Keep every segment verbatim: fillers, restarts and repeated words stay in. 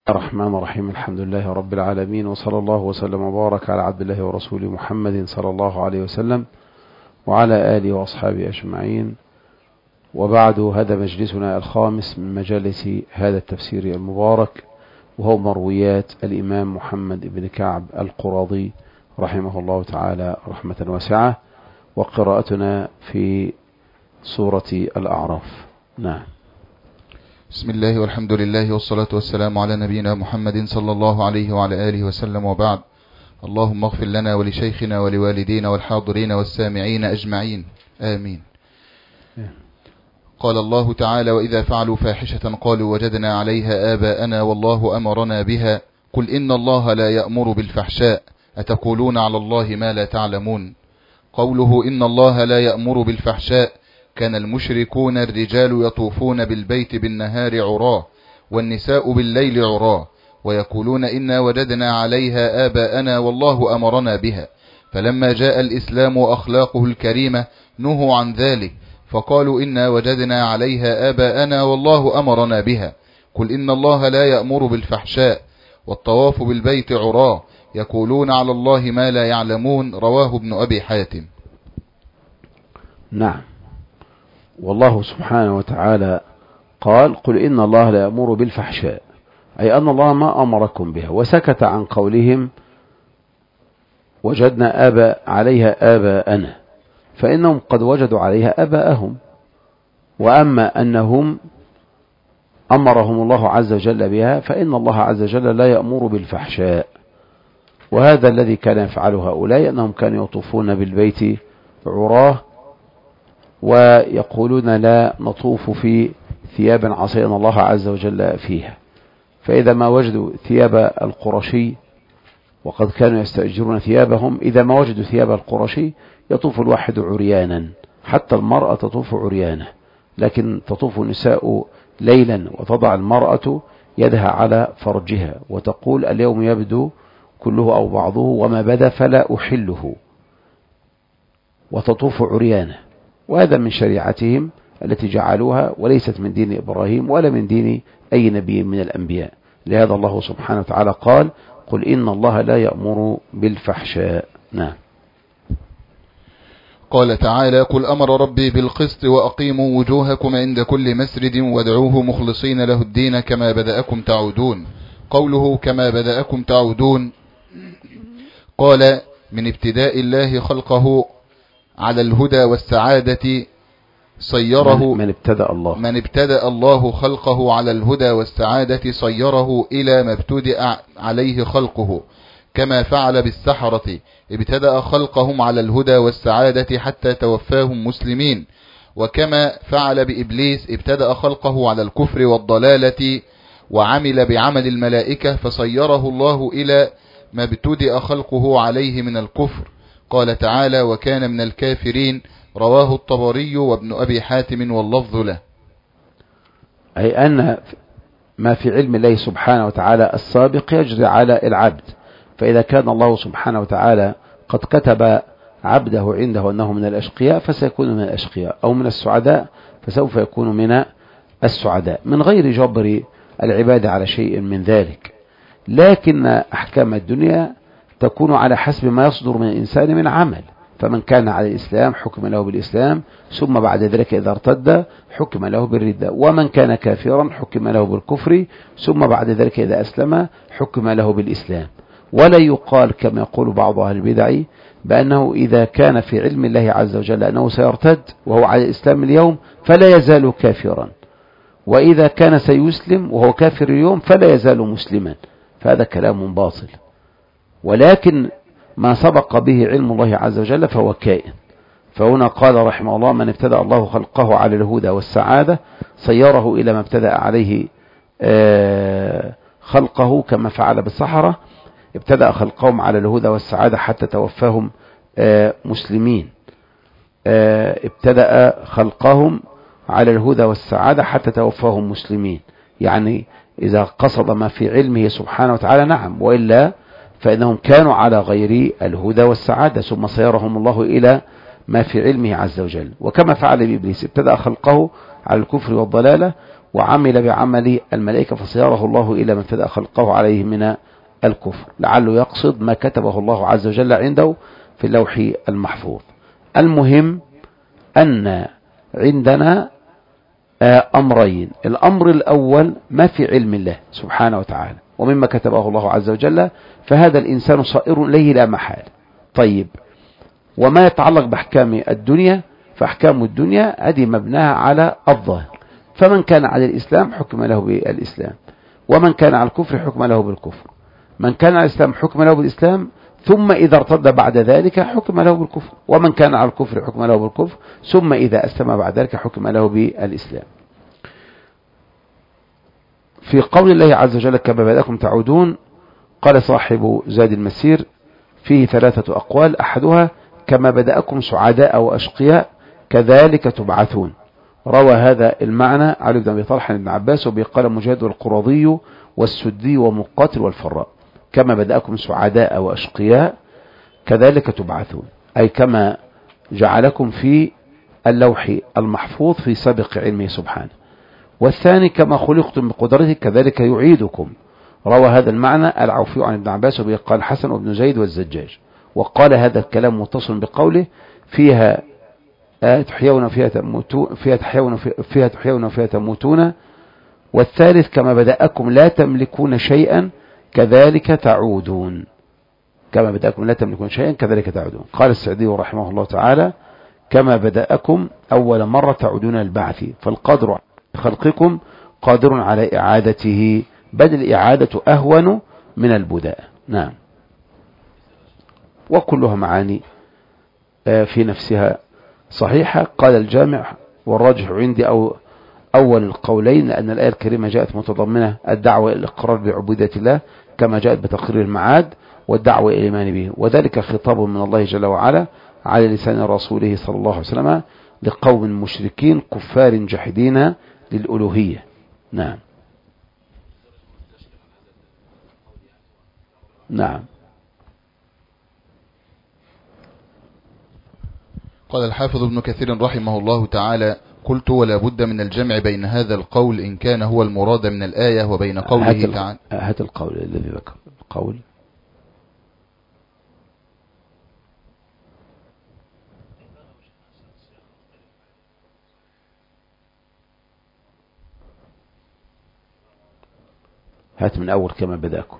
الرحمن الرحيم. الحمد لله رب العالمين، وصلى الله وسلم وبارك على عبد الله ورسوله محمد صلى الله عليه وسلم وعلى آله وأصحابه أجمعين. وبعد، هذا مجلسنا الخامس من مجالس هذا التفسير المبارك، وهو مرويات الإمام محمد بن كعب القرظي رحمه الله تعالى رحمة واسعة، وقراءتنا في سورة الأعراف. نعم. بسم الله والحمد لله والصلاة والسلام على نبينا محمد صلى الله عليه وعلى آله وسلم، وبعد. اللهم اغفر لنا ولشيخنا ولوالدينا والحاضرين والسامعين أجمعين، آمين. قال الله تعالى: وإذا فعلوا فاحشة قالوا وجدنا عليها آباءنا والله أمرنا بها قل إن الله لا يأمر بالفحشاء أتقولون على الله ما لا تعلمون. قوله إن الله لا يأمر بالفحشاء، كان المشركون الرجال يطوفون بالبيت بالنهار عراه والنساء بالليل عراه، ويقولون إنا وجدنا عليها آباءنا والله أمرنا بها، فلما جاء الإسلام وأخلاقه الكريمة نهوا عن ذلك فقالوا إنا وجدنا عليها آباءنا والله أمرنا بها قل إن الله لا يأمر بالفحشاء والطواف بالبيت عراه يقولون على الله ما لا يعلمون. رواه ابن أبي حاتم. نعم. والله سبحانه وتعالى قال: قل إن الله لا يأمر بالفحشاء، أي أن الله ما أمركم بها، وسكت عن قولهم وجدنا آباء عليها آباءنا، فإنهم قد وجدوا عليها آباءهم. وأما أنهم أمرهم الله عز وجل بها، فإن الله عز وجل لا يأمر بالفحشاء. وهذا الذي كان يفعله هؤلاء، أنهم كانوا يطوفون بالبيت عراه ويقولون لا نطوف في ثياب عصينا الله عز وجل فيها، فإذا ما وجدوا ثياب القرشي، وقد كانوا يستأجرون ثيابهم، إذا ما وجدوا ثياب القرشي يطوف الواحد عريانا، حتى المرأة تطوف عريانة، لكن تطوف النساء ليلا وتضع المرأة يدها على فرجها وتقول اليوم يبدو كله أو بعضه وما بدا فلا أحله، وتطوف عريانة. وهذا من شريعتهم التي جعلوها، وليست من دين إبراهيم ولا من دين أي نبي من الأنبياء. لهذا الله سبحانه وتعالى قال: قل إن الله لا يأمر بالفحشاء. نعم. قال تعالى: قل أمر ربي بالقسط وأقيموا وجوهكم عند كل مسجد وادعوه مخلصين له الدين كما بدأكم تعودون. قوله كما بدأكم تعودون، قال: من ابتداء الله خلقه على الهدى والسعادة صيره من ابتدأ الله من ابتدأ الله خلقه على الهدى والسعادة صيره إلى ما ابتدأ عليه خلقه، كما فعل بالسحرة ابتدأ خلقهم على الهدى والسعادة حتى توفاهم مسلمين، وكما فعل بإبليس ابتدأ خلقه على الكفر والضلالة وعمل بعمل الملائكة فصيره الله إلى ما ابتدأ خلقه عليه من الكفر. قال تعالى: وكان من الكافرين. رواه الطبري وابن أبي حاتم واللفظ له. أي أن ما في علم الله سبحانه وتعالى السابق يجري على العبد، فإذا كان الله سبحانه وتعالى قد كتب عبده عنده أنه من الأشقياء فسيكون من الأشقياء، أو من السعداء فسوف يكون من السعداء، من غير جبر العباد على شيء من ذلك. لكن أحكام الدنيا تكون على حسب ما يصدر من الإنسان من عمل، فمن كان على الإسلام حكم له بالإسلام، ثم بعد ذلك إذا ارتد حكم له بالردة، ومن كان كافرا حكم له بالكفر، ثم بعد ذلك إذا أسلم حكم له بالإسلام. ولا يقال كما يقول بعض أهل البدع بأنه إذا كان في علم الله عز وجل أنه سيرتد وهو على الإسلام اليوم فلا يزال كافرا، وإذا كان سيسلم وهو كافر اليوم فلا يزال مسلما، فهذا كلام باطل. ولكن ما سبق به علم الله عز وجل فهو كائن. فهنا قال رحمه الله: من ابتدأ الله خلقه على الهدى والسعادة صيره إلى ما ابتدأ عليه خلقه، كما فعل بالسحرة ابتدأ خلقهم على الهدى والسعادة حتى توفاهم مسلمين. ابتدأ خلقهم على الهدى والسعادة حتى توفاهم مسلمين، يعني إذا قصد ما في علمه سبحانه وتعالى نعم، وإلا فإنهم كانوا على غير الهدى والسعادة، ثم صيرهم الله إلى ما في علمه عز وجل. وكما فعل بإبليس ابتدأ خلقه على الكفر والضلالة، وعمل بعمل الملائكة فصيره الله إلى من ابتدأ خلقه عليه من الكفر، لعله يقصد ما كتبه الله عز وجل عنده في اللوح المحفوظ. المهم أن عندنا أمرين، الأمر الأول ما في علم الله سبحانه وتعالى ومما كتبه الله عز وجل، فهذا الإنسان صائر إليه لا محال. طيب، وما يتعلق بأحكام الدنيا، فأحكام الدنيا هذه مبناها على الظاهر، فمن كان على الإسلام حكم له بالإسلام، ومن كان على الكفر حكم له بالكفر، من كان على الإسلام حكم له بالإسلام، ثم إذا ارتد بعد ذلك حكم له بالكفر، ومن كان على الكفر حكم له بالكفر، ثم إذا أسلم بعد ذلك حكم له بالإسلام. في قول الله عز وجل كما بدأكم تعودون، قال صاحب زاد المسير فيه ثلاثة أقوال، أحدها كما بدأكم سعداء وأشقياء كذلك تبعثون. روى هذا المعنى علي بن أبي طلحة بن عباس، وبقال مجاهد والقرظي والسدي ومقاتل والفراء، كما بدأكم سعداء وأشقياء كذلك تبعثون، أي كما جعلكم في اللوح المحفوظ في سابق علمه سبحانه. والثاني كما خلقتم بقدرته كذلك يعيدكم. روى هذا المعنى العوفي عن ابن عباس، وبقال الحسن وابن زيد والزجاج، وقال هذا الكلام متصل بقوله فيها تحيون فيها تموتون فيها تحيون فيها تحيون وفيها تموتون. والثالث كما بدأكم لا تملكون شيئا كذلك تعودون، كما بدأكم لا تملكون شيئا كذلك تعودون. قال السعدي رحمه الله تعالى كما بدأكم أول مرة تعودون البعث، فالقادر على خلقكم قادر على إعادته، بل الإعادة أهون من البداء. نعم، وكلها معاني في نفسها صحيحة. قال الجامع والراجح عندي أو أول القولين، لأن الآية الكريمة جاءت متضمنة الدعوة إلى الإقرار بعبودية الله كما جاءت بتقرير المعاد والدعوة إلى الإيمان به، وذلك خطاب من الله جل وعلا على لسان رسوله صلى الله عليه وسلم لقوم مشركين كفار جحدين للألوهية. نعم نعم. قال الحافظ ابن كثير رحمه الله تعالى: قلت ولا بد من الجمع بين هذا القول إن كان هو المراد من الآية وبين قوله تعالى. هات القول الذي ذكر القول. هات من أول كما بدأكم.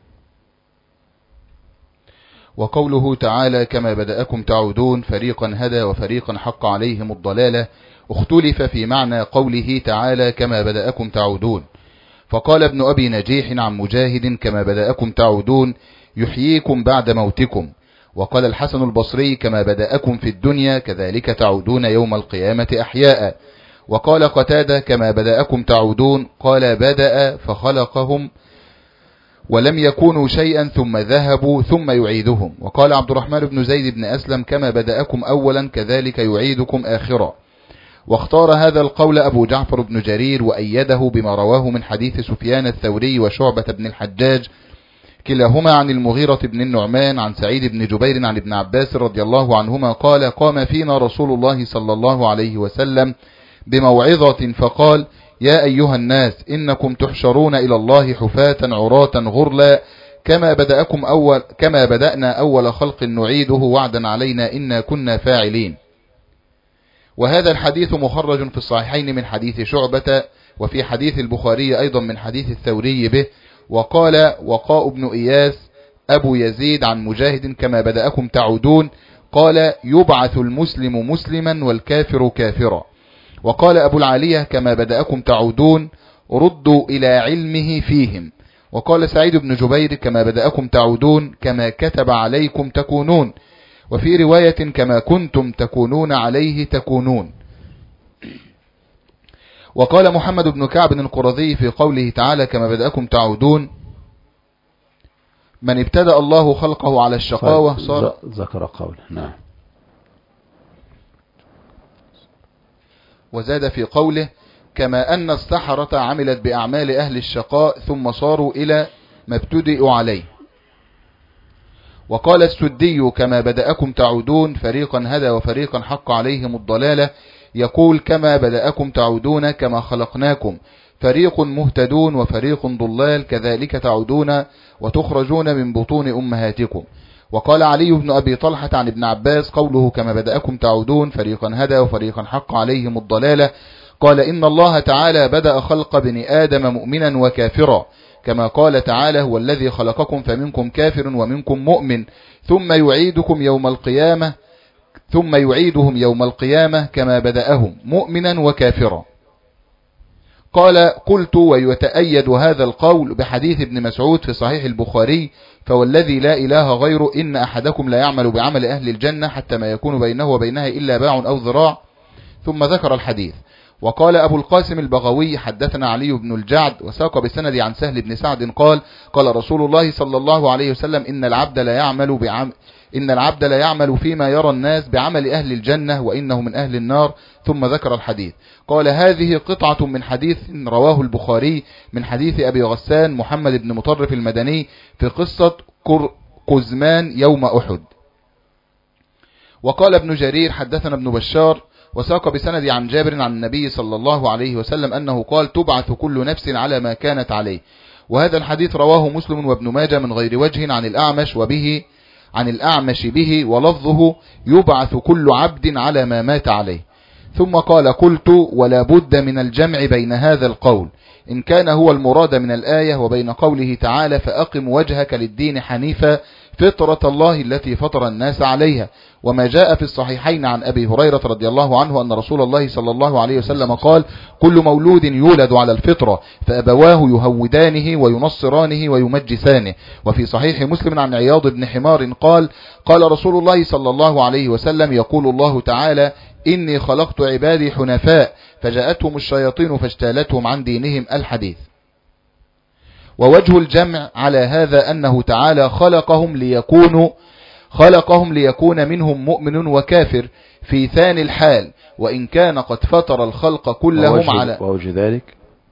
وقوله تعالى كما بدأكم تعودون فريقا هدى وفريقا حق عليهم الضلالة، اختلف في معنى قوله تعالى كما بدأكم تعودون، فقال ابن أبي نجيح عن مجاهد كما بدأكم تعودون يحييكم بعد موتكم، وقال الحسن البصري كما بدأكم في الدنيا كذلك تعودون يوم القيامة أحياء، وقال قتادة كما بدأكم تعودون قال بدأ فخلقهم ولم يكونوا شيئا ثم ذهبوا ثم يعيدهم، وقال عبد الرحمن بن زيد بن أسلم كما بدأكم أولا كذلك يعيدكم آخرا. واختار هذا القول أبو جعفر بن جرير وأيده بما رواه من حديث سفيان الثوري وشعبة بن الحجاج كلاهما عن المغيرة بن النعمان عن سعيد بن جبير عن ابن عباس رضي الله عنهما قال قام فينا رسول الله صلى الله عليه وسلم بموعظة فقال: يا أيها الناس إنكم تحشرون إلى الله حفاة عراة غرلا كما بدأكم أول كما بدأنا أول خلق نعيده وعدا علينا إنا كنا فاعلين. وهذا الحديث مخرج في الصحيحين من حديث شعبة، وفي حديث البخاري أيضا من حديث الثوري به. وقال وقاء بن إياس أبو يزيد عن مجاهد كما بدأكم تعودون قال يبعث المسلم مسلما والكافر كافرا. وقال أبو العالية كما بدأكم تعودون ردوا إلى علمه فيهم. وقال سعيد بن جبير كما بدأكم تعودون كما كتب عليكم تكونون، وفي رواية كما كنتم تكونون عليه تكونون. وقال محمد بن كعب القرظي في قوله تعالى كما بدأكم تعودون: من ابتدأ الله خلقه على الشقاوة صار. ذكر قوله. نعم. وزاد في قوله: كما أن السحرة عملت بأعمال أهل الشقاء ثم صاروا إلى ما ابتدئوا عليه. وقال السدي كما بدأكم تعودون فريقا هدى وفريقا حق عليهم الضلالة يقول كما بدأكم تعودون كما خلقناكم، فريق مهتدون وفريق ضلال، كذلك تعودون وتخرجون من بطون أمهاتكم. وقال علي بن أبي طلحة عن ابن عباس قوله كما بدأكم تعودون فريقا هدى وفريقا حق عليهم الضلالة، قال إن الله تعالى بدأ خلق بني آدم مؤمنا وكافرا، كما قال تعالى هو الذي خلقكم فمنكم كافر ومنكم مؤمن ثم يعيدكم يوم القيامة ثم يعيدهم يوم القيامة كما بدأهم مؤمنا وكافرا. قال قلت ويتأيد هذا القول بحديث ابن مسعود في صحيح البخاري فوالذي لا إله غيره إن أحدكم لا يعمل بعمل أهل الجنة حتى ما يكون بينه وبينها إلا باع أو ذراع، ثم ذكر الحديث. وقال أبو القاسم البغوي حدثنا علي بن الجعد وساق بسند عن سهل بن سعد قال قال رسول الله صلى الله عليه وسلم إن العبد لا يعمل بعمل إن العبد لا يعمل فيما يرى الناس بعمل أهل الجنة وإنه من أهل النار، ثم ذكر الحديث. قال هذه قطعة من حديث رواه البخاري من حديث أبي غسان محمد بن مطرف المدني في قصة قزمان يوم أحد. وقال ابن جرير حدثنا ابن بشار وساق بسند عن جابر عن النبي صلى الله عليه وسلم أنه قال تبعث كل نفس على ما كانت عليه. وهذا الحديث رواه مسلم وابن ماجه من غير وجه عن الأعمش وبه عن الأعمش به ولفظه يبعث كل عبد على ما مات عليه. ثم قال قلت ولا بد من الجمع بين هذا القول إن كان هو المراد من الآية وبين قوله تعالى فأقم وجهك للدين حنيفا فطرة الله التي فطر الناس عليها، وما جاء في الصحيحين عن أبي هريرة رضي الله عنه أن رسول الله صلى الله عليه وسلم قال كل مولود يولد على الفطرة فأبواه يهودانه وينصرانه ويمجسانه. وفي صحيح مسلم عن عياض بن حمار قال قال رسول الله صلى الله عليه وسلم يقول الله تعالى إني خلقت عبادي حنفاء فجاءتهم الشياطين فاجتالتهم عن دينهم الحديث. ووجه الجمع على هذا أنه تعالى خلقهم ليكونوا خلقهم ليكون منهم مؤمن وكافر في ثاني الحال وإن كان قد فطر الخلق كلهم على ووجه ذلك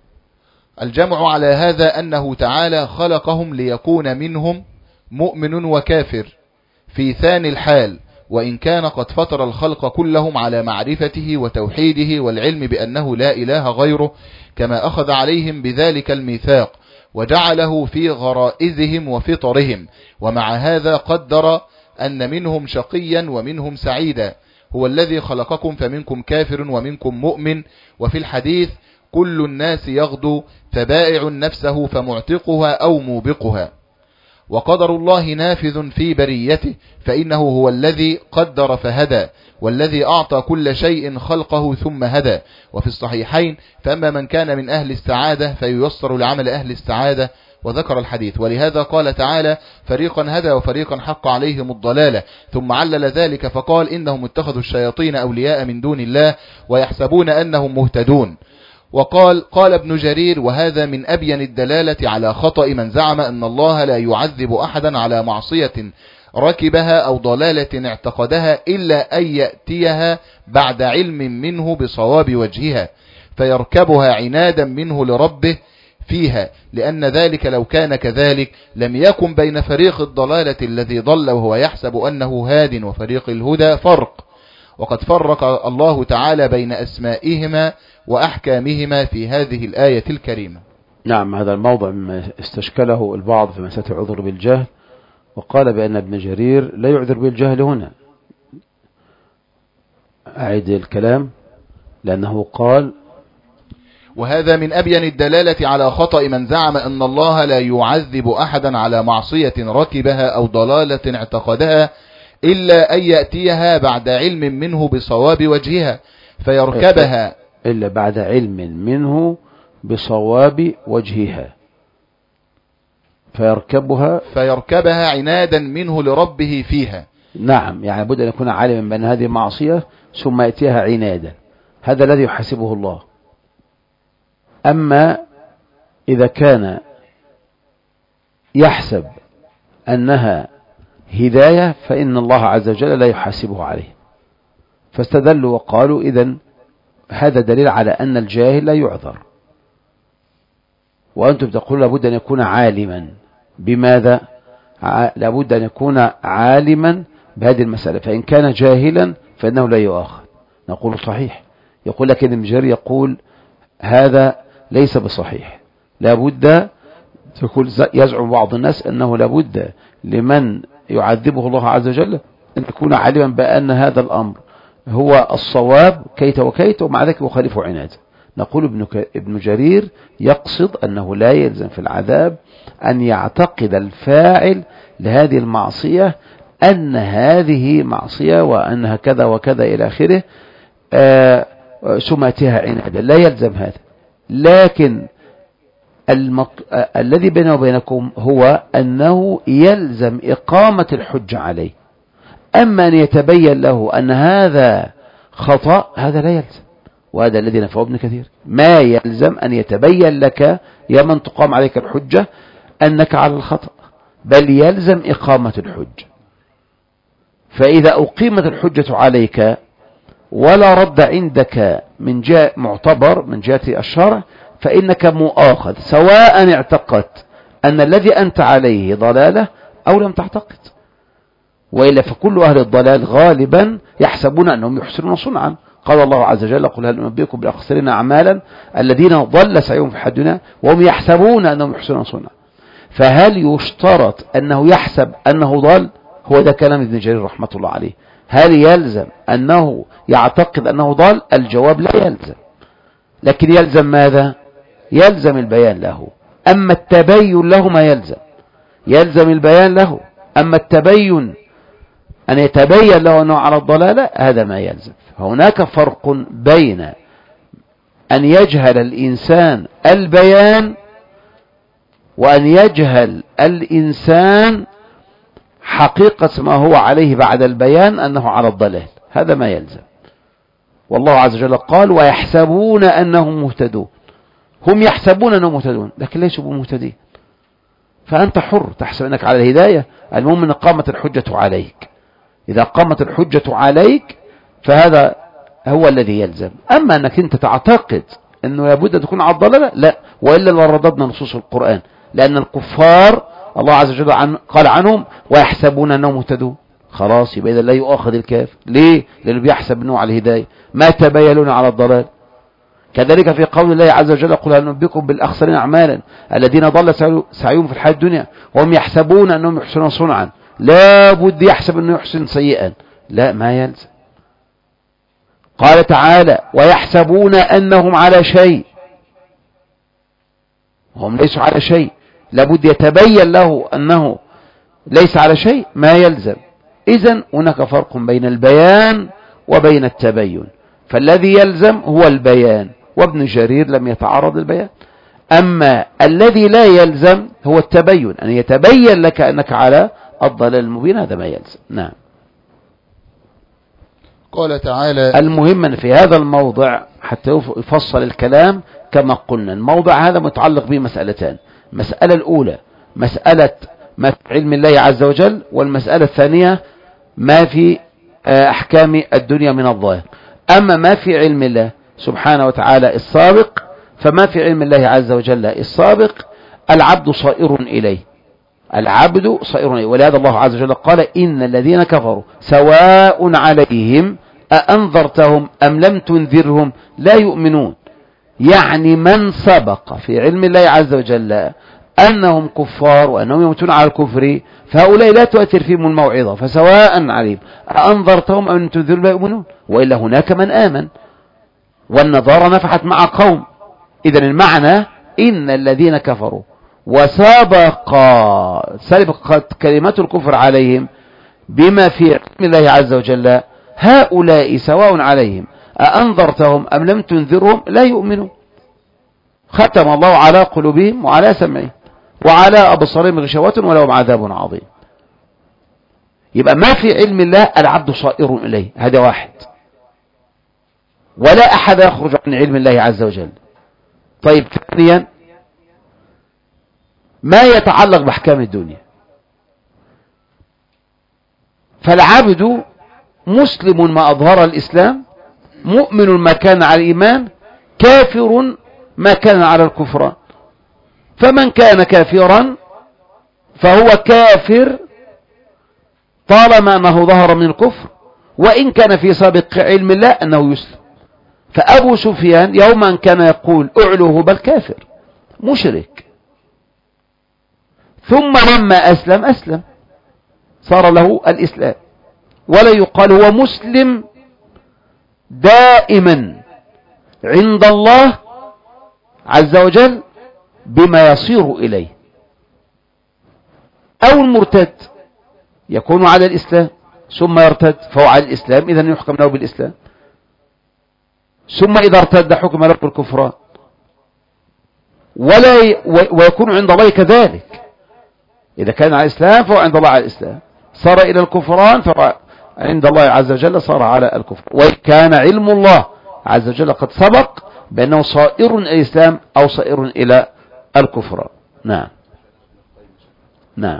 الجمع على هذا أنه تعالى خلقهم ليكون منهم مؤمن وكافر في ثاني الحال وإن كان قد فطر الخلق كلهم على معرفته وتوحيده والعلم بأنه لا إله غيره، كما أخذ عليهم بذلك الميثاق وجعله في غرائزهم وفطرهم. ومع هذا قدر أن منهم شقيا ومنهم سعيدا، هو الذي خلقكم فمنكم كافر ومنكم مؤمن. وفي الحديث كل الناس يغدو فبائع نفسه فمعتقها أو موبقها. وقدر الله نافذ في بريته فإنه هو الذي قدر فهدى والذي أعطى كل شيء خلقه ثم هدى. وفي الصحيحين فأما من كان من أهل السعادة فييسر لعمل أهل السعادة، وذكر الحديث. ولهذا قال تعالى فريقا هدى وفريقا حق عليهم الضلالة، ثم علل ذلك فقال إنهم اتخذوا الشياطين أولياء من دون الله ويحسبون أنهم مهتدون. وقال قال ابن جرير وهذا من أبين الدلالة على خطأ من زعم أن الله لا يعذب أحدا على معصية ركبها أو ضلالة اعتقدها إلا أن يأتيها بعد علم منه بصواب وجهها فيركبها عنادا منه لربه فيها، لأن ذلك لو كان كذلك لم يكن بين فريق الضلالة الذي ضل وهو يحسب أنه هاد وفريق الهدى فرق. وقد فرق الله تعالى بين أسمائهما وأحكامهما في هذه الآية الكريمة. نعم، هذا الموضع مما استشكله البعض في مسألة العذر بالجهل، وقال بأن ابن جرير لا يعذر بالجهل هنا. أعيد الكلام لأنه قال وهذا من أبين الدلالة على خطأ من زعم أن الله لا يعذب أحدا على معصية ركبها أو ضلالة اعتقدها إلا أن يأتيها بعد علم منه بصواب وجهها فيركبها إلا بعد علم منه بصواب وجهها فيركبها فيركبها عنادا منه لربه فيها. نعم، يعني بد أن يكون عالما بأن هذه معصية ثم يأتيها عنادا، هذا الذي يحاسبه الله. أما إذا كان يحسب أنها هداية فإن الله عز وجل لا يحاسبه عليه، فاستدلوا وقالوا إذن هذا دليل على أن الجاهل لا يعذر، وأنتم تقولون لابد أن يكون عالما. بماذا؟ لابد أن يكون عالما بهذه المسألة، فإن كان جاهلا فإنه لا يؤاخذ. نقول صحيح، يقول لك ابن جرير يقول هذا ليس بصحيح، لابد يقول يزعم بعض الناس أنه لابد لمن يعذبه الله عز وجل أن يكون عالما بأن هذا الأمر هو الصواب كيت وكيت، ومع ذلك يخالف عناد. نقول ابن, ابن جرير يقصد أنه لا يلزم في العذاب أن يعتقد الفاعل لهذه المعصية أن هذه معصية وأنها كذا وكذا إلى آخره سماتها عنادا، لا يلزم هذا. لكن المط... الذي بينه وبينكم هو أنه يلزم إقامة الحجة عليه. أما أن يتبين له أن هذا خطأ هذا لا يلزم، وهذا الذي نفعه ابن كثير. ما يلزم أن يتبين لك يا من تقام عليك الحجة أنك على الخطأ، بل يلزم إقامة الحجة. فإذا أقيمت الحجة عليك ولا رد عندك من جهة معتبر من جهة الشرع فإنك مؤاخذ، سواء اعتقدت أن الذي أنت عليه ضلالة أو لم تعتقد. وإلا فكل أهل الضلال غالبا يحسبون أنهم يحسنون صنعا. قال الله عز وجل قل هل أنبئكم بالأخسرين أعمالا الذين ضل سعيهم في الحياة الدنيا وهم يحسبون أنهم يحسنون صنعا. فهل يشترط أنه يحسب أنه ضل؟ هو ده كلام ابن جرير رحمة الله عليه. هل يلزم أنه يعتقد أنه ضل؟ الجواب لا يلزم، لكن يلزم ماذا؟ يلزم البيان له. أما التبين له ما يلزم، يلزم البيان له. أما التبين أن يتبين له أنه على الضلالة هذا ما يلزم. فهناك فرق بين أن يجهل الإنسان البيان وأن يجهل الإنسان حقيقة ما هو عليه بعد البيان أنه على الضلال، هذا ما يلزم. والله عز وجل قال ويحسبون أنهم مهتدون، هم يحسبون أنهم مهتدون لكن ليسوا بمهتدين. فأنت حر تحسب أنك على الهداية، المهم أن قامت الحجة عليك. إذا قامت الحجة عليك فهذا هو الذي يلزم. أما أنك أنت تعتقد أنه لابد أن تكون على الضلالة لا، وإلا لرددنا نصوص القرآن، لأن الكفار الله عز وجل عن قال عنهم ويحسبون أنهم مهتدون. خلاص يبقى إذا لا يؤاخذ الكافر. ليه؟ لأنه بيحسب أنه على الهداية، ما تبايلون على الضلال. كذلك في قول الله عز وجل قل هل ننبئكم بالأخسرين أعمالا الذين ضل سعيهم في الحياة الدنيا وهم يحسبون أنهم يحسنون صنعا. لا بد يحسب أنه يحسن سيئا، لا ما يلزم. قال تعالى ويحسبون أنهم على شيء، هم ليسوا على شيء، لابد يتبين له أنه ليس على شيء، ما يلزم. إذن هناك فرق بين البيان وبين التبين، فالذي يلزم هو البيان، وابن جرير لم يتعرض البيان. أما الذي لا يلزم هو التبين، أن يتبين لك أنك على الضلال المبين، هذا ما يلزم. نعم. قال تعالى المهم في هذا الموضع حتى يفصل الكلام كما قلنا، الموضع هذا متعلق به مسألتان. مسألة الأولى مسألة ما في علم الله عز وجل، والمسألة الثانية ما في أحكام الدنيا من الظاهر. أما ما في علم الله سبحانه وتعالى السابق، فما في علم الله عز وجل السابق العبد صائر إليه، العبد صائر إليه. ولهذا الله عز وجل قال إن الذين كفروا سواء عليهم أأنذرتهم أم لم تنذرهم لا يؤمنون. يعني من سبق في علم الله عز وجل أنهم كفار وأنهم يموتون على الكفر، فهؤلاء لا تؤثر فيهم الموعظة، فسواء عليهم أأنذرتهم أم لم تنذرهم لا يؤمنون. وإلا هناك من آمن والنظارة نفحت مع قوم. إذن المعنى إن الذين كفروا وسبق سبقت كلمات الكفر عليهم بما في علم الله عز وجل، هؤلاء سواء عليهم أأنذرتهم أم لم تنذرهم لا يؤمنون. ختم الله على قلوبهم وعلى سمعهم وعلى أبصارهم غشاوة ولهم عذاب عظيم. يبقى ما في علم الله العبد صائر إليه، هذا واحد، ولا أحد يخرج عن علم الله عز وجل. طيب ثانيا ما يتعلق بأحكام الدنيا، فالعبد مسلم ما أظهر الإسلام، مؤمن ما كان على الإيمان، كافر ما كان على الكفران. فمن كان كافرا فهو كافر طالما أنه ظهر من الكفر، وإن كان في سابق علم الله أنه يسلم. فأبو سفيان يوما كان يقول أعلوه بل كافر مشرك، ثم لما أسلم أسلم صار له الإسلام، ولا يقال هو مسلم دائما عند الله عز وجل بما يصير إليه. أو المرتد يكون على الإسلام ثم يرتد فهو على الإسلام، إذن يحكم له بالإسلام، ثم إذا ارتد حكم له بالكفران، ولا ي... ويكون عند الله كذلك. إذا كان على الإسلام فهو عند الله على الإسلام، صار إلى الكفران فهو عند الله عز وجل صار على الكفر. وكان علم الله عز وجل قد سبق بأنه صائر إلى الإسلام أو صائر إلى الكفر. نعم نعم.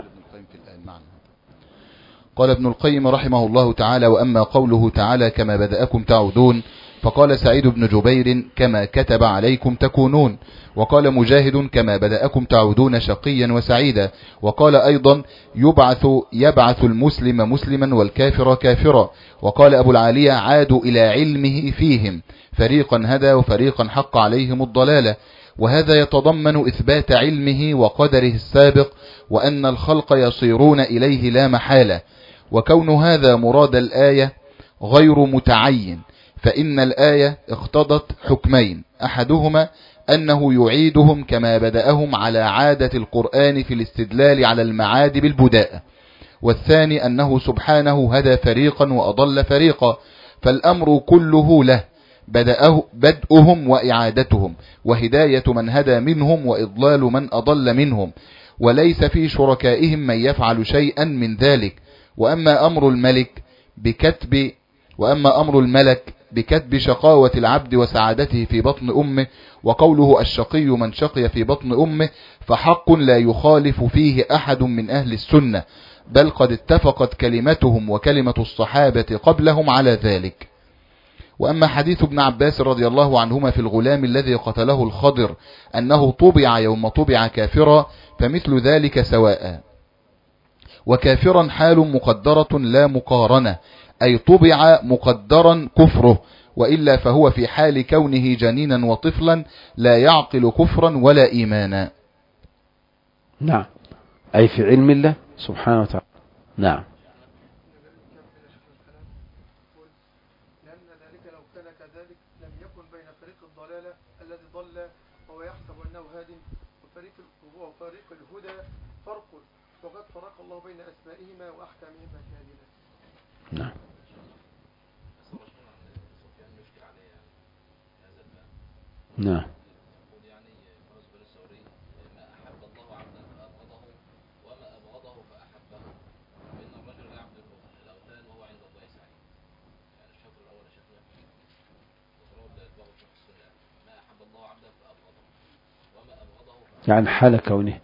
قال ابن القيم رحمه الله تعالى: وأما قوله تعالى كما بدأكم تعودون، فقال سعيد بن جبير كما كتب عليكم تكونون، وقال مجاهد كما بدأكم تعودون شقيا وسعيدا، وقال أيضا يبعث يبعث المسلم مسلما والكافر كافرا، وقال أبو العالية عادوا إلى علمه فيهم، فريقا هدى وفريقا حق عليهم الضلالة. وهذا يتضمن إثبات علمه وقدره السابق، وأن الخلق يصيرون إليه لا محالة. وكون هذا مراد الآية غير متعين، فإن الآية اقتضت حكمين: أحدهما أنه يعيدهم كما بدأهم على عادة القرآن في الاستدلال على المعاد بالبداء، والثاني أنه سبحانه هدى فريقا وأضل فريقا، فالأمر كله له، بدأه بدءهم وإعادتهم، وهداية من هدى منهم وإضلال من أضل منهم، وليس في شركائهم من يفعل شيئا من ذلك. وأما أمر الملك بكتب وأما أمر الملك بكتب شقاوة العبد وسعادته في بطن أمه، وقوله الشقي من شقي في بطن أمه، فحق لا يخالف فيه أحد من أهل السنة، بل قد اتفقت كلمتهم وكلمة الصحابة قبلهم على ذلك. وأما حديث ابن عباس رضي الله عنهما في الغلام الذي قتله الخضر أنه طبع يوم طبع كافرا، فمثل ذلك سواء. وكافرا حال مقدرة لا مقارنة، أي طبع مقدرا كفره، وإلا فهو في حال كونه جنينا وطفلا لا يعقل كفرا ولا إيمانا. نعم، أي في علم الله سبحانه وتعالى. نعم. لأن ذلك لو كان كذلك لم يكن بين فريق الضلالة الذي ضل وهو يحسب أنه هاد وفريق وفريق الهدى فرق، وقد فرق الله بين أسمائهما وأحكامهما في هذه الآية. نعم. نعم. يعني حال كونه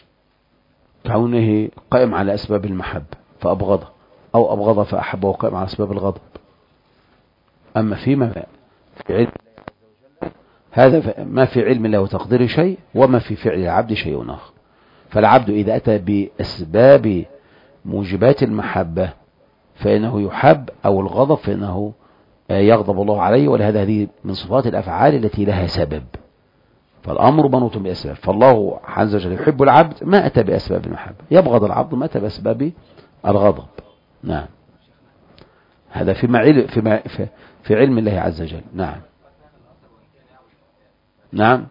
كونه قائم على أسباب المحبة فأبغضه، أو أبغضه فأحبه وقائم على أسباب الغضب. أما فيما في علم هذا ما في علم الله وتقدير شيء، وما في فعل العبد شيء آخر. فالعبد إذا أتى بأسباب موجبات المحبة فإنه يحب، أو الغضب فإنه يغضب الله عليه، ولهذا هذه من صفات الأفعال التي لها سبب، فالأمر منوط بأسباب. فالله عز وجل يحب العبد ما أتى بأسباب المحبة، يبغض العبد ما أتى بأسباب الغضب. نعم، هذا فيما علم فيما في علم الله عز وجل. نعم نعم.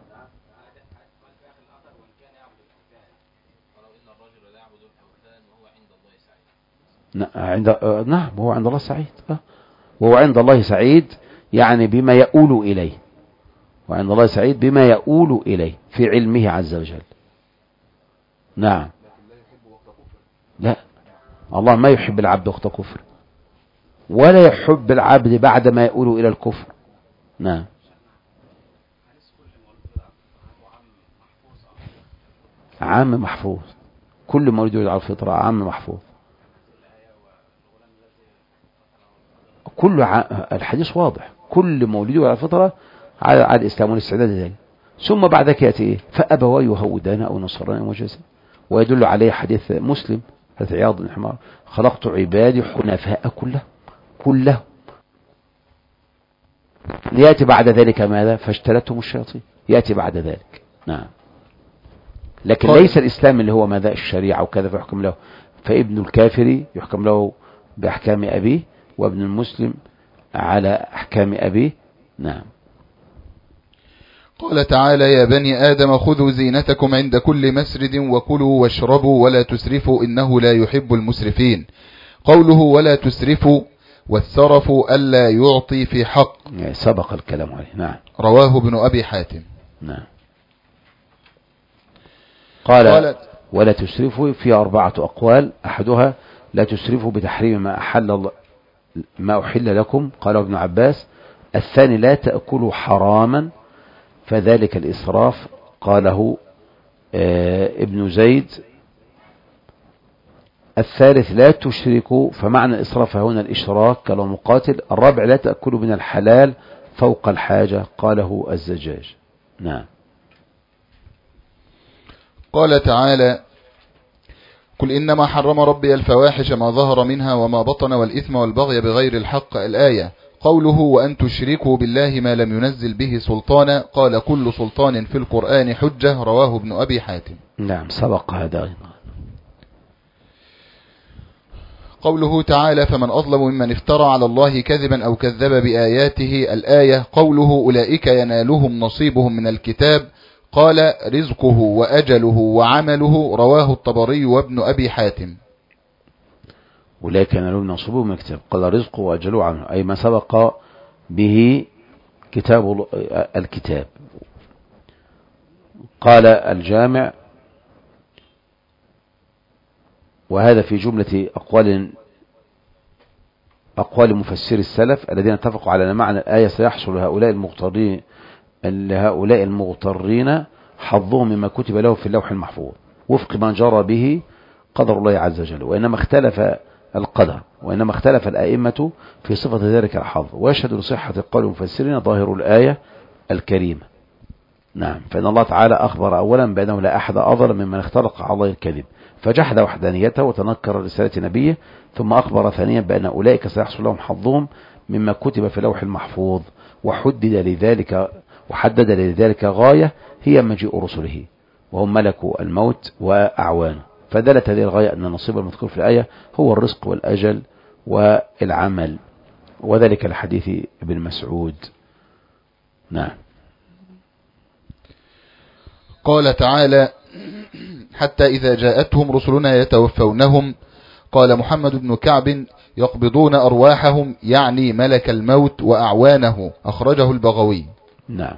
عند نعم هو عند الله سعيد، وهو عند الله سعيد يعني بما يؤول إليه، وعند الله سعيد بما يؤول إليه في علمه عز وجل. نعم. لا، الله ما يحب العبد وقت كفر، ولا يحب العبد بعد ما يؤول إلى الكفر. نعم. عام محفوظ، كل مولود يولد على الفطرة عام محفوظ. كل ع... الحديث واضح، كل مولود يولد على الفطرة على, على الإسلام والاستعداد لذلك. ثم بعد ذلك يأتي إيه؟ فأبواه يهودان أو نصران أو مجوسا. ويدل عليه حديث مسلم حديث عياض بن حمار: خلقت عبادي حنفاء كله كله يأتي بعد ذلك ماذا؟ فاشترتهم الشياطين، يأتي بعد ذلك. نعم. لكن قال- ليس الإسلام اللي هو ماذا الشريعة وكذا فيحكم له، فابن الكافر يحكم له بأحكام أبيه، وابن المسلم على أحكام أبيه. نعم. قال تعالى: يا بني آدم خذوا زينتكم عند كل مسرد وكلوا واشربوا ولا تسرفوا إنه لا يحب المسرفين. قوله ولا تسرفوا والسرف ألا يعطي في حق، سبق الكلام عليه. نعم. رواه ابن أبي حاتم. نعم. قال قال ولا تسرفوا في أربعة أقوال، أحدها لا تسرفوا بتحريم ما أحل الله ما أحل لكم، قال ابن عباس. الثاني لا تأكلوا حراما، فذلك الإسراف، قاله آه ابن زيد. الثالث لا تشركوا، فمعنى الإسراف هنا الإشراك، قاله مقاتل. الرابع لا تأكلوا من الحلال فوق الحاجة، قاله الزجاج. نعم. قال تعالى: قل إنما حرم ربي الفواحش ما ظهر منها وما بطن والإثم والبغي بغير الحق. الآية. قوله وأن تشركوا بالله ما لم ينزل به سلطانا، قال كل سلطان في القرآن حجة، رواه ابن أبي حاتم. نعم سبق هذا. قوله تعالى: فمن أظلم ممن افترى على الله كذبا أو كذب بآياته. الآية. قوله أولئك ينالهم نصيبهم من الكتاب، قال رزقه وأجله وعمله، رواه الطبري وابن أبي حاتم. أولئك ينالون نصيبهم من الكتاب، قال رزقه وأجله وعمله، أي ما سبق به كتاب الكتاب. قال الجامع: وهذا في جملة أقوال أقوال مفسر السلف الذين اتفقوا على أن معنى الآية سيحصل لهؤلاء المغترين لهؤلاء المغترين حظهم مما كتب له في اللوح المحفوظ وفق ما جرى به قدر الله عز وجل. وإنما اختلف القدر، وإنما اختلف الأئمة في صفة ذلك الحظ. ويشهد لصحة قول المفسرين ظاهر الآية الكريمة. نعم. فإن الله تعالى أخبر أولا بأنه لا أحد أظلم ممن اختلق على الله الكذب فجحد وحدانيته وتنكر رسالة نبيه، ثم أخبر ثانيا بأن أولئك سيحصل لهم حظهم مما كتب في اللوح المحفوظ، وحدد لذلك وحدد لذلك غاية هي مجيء رسله وهم ملكوا الموت وأعوانه. فدلت هذه الغاية أن النصيب المذكور في الآية هو الرزق والأجل والعمل، وذلك لحديث ابن مسعود. نعم. قال تعالى: حتى إذا جاءتهم رسلنا يتوفونهم، قال محمد بن كعب: يقبضون أرواحهم، يعني ملك الموت وأعوانه، أخرجه البغوي. نعم.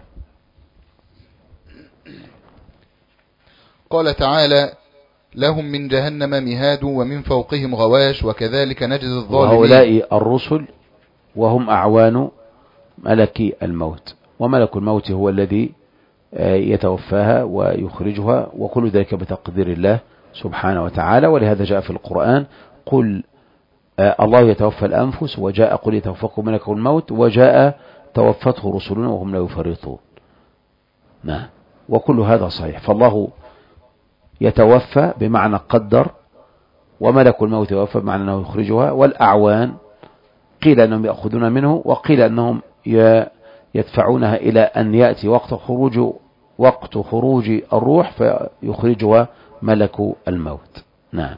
قال تعالى: لهم من جهنم مهاد ومن فوقهم غواش وكذلك نجزي الظالمين. وهؤلاء الرسل وهم أعوان ملك الموت، وملك الموت هو الذي يتوفاها ويخرجها، وكل ذلك بتقدير الله سبحانه وتعالى. ولهذا جاء في القرآن: قل الله يتوفى الأنفس، وجاء قل يتوفاكم ملك الموت، وجاء توفته رسلنا وهم لا يفرطون. نعم. وكل هذا صحيح. فالله يتوفى بمعنى قدر، وملك الموت يتوفى بمعنى أنه يخرجها، والأعوان قيل أنهم يأخذون منه، وقيل أنهم يدفعونها إلى أن يأتي وقت خروج وقت خروج الروح فيخرجها ملك الموت. نعم.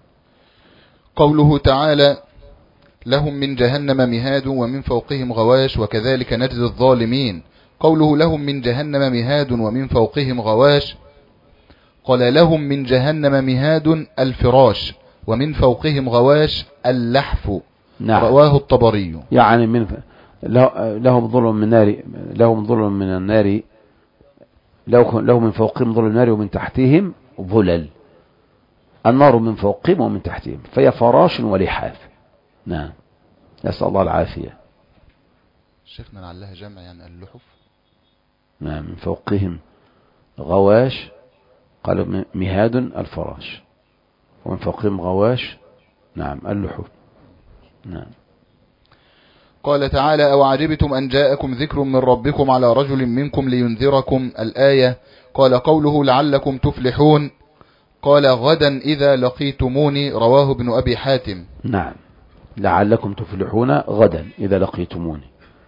قوله تعالى: لهم من جهنم مهاد ومن فوقهم غواش وكذلك نجزي الظالمين. قوله لهم من جهنم مهاد ومن فوقهم غواش، قال لهم من جهنم مهاد الفراش، ومن فوقهم غواش اللحف. نعم. رواه الطبري. يعني من لهم ظلم من النار، لهم ظلم من النار، لهم من فوقهم ظلم النار ومن تحتهم ظلل. النار من فوقهم ومن تحتهم، فهي فراش ولحاف. نعم. نسأل الله العافية. شيخنا لعلها جمع يعني اللحف. نعم. من فوقهم غواش، قالوا مهاد الفراش، ومن فوقهم غواش نعم اللحف. نعم. قال تعالى: أو عجبتم أن جاءكم ذكر من ربكم على رجل منكم لينذركم. الآية. قال قوله لعلكم تفلحون، قال غدا إذا لقيتموني، رواه ابن أبي حاتم. نعم. لعلكم تفلحون غدا إذا لقيتموني.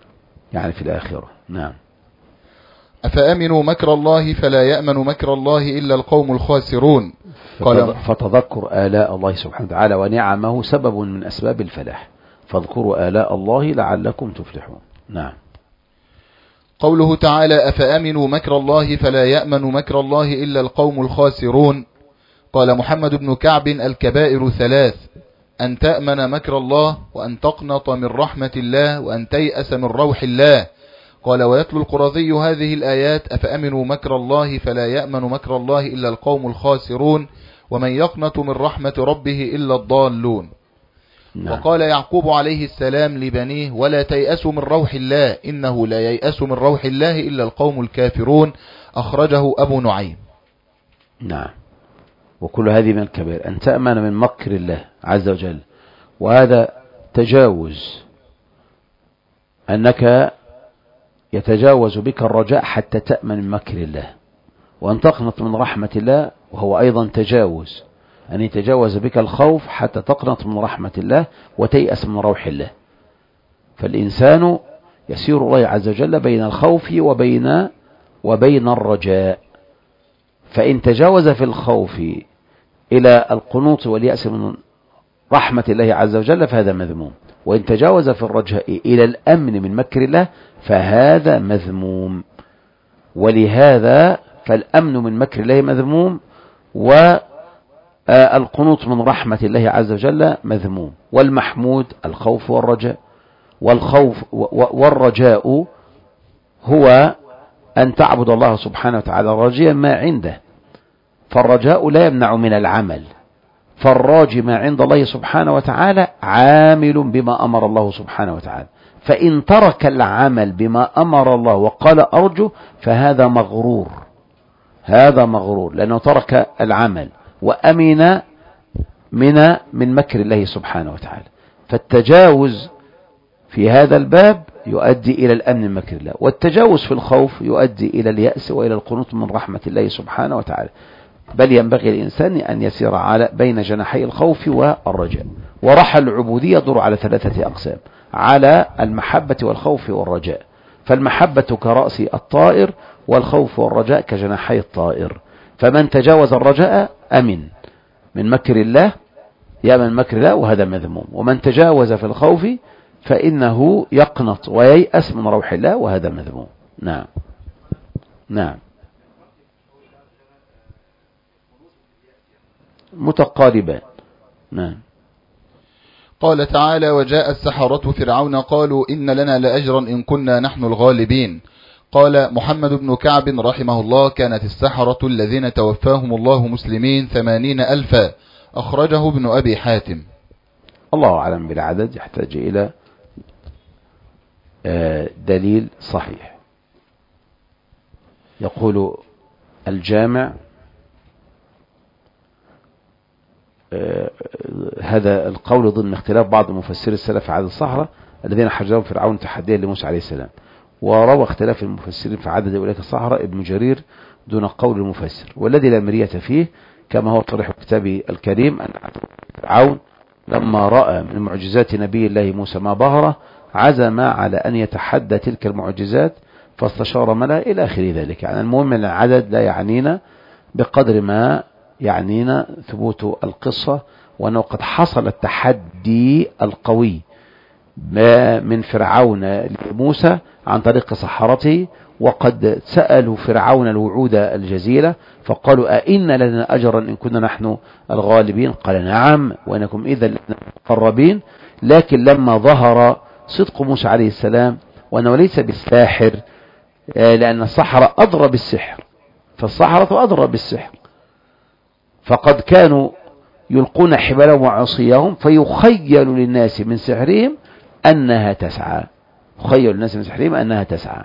يعني في الآخرة. نعم. أفأمنوا مكر الله فلا يأمن مكر الله إلا القوم الخاسرون. قال فتذكر آلاء الله سبحانه وتعالى ونعمه سبب من أسباب الفلاح، فاذكروا آلاء الله لعلكم تفلحون. نعم. قوله تعالى أفأمنوا مكر الله فلا يأمن مكر الله إلا القوم الخاسرون. قال محمد بن كعب الكبائر ثلاث: أن تأمن مكر الله، وأن تقنط من رحمة الله، وأن تيأس من روح الله. قال ويتلو القرظي هذه الآيات: أفأمنوا مكر الله فلا يأمن مكر الله إلا القوم الخاسرون، ومن يقنط من رحمة ربه إلا الضالون. نعم. وقال يعقوب عليه السلام لبنيه: ولا تيأسوا من روح الله، إنه لا ييأس من روح الله إلا القوم الكافرون. أخرجه أبو نعيم. نعم. وكل هذه من الكبائر، أن تأمن من مكر الله عز وجل، وهذا تجاوز، أنك يتجاوز بك الرجاء حتى تأمن من مكر الله، وأن تقنط من رحمة الله، وهو أيضا تجاوز، أن يتجاوز بك الخوف حتى تقنط من رحمة الله وتيأس من روح الله. فالإنسان يسير الله عز وجل بين الخوف وبين وبين الرجاء، فإن تجاوز في الخوف إلى القنوط واليأس من رحمة الله عز وجل فهذا مذموم، وإن تجاوز في الرجاء إلى الأمن من مكر الله فهذا مذموم. ولهذا فالأمن من مكر الله مذموم، والقنوط من رحمة الله عز وجل مذموم. والمحمود الخوف والرجاء، والخوف والرجاء هو أن تعبد الله سبحانه وتعالى راجيا ما عنده، فالرجاء لا يمنع من العمل، فالراجي ما عند الله سبحانه وتعالى عامل بما أمر الله سبحانه وتعالى، فإن ترك العمل بما أمر الله وقال أرجو فهذا مغرور، هذا مغرور لأنه ترك العمل وأمن من من مكر الله سبحانه وتعالى. فالتجاوز في هذا الباب يؤدي إلى الأمن من مكر الله، والتجاوز في الخوف يؤدي إلى اليأس وإلى القنوط من رحمة الله سبحانه وتعالى. بل ينبغي الإنسان أن يسير على بين جناحي الخوف والرجاء. ورحل العبودية يدور على ثلاثة أقسام: على المحبة والخوف والرجاء، فالمحبة كرأس الطائر، والخوف والرجاء كجناحي الطائر. فمن تجاوز الرجاء أمن من مكر الله، يأمن مكر الله، وهذا مذموم. ومن تجاوز في الخوف فإنه يقنط وييأس من روح الله، وهذا مذموم. نعم. نعم. متقاربان. نعم. قال تعالى: وجاء السحرة فرعون قالوا إن لنا لأجرا إن كنا نحن الغالبين. قال محمد بن كعب رحمه الله: كانت السحرة الذين توفاهم الله مسلمين ثمانين ألفا. أخرجه ابن أبي حاتم. الله أعلم بالعدد، يحتاج إلى دليل صحيح. يقول الجامع: هذا القول ضمن اختلاف بعض مفسري السلف في عدد السحرة الذين حجرهم فرعون تحديا لموسى عليه السلام. وروى اختلاف المفسرين في عدد أولئك السحرة ابن جرير دون قول المفسر، والذي لا مرية فيه كما هو صريح كتاب الكريم أن فرعون لما رأى من معجزات نبي الله موسى ما ظهر عزم على أن يتحدى تلك المعجزات فاستشار ملا إلى آخر ذلك. يعني المهم أن العدد لا يعنينا بقدر ما يعنينا ثبوت القصة، وأنه قد حصل التحدي القوي من فرعون لموسى عن طريق سحرته، وقد سألوا فرعون الوعود الجزيلة فقالوا: أئن لنا أجرا إن كنا نحن الغالبين؟ قال: نعم، وإنكم إذا مقربين. لكن لما ظهر صدق موسى عليه السلام وأنه ليس بالساحر، لأن السحرة أضرى بالسحر، فالسحرة أضرى بالسحر، فقد كانوا يلقون حبالهم وعصيهم فيخيل للناس من سحرهم أنها تسعى، يخيل للناس من سحرهم أنها تسعى.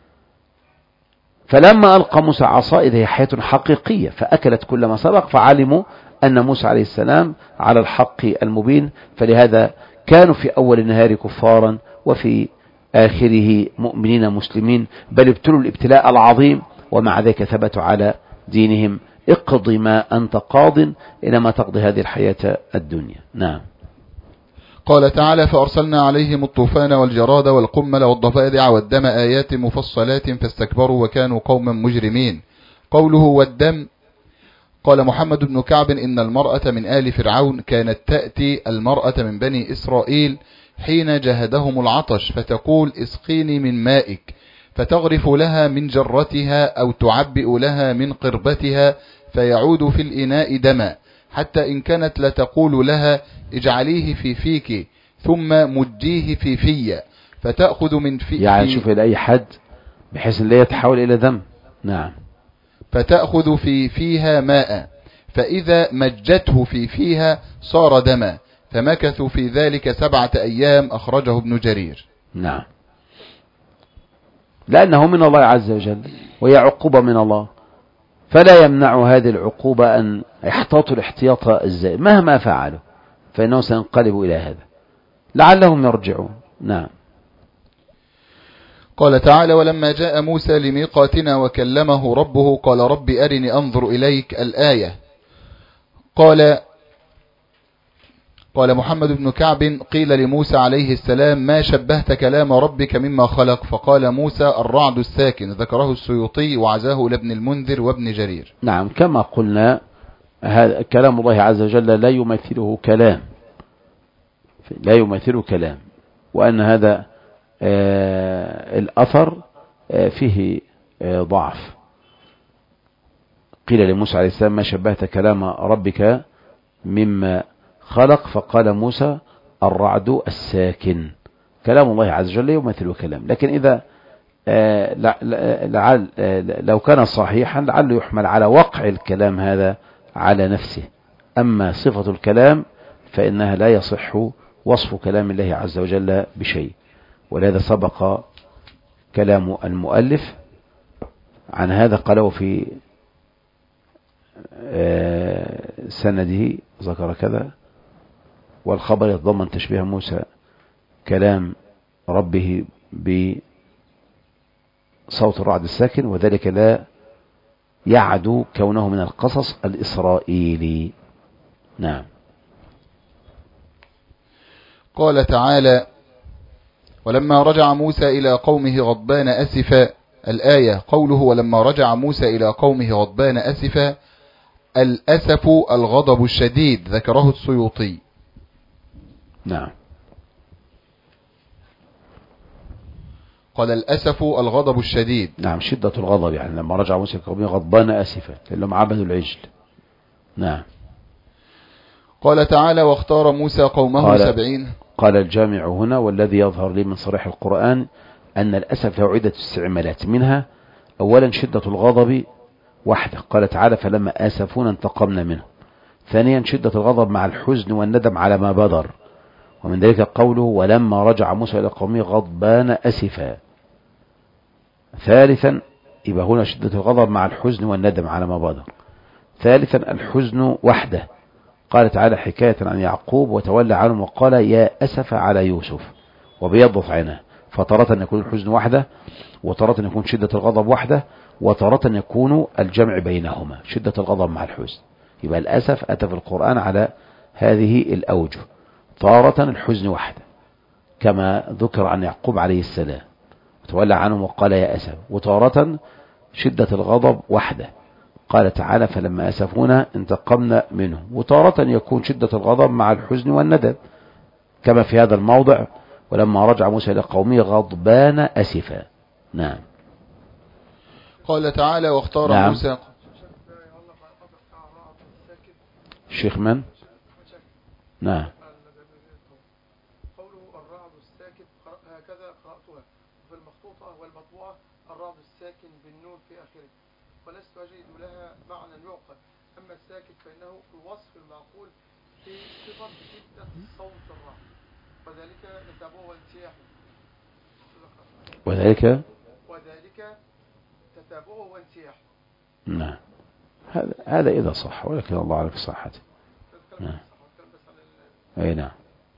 فلما ألقى موسى عصا إذا هي حياة حقيقية فأكلت كل ما سبق، فعلموا أن موسى عليه السلام على الحق المبين. فلهذا كانوا في أول النهار كفارا وفي آخره مؤمنين مسلمين، بل ابتلوا الابتلاء العظيم ومع ذلك ثبتوا على دينهم. اقض ما أنت قاض إنما تقضي هذه الحياة الدنيا. نعم. قال تعالى فأرسلنا عليهم الطوفان والجراد والقمل والضفادع والدم آيات مفصلات فاستكبروا وكانوا قوما مجرمين. قوله والدم، قال محمد بن كعب إن المرأة من آل فرعون كانت تأتي المرأة من بني إسرائيل حين جهدهم العطش فتقول اسقيني من مائك، فتغرف لها من جرتها أو تعبئ لها من قربتها فيعود في الإناء دما، حتى إن كانت لتقول لها اجعليه في فيك ثم مجيه في في، فتأخذ من في يعني شوف إلى أي حد بحيث أن لا يتحول إلى دم. نعم. فتأخذ في فيها ماء، فإذا مجته في فيها صار دما، فمكثوا في ذلك سبعة أيام. أخرجه ابن جرير. نعم. لأنه من الله عز وجل وهي عقوبة من الله، فلا يمنع هذه العقوبة أن يحتاطوا الاحتياط الزائد مهما فعلوا، فإنه سينقلب إلى هذا لعلهم يرجعون. نعم. قال تعالى ولما جاء موسى لميقاتنا وكلمه ربه قال رب أرني أنظر إليك الآية. قال قال محمد بن كعب قيل لموسى عليه السلام ما شبهت كلام ربك مما خلق؟ فقال موسى الرعد الساكن. ذكره السيوطي وعزاه لابن المنذر وابن جرير. نعم. كما قلنا هذا كلام الله عز وجل لا يمثله كلام، لا يمثله كلام، وأن هذا آه الأثر آه فيه آه ضعف. قيل لموسى عليه السلام ما شبهت كلام ربك مما خلق؟ فقال موسى الرعد الساكن. كلام الله عز وجل يمثل كلام، لكن إذا آه لعل آه لو كان صحيحا لعله يحمل على وقع الكلام هذا على نفسه. أما صفة الكلام فإنها لا يصح وصف كلام الله عز وجل بشيء، ولهذا سبق كلام المؤلف عن هذا قاله في آه سنده ذكر كذا، والخبر يتضمن تشبيه موسى كلام ربه بصوت الرعد الساكن، وذلك لا يعدو كونه من القصص الإسرائيلي. نعم. قال تعالى ولما رجع موسى إلى قومه غضبان أسفا. الآية قوله ولما رجع موسى إلى قومه غضبان أسفا. الأسف الغضب الشديد. ذكره السيوطي. نعم. قال الأسف الغضب الشديد. نعم. شدة الغضب، يعني لما رجع موسى قومه غضبان أسفا لأنهم عبدوا العجل. نعم. قال تعالى واختار موسى قومه قال سبعين. قال الجامع هنا والذي يظهر لي من صريح القرآن أن الأسف له عدة استعمالات، منها أولا شدة الغضب وحده، قال تعالى فلما آسفونا انتقمنا منه. ثانيا شدة الغضب مع الحزن والندم على ما بدر، ومن ذلك قوله ولما رجع موسى إلى قومه غضبان أسفا. ثالثا يبقى هنا شدة الغضب مع الحزن والندم على ما بدر. ثالثا الحزن وحده، قال تعالى حكاية عن يعقوب وتولى عنهم وقال يا أسف على يوسف وبيضت عينه. فترة يكون الحزن وحده، وترة يكون شدة الغضب وحده، وترة يكون الجمع بينهما شدة الغضب مع الحزن. يبقى الأسف أتى في القرآن على هذه الأوجه، تارة الحزن وحده كما ذكر عن يعقوب عليه السلام وتولى عنهم وقال يا أسف، وتارة شدة الغضب وحده قال تعالى فلما أسفونا انتقمنا منه، وتارة يكون شدة الغضب مع الحزن والندم كما في هذا الموضع ولما رجع موسى إلى قومه غضبان أسفا. نعم. قال تعالى واختار نعم. موسى. الشيخ من؟ نعم. قوله الرعد الساكن هكذا قرأتها في المخطوطة والمطبوعة الرعد الساكن بالنون في آخره، ولست أجد لها معنى يعقل. أما الساكن فإنه الوصف المعقول في صفة شدة صوت الرعد، وذلك تتابعه وانسياحه. وذلك وذلك تتابعه وانسياحه. نعم. هذا هذا إذا صح، ولكن الله أعلم بصحته. نعم. أي نعم.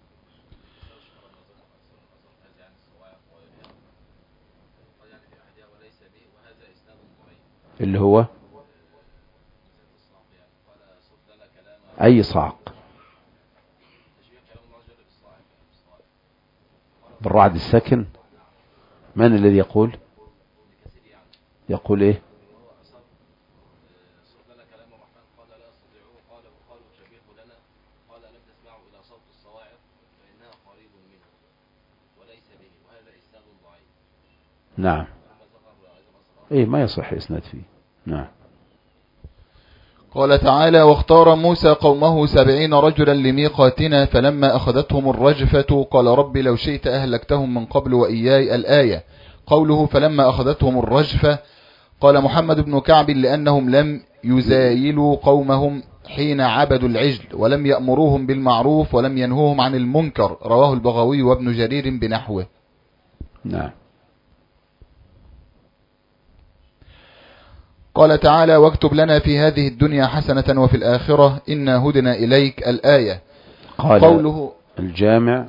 اللي هو أي صعق؟ بالرعد الساكن. من الذي يقول يقول ايه؟ نعم. ايه ما يصح اسناد فيه. نعم. قال تعالى: واختار موسى قومه سبعين رجلا لميقاتنا فلما أخذتهم الرجفة قال رب لو شئت أهلكتهم من قبل وإياي. الآية. قوله فلما أخذتهم الرجفة، قال محمد بن كعب لأنهم لم يزايلوا قومهم حين عبدوا العجل ولم يأمروهم بالمعروف ولم ينهوهم عن المنكر. رواه البغوي وابن جرير بنحوه. نعم. قال تعالى: واكتب لنا في هذه الدنيا حسنة وفي الآخرة إنا هدنا إليك. الآية. قال قوله الجامع: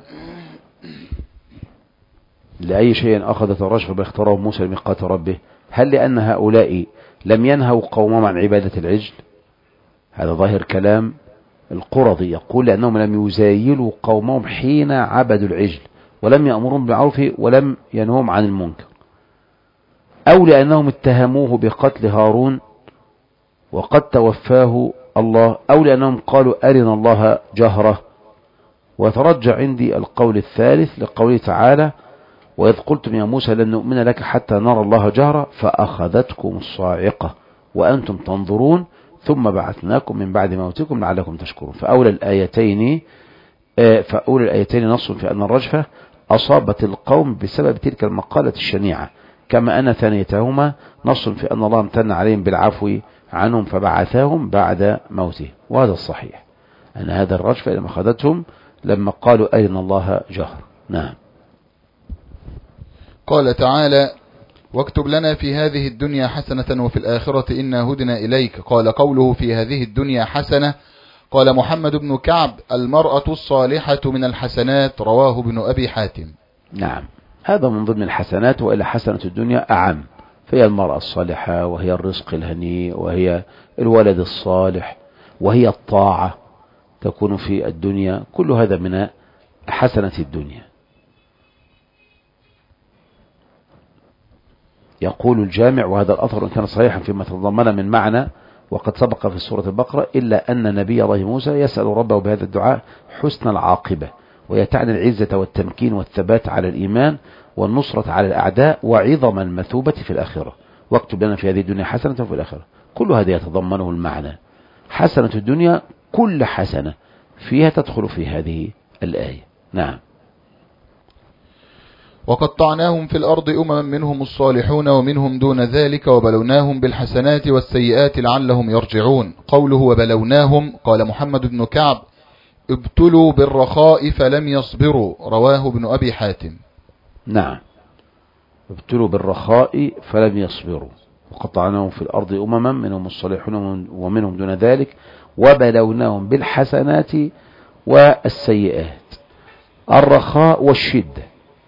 لأي شيء أخذت الرجفة باختاره موسى لميقات ربه؟ هل لأن هؤلاء لم ينهوا قومهم عن عبادة العجل؟ هذا ظاهر كلام القرظي، يقول لأنهم لم يزايلوا قومهم حين عبدوا العجل ولم يأمرهم بالمعروف ولم ينهوهم عن المنكر، أو لأنهم اتهموه بقتل هارون وقد توفاه الله، أو لأنهم قالوا أرنا الله جهرة. وترجع عندي القول الثالث لقوله تعالى: وإذ قلتم يا موسى لن نؤمن لك حتى نرى الله جهرة فأخذتكم الصاعقة وأنتم تنظرون ثم بعثناكم من بعد موتكم لعلكم تشكرون. فأولى الآيتين فأولى الآيتين نص في أن الرجفة أصابت القوم بسبب تلك المقالة الشنيعة، كما أن ثانيتهما نص في أن الله امتن عليهم بالعفو عنهم فبعثاهم بعد موته. وهذا الصحيح أن هذا الرجفة لما أخذتهم لما قالوا أرنا الله جهر. نعم. قال تعالى: واكتب لنا في هذه الدنيا حسنة وفي الآخرة إنا هدنا إليك. قال قوله في هذه الدنيا حسنة، قال محمد بن كعب: المرأة الصالحة من الحسنات. رواه ابن أبي حاتم. نعم، هذا من ضمن الحسنات، وإلا حسنة الدنيا أعم، فهي المرأة الصالحة وهي الرزق الهنيء وهي الولد الصالح وهي الطاعة تكون في الدنيا، كل هذا من حسنة الدنيا. يقول الجامع: وهذا الأثر إن كان صحيحا فيما تضمن من معنى وقد سبق في سورة البقرة، إلا أن نبي الله موسى يسأل ربه بهذا الدعاء حسن العاقبة، ويتعني العزة والتمكين والثبات على الإيمان والنصرة على الأعداء وعظم المثوبة في الآخرة. واكتب لنا في هذه الدنيا حسنة وفي الآخرة، كل هذا يتضمنه المعنى. حسنة الدنيا كل حسنة فيها تدخل في هذه الآية. نعم. وقطعناهم في الأرض أمما منهم الصالحون ومنهم دون ذلك وبلوناهم بالحسنات والسيئات لعلهم يرجعون. قوله وبلوناهم، قال محمد بن كعب: ابتلوا بالرخاء فلم يصبروا. رواه ابن أبي حاتم. نعم، ابتلوا بالرخاء فلم يصبروا. وقطعناهم في الأرض أمما منهم الصالحون ومنهم دون ذلك وبلوناهم بالحسنات والسيئات. الرخاء والشدة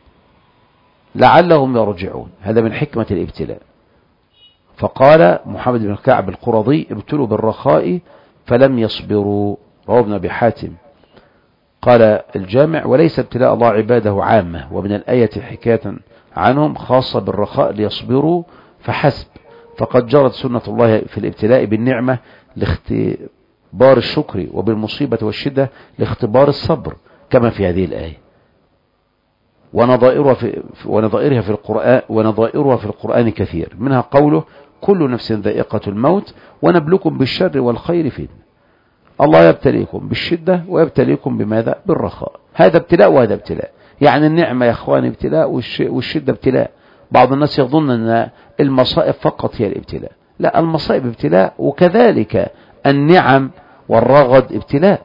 لعلهم يرجعون، هذا من حكمة الابتلاء. فقال محمد بن كعب القرظي: ابتلوا بالرخاء فلم يصبروا. رواه ابن أبي حاتم. قال الجامع: وليس ابتلاء الله عباده عامة، ومن الآية حكاية عنهم خاصة بالرخاء ليصبروا فحسب، فقد جرت سنة الله في الابتلاء بالنعمة لاختبار الشكر وبالمصيبة والشدة لاختبار الصبر، كما في هذه الآية. ونظائرها في ونظائرها في القرآن ونظائرها في القرآن كثير، منها قوله: كل نفس ذائقة الموت ونبلوكم بالشر والخير فتنة. الله يبتليكم بالشدة ويبتليكم بماذا؟ بالرخاء. هذا ابتلاء وهذا ابتلاء، يعني النعمة يا اخواني ابتلاء والشدة ابتلاء. بعض الناس يظن ان المصائب فقط هي الابتلاء، لا، المصائب ابتلاء، وكذلك النعم والرغد ابتلاء.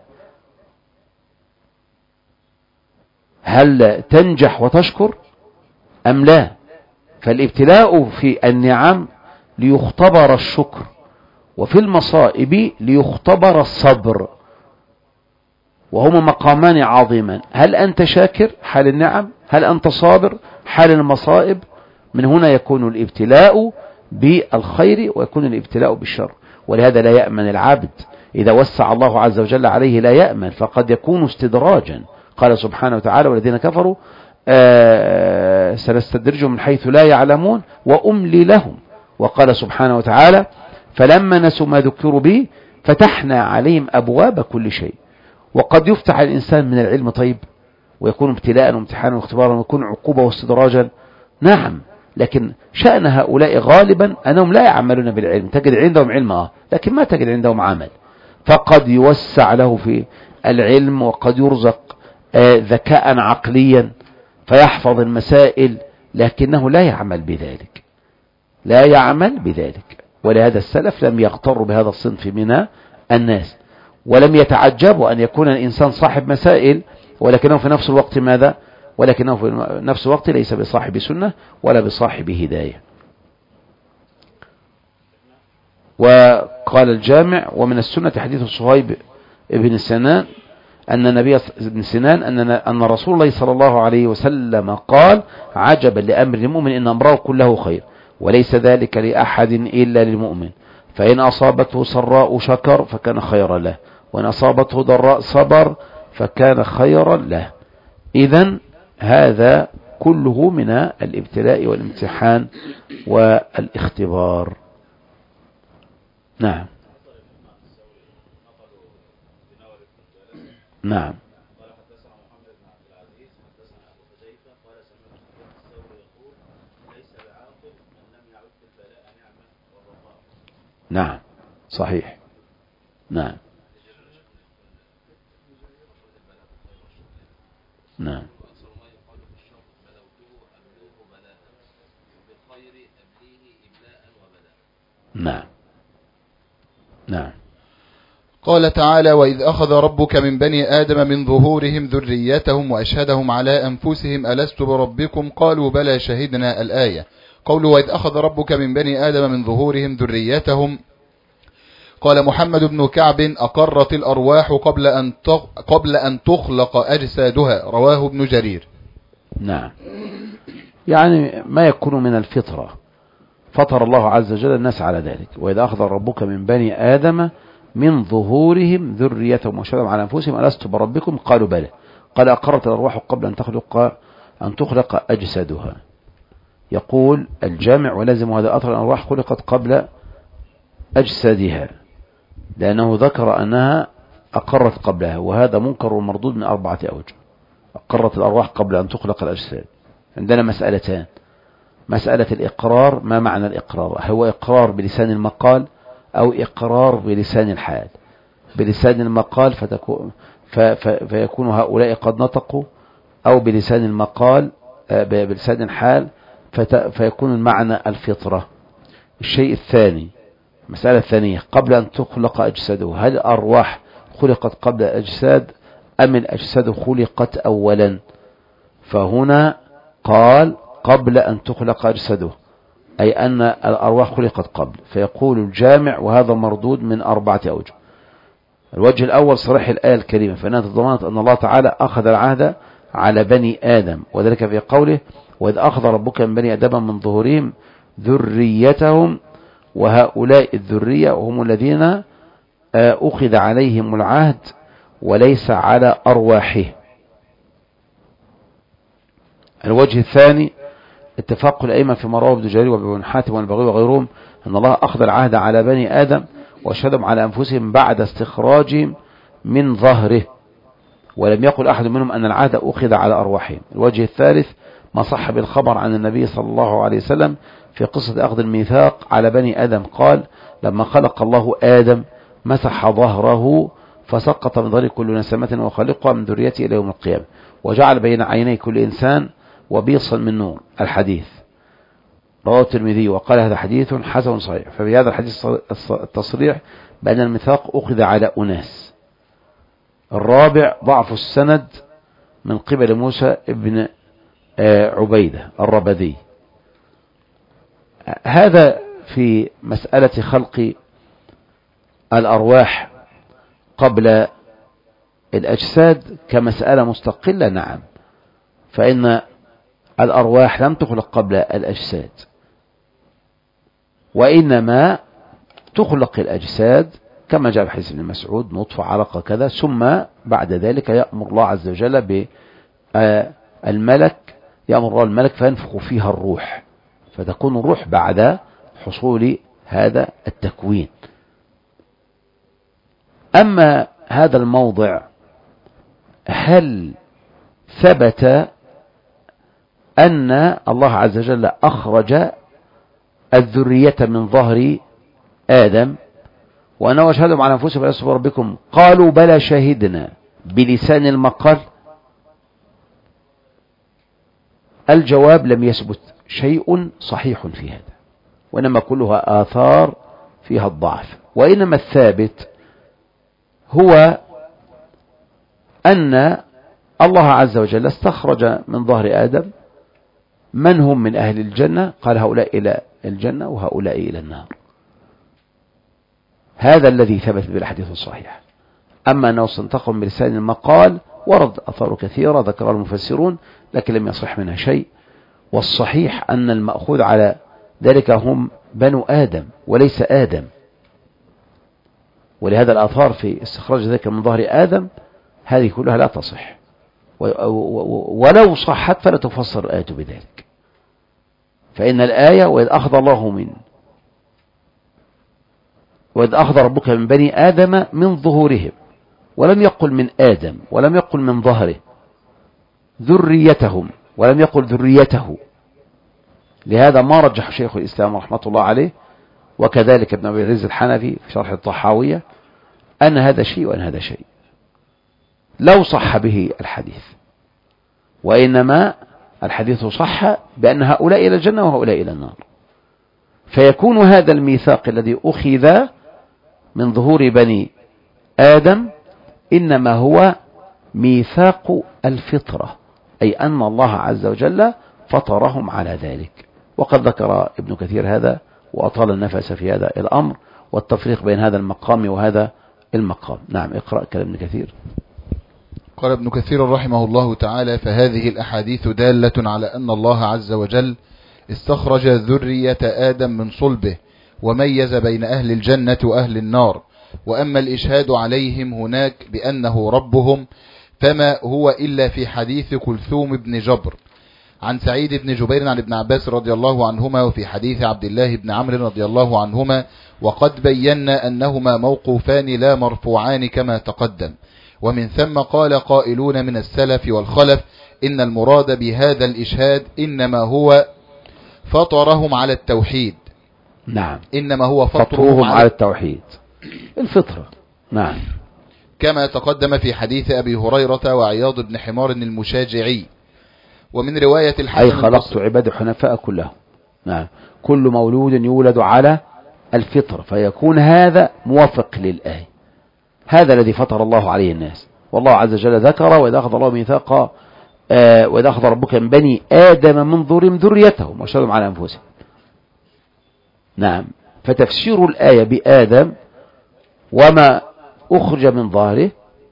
هل تنجح وتشكر أم لا؟ فالابتلاء في النعم ليختبر الشكر، وفي المصائب ليختبر الصبر، وهما مقامان عظيمان. هل أنت شاكر حال النعم؟ هل أنت صابر حال المصائب؟ من هنا يكون الابتلاء بالخير ويكون الابتلاء بالشر. ولهذا لا يأمن العبد إذا وسع الله عز وجل عليه، لا يأمن، فقد يكون استدراجا. قال سبحانه وتعالى: والذين كفروا آه سنستدرجهم من حيث لا يعلمون وأملي لهم. وقال سبحانه وتعالى فلما نسوا ما ذكروا به فتحنا عليهم أبواب كل شيء. وقد يفتح الإنسان من العلم طيب ويكون ابتلاء وامتحانا واختبارا ويكون عقوبة واستدراجا، نعم، لكن شأن هؤلاء غالبا أنهم لا يعملون بالعلم. تجد عندهم علم آه لكن ما تجد عندهم عمل. فقد يوسع له في العلم وقد يرزق آه ذكاء عقليا فيحفظ المسائل، لكنه لا يعمل بذلك، لا يعمل بذلك. ولهذا السلف لم يغتروا بهذا الصنف من الناس، ولم يتعجبوا أن يكون الإنسان صاحب مسائل ولكنه في نفس الوقت ماذا؟ ولكنه في نفس الوقت ليس بصاحب سنة ولا بصاحب هداية. وقال الجامع ومن السنة حديث صهيب بن سنان أن النبي بن سنان أن أن رسول الله صلى الله عليه وسلم قال عجبا لأمر المؤمن إن أمره كله خير وليس ذلك لأحد إلا للمؤمن، فإن أصابته سراء شكر فكان خيرا له وإن أصابته ضراء صبر فكان خيرا له. إذن هذا كله من الابتلاء والامتحان والاختبار. نعم نعم نعم صحيح. نعم نعم نعم نعم. قال تعالى وإذ أخذ ربك من بني آدم من ظهورهم ذريتهم وأشهدهم على أنفسهم ألست بربكم قالوا بلى شهدنا. الآية. قوله وإذ أخذ ربك من بني آدم من ظهورهم ذريتهم، قال محمد بن كعب أقرت الأرواح قبل أن قبل أن تخلق أجسادها، رواه ابن جرير. نعم، يعني ما يكون من الفطرة فطر الله عز وجل الناس على ذلك. وإذا أخذ ربك من بني آدم من ظهورهم ذريتهم وأشهدهم على أنفسهم ألست بربكم قالوا بلى، قال أقرت الأرواح قبل أن تخلق أن تخلق أجسادها. يقول الجامع ولازم هذا أثر الأرواح خلقت قبل أجسادها، لأنه ذكر أنها أقرت قبلها، وهذا منكر ومردود من أربعة أوجه. أقرت الأرواح قبل أن تخلق الأجساد. عندنا مسألتان: مسألة الإقرار، ما معنى الإقرار؟ هو إقرار بلسان المقال أو إقرار بلسان الحال؟ بلسان المقال فتكون فيكون هؤلاء قد نطقوا، أو بلسان المقال بلسان الحال فيكون المعنى الفطرة. الشيء الثاني، مسألة الثانية، قبل أن تخلق أجساده، هل الأرواح خلقت قبل الأجساد أم الأجساد خلقت أولا؟ فهنا قال قبل أن تخلق أجساده، أي أن الأرواح خلقت قبل. فيقول الجامع وهذا مردود من أربعة أوجه. الوجه الأول صريح الآية الكريمة، فإنها تضمنت أن الله تعالى أخذ العهد على بني آدم، وذلك في قوله وإذ أخذ ربك من بني آدم من ظهورهم ذريتهم، وهؤلاء الذرية هم الذين أخذ عليهم العهد وليس على أرواحهم. الوجه الثاني اتفاق الأئمة في رواه ابن جرير وابن حاتم والبغوي وغيرهم أن الله أخذ العهد على بني آدم وأشهدهم على أنفسهم بعد استخراجهم من ظهره، ولم يقل أحد منهم أن العهد أخذ على أرواحهم. الوجه الثالث ما صح بالخبر عن النبي صلى الله عليه وسلم في قصة أخذ الميثاق على بني آدم، قال لما خلق الله آدم مسح ظهره فسقط من ظهره كل نسمة وخلقها من ذريته إلى يوم القيامة، وجعل بين عيني كل إنسان وبيصا من نور. الحديث رواه الترمذي وقال هذا حديث حسن صحيح. فبهذا الحديث التصريح بأن الميثاق أخذ على أناس. الرابع ضعف السند من قبل موسى ابن عبيدة الربذي. هذا في مسألة خلق الأرواح قبل الأجساد كمسألة مستقلة، نعم، فإن الأرواح لم تخلق قبل الأجساد، وإنما تخلق الأجساد كما جاء في حديث ابن مسعود نطفة علقة كذا، ثم بعد ذلك يأمر الله عز وجل بالملك يأمر الله الملك فينفخ فيها الروح، فتكون الروح بعد حصول هذا التكوين. أما هذا الموضع هل ثبت أن الله عز وجل أخرج الذرية من ظهر آدم وأنه واشهدهم على أنفسهم ألست بربكم قالوا بلى شهدنا بلسان المقال؟ الجواب لم يثبت شيء صحيح في هذا، وإنما كلها آثار فيها الضعف. وإنما الثابت هو أن الله عز وجل استخرج من ظهر آدم من هم من أهل الجنة، قال هؤلاء إلى الجنة وهؤلاء إلى النار. هذا الذي ثبت بالحديث الصحيح. أما أنه استنطقهم بلسان المقال ورد أثار كثيرة ذكرها المفسرون لكن لم يصح منها شيء، والصحيح أن المأخوذ على ذلك هم بنو آدم وليس آدم، ولهذا الآثار في استخراج ذلك من ظهر آدم هذه كلها لا تصح، ولو صحت فلا تفسر الآية بذلك. فإن الآية وإذ أخذ الله من وإذ أخذ ربك من بني آدم من ظهورهم، ولم يقل من آدم ولم يقل من ظهره، ذريتهم ولم يقل ذريته. لهذا ما رجح شيخ الإسلام رحمة الله عليه وكذلك ابن أبي العز الحنفي في شرح الطحاوية أن هذا شيء وأن هذا شيء لو صح به الحديث، وإنما الحديث صح بأن هؤلاء إلى الجنة وهؤلاء إلى النار، فيكون هذا الميثاق الذي أخذ من ظهور بني آدم إنما هو ميثاق الفطرة، أي أن الله عز وجل فطرهم على ذلك. وقد ذكر ابن كثير هذا وأطال النفس في هذا الأمر والتفريق بين هذا المقام وهذا المقام. نعم، اقرأ كلام ابن كثير. قال ابن كثير رحمه الله تعالى: فهذه الأحاديث دالة على أن الله عز وجل استخرج ذرية آدم من صلبه وميز بين أهل الجنة وأهل النار. وأما الإشهاد عليهم هناك بأنه ربهم فما هو إلا في حديث كلثوم بن جبر عن سعيد بن جبير عن ابن عباس رضي الله عنهما، وفي حديث عبد الله بن عمرو رضي الله عنهما، وقد بينا أنهما موقوفان لا مرفوعان كما تقدم. ومن ثم قال قائلون من السلف والخلف إن المراد بهذا الإشهاد إنما هو فطرهم على التوحيد. نعم، إنما هو فطرهم على التوحيد، الفطرة. نعم، كما تقدم في حديث أبي هريرة وعياض بن حمار المشاجعي. ومن رواية الحسن أي خلقت عباد حنفاء كلهم. نعم، كل مولود يولد على الفطر، فيكون هذا موافق للآية. هذا الذي فطر الله عليه الناس. والله عز وجل ذكر: وإذا أخذ الله ميثاق آه وإذا أخذ ربك من بني آدم من ظهورهم ذريتهم وأشهدهم على أنفسهم. نعم، فتفسير الآية بآدم وما أخرج من ظهره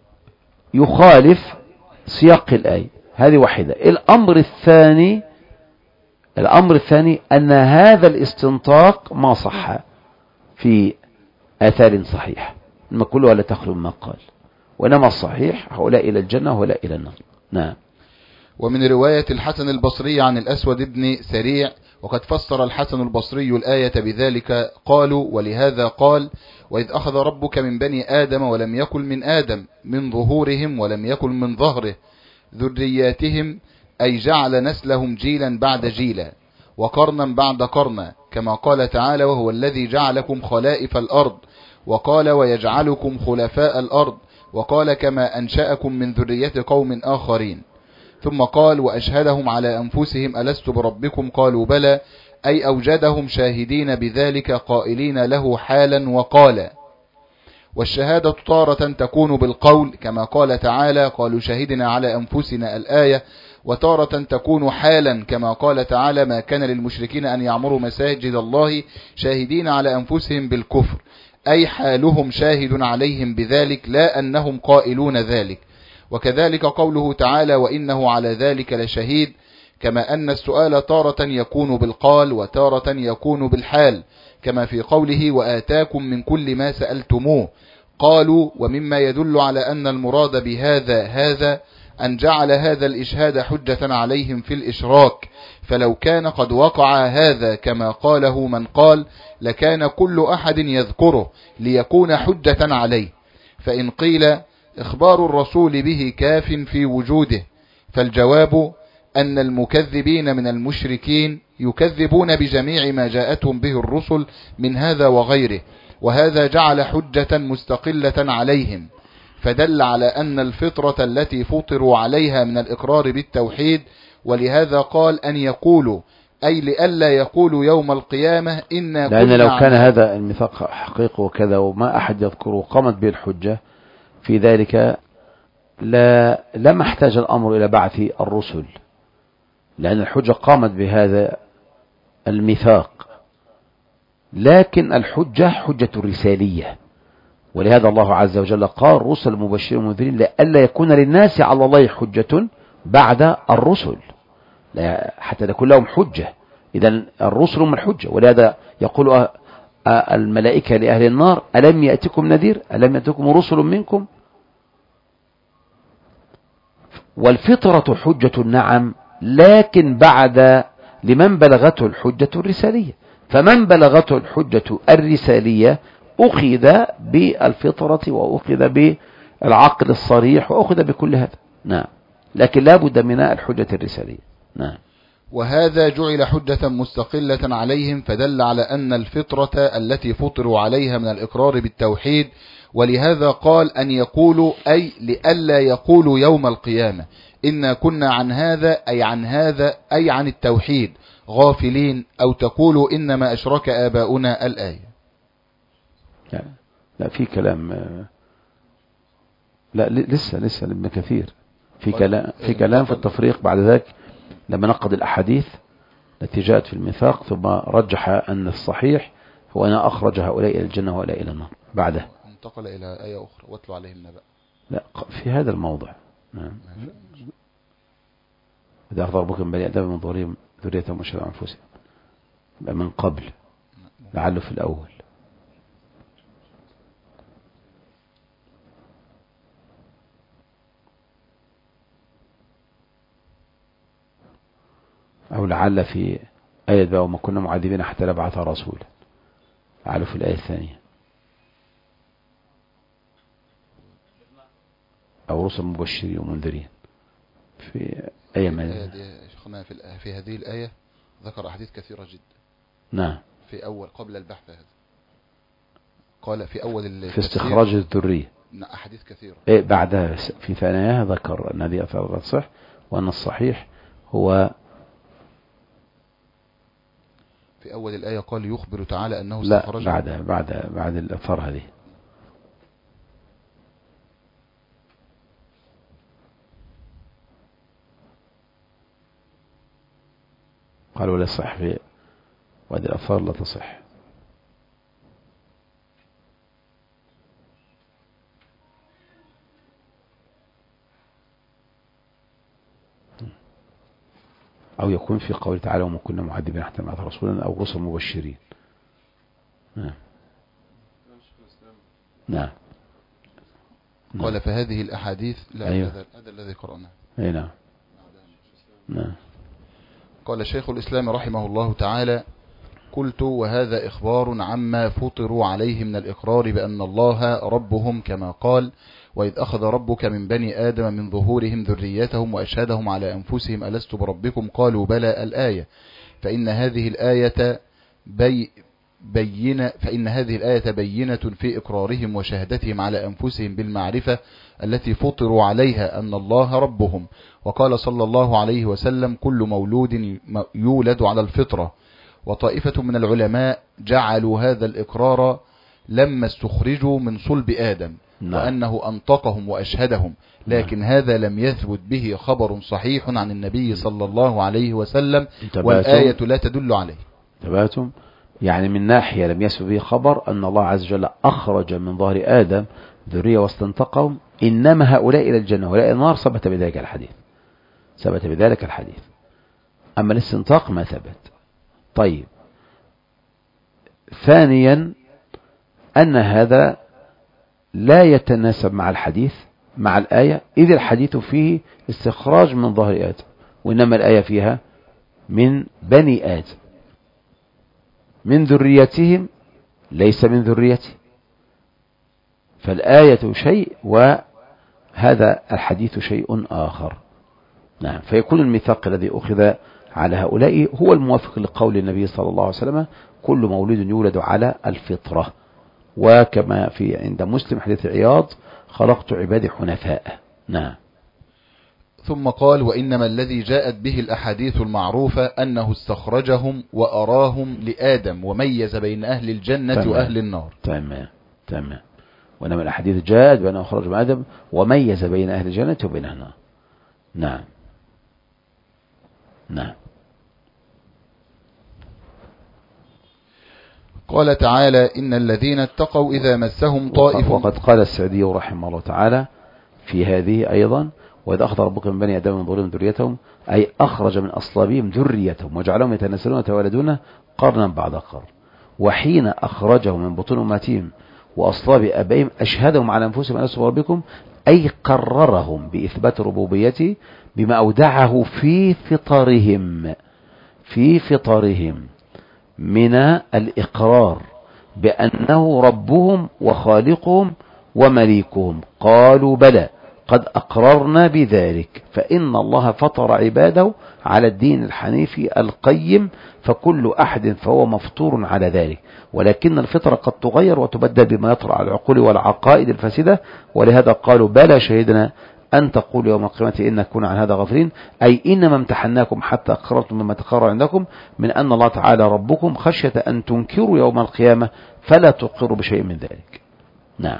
يخالف سياق الآية. هذه واحدة. الأمر الثاني الأمر الثاني أن هذا الاستنطاق ما صح في آثار صحيح، إنما كلها لا تخلو مما قال، وإنما الصحيح هؤلاء إلى الجنة وهؤلاء إلى النار. نعم. ومن رواية الحسن البصري عن الأسود بن سريع: وقد فسر الحسن البصري الآية بذلك قالوا: ولهذا قال: وإذ أخذ ربك من بني آدم ولم يكن من آدم من ظهورهم ولم يكن من ظهره ذرياتهم، أي جعل نسلهم جيلا بعد جيلا وقرنا بعد قرنا، كما قال تعالى: وهو الذي جعلكم خلائف الأرض، وقال: ويجعلكم خلفاء الأرض، وقال: كما أنشأكم من ذرية قوم آخرين. ثم قال: وأشهدهم على أنفسهم ألست بربكم قالوا بلى، أي أوجدهم شاهدين بذلك قائلين له حالا وقالا. والشهادة تارة تكون بالقول كما قال تعالى: قالوا شهدنا على أنفسنا الآية، وتارة تكون حالا كما قال تعالى: ما كان للمشركين أن يعمروا مساجد الله شاهدين على أنفسهم بالكفر، أي حالهم شاهد عليهم بذلك لا أنهم قائلون ذلك. وكذلك قوله تعالى: وإنه على ذلك لشهيد، كما أن السؤال تارة يكون بالقال وتارة يكون بالحال، كما في قوله: وآتاكم من كل ما سألتموه. قالوا: ومما يدل على أن المراد بهذا هذا أن جعل هذا الإشهاد حجة عليهم في الإشراك، فلو كان قد وقع هذا كما قاله من قال لكان كل أحد يذكره ليكون حجة عليه. فإن قيل إخبار الرسول به كاف في وجوده، فالجواب أن المكذبين من المشركين يكذبون بجميع ما جاءتهم به الرسل من هذا وغيره، وهذا جعل حجة مستقلة عليهم، فدل على أن الفطرة التي فطروا عليها من الإقرار بالتوحيد، ولهذا قال أن يقولوا، أي لئلا يقولوا يوم القيامة إنا كنا، لأن لو كان هذا الميثاق حقيقي وكذا وما أحد يذكره قامت به الحجة في ذلك لا لما احتاج الأمر إلى بعث الرسل، لأن الحجة قامت بهذا الميثاق. لكن الحجة حجة رسالية، ولهذا الله عز وجل قال رسل مبشرين ومنذرين لئلا يكون للناس على الله حجة بعد الرسل، حتى تكون لهم حجة. إذن الرسل هم الحجة، ولهذا يقول الملائكة لأهل النار ألم يأتكم نذير، ألم يأتكم رسل منكم. والفطرة حجة نعم، لكن بعد لمن بلغته الحجة الرسالية، فمن بلغته الحجة الرسالية أخذ بالفطرة وأخذ بالعقل الصريح وأخذ بكل هذا. نعم، لكن لا بد من الحجة الرسالية. نعم. وهذا جعل حجة مستقلة عليهم، فدل على أن الفطرة التي فطروا عليها من الإقرار بالتوحيد، ولهذا قال أن يقولوا، أي لئلا يقولوا يوم القيامة إنا كنا عن هذا، أي عن هذا أي عن التوحيد غافلين، أو تقولوا إنما أشرك آباؤنا الآية. لا, لا في كلام، لا لسه لسه لابن كثير في كلام في كلام في التفريق بعد ذلك لما نقض الأحاديث التي جاءت في الميثاق، ثم رجح أن الصحيح هو أن أخرج هؤلاء إلى الجنة وهؤلاء إلى النار. بعده انتقل إلى آية أخرى واتلو عليهم نبأ. لا في هذا الموضع. نعم. إذا أخذ ربك من بني آدم من ظهورهم ذريتهم وشهدوا على أنفسهم، من قبل لعله في الأول. أو لعل في آية بقى وما كنا معذبين حتى نبعث رسولا، لعله في الآية الثانية، أو رسل مبشرين ومنذرين في أي ما شيخنا في, في هذه الآية ذكر أحاديث كثيرة جدا. نعم. في أول قبل البحث هذا قال في أول في استخراج الذرية أحاديث كثيرة. إيه بعدها في ثانيها ذكر أن هذه أثار الصح، وأن الصحيح هو في أول الآية قال يخبر تعالى أنه لا بعد بعد بعد الأثار هذه. قال ولا صح في وهذه الأثار لا تصح. أو يكون في قول تعالى وما كنا معذبين حتى نبعث رسولا، أو رسل مبشرين. نعم. نعم. قال فهذه الأحاديث لا. أيوه. هذا هذا الذي قرأناه. أي نعم. نعم. قال شيخ الإسلام رحمه الله تعالى: قلت وهذا إخبار عما فطروا عليه من الإقرار بأن الله ربهم، كما قال: وإذ أخذ ربك من بني آدم من ظهورهم ذريتهم وأشهدهم على أنفسهم ألست بربكم قالوا بلى الآية. فإن هذه الآية بي بينة فإن هذه الآية بينة في إقرارهم وشهادتهم على أنفسهم بالمعرفة التي فطروا عليها أن الله ربهم. وقال صلى الله عليه وسلم: كل مولود يولد على الفطرة. وطائفة من العلماء جعلوا هذا الإقرار لما استخرجوا من صلب آدم، نعم. وأنه أنطقهم وأشهدهم، لكن نعم. هذا لم يثبت به خبر صحيح عن النبي صلى الله عليه وسلم، والآية لا تدل عليه. تباتم يعني من ناحية لم يثبت به خبر أن الله عز وجل أخرج من ظهر آدم ذرية واستنطقهم، إنما هؤلاء إلى الجنة وهؤلاء إلى النار، ثبت بذلك الحديث ثبت بذلك الحديث أما الاستنطاق ما ثبت. طيب، ثانيا أن هذا لا يتناسب مع الحديث مع الآية، إذ الحديث فيه استخراج من ظهر آدم، وإنما الآية فيها من بني آدم، من ذريتهم ليس من ذريته، فالآية شيء وهذا الحديث شيء آخر. نعم. فيكون الميثاق الذي أخذ على هؤلاء هو الموافق لقول النبي صلى الله عليه وسلم: كل مولود يولد على الفطرة، وكما في عند مسلم حديث عياض: خلقت عبادي حنفاء. نعم. ثم قال: وإنما الذي جاءت به الأحاديث المعروفة أنه استخرجهم وأراهم لآدم وميز بين أهل الجنة تمام. وأهل النار. تمام تمام. وإنما الأحاديث جاءت بأنه خرج من آدم وميز بين أهل الجنة وبين النار. نعم نعم. قال تعالى: إن الذين اتقوا إذا مسهم طائف. وقد قال السعدي رحمه الله تعالى في هذه أيضا: وإذ أخذ ربك من بني آدم من ظهورهم ذريتهم، أي أخرج من أصلابهم ذريتهم وجعلهم يتناسلون ويتوالدون قرنا بعد قرن. وحين أخرجهم من بطون أمهاتهم وأصلاب آبائهم أشهدهم على أنفسهم ألست بربكم، أي قررهم بإثبات ربوبيته بما أودعه في فطرهم في فطرهم من الإقرار بأنه ربهم وخالقهم ومليكهم. قالوا: بلى قد أقررنا بذلك، فإن الله فطر عباده على الدين الحنيفي القيم، فكل أحد فهو مفطور على ذلك، ولكن الفطرة قد تغير وتبدل بما يطرأ على العقول والعقائد الفاسدة، ولهذا قالوا: بلى شهدنا أن تقول يوم القيامة إن كنا عن هذا غافلين، أي إنما امتحناكم حتى أقررتم مما تقرر عندكم من أن الله تعالى ربكم، خشية أن تنكروا يوم القيامة فلا تقروا بشيء من ذلك. نعم.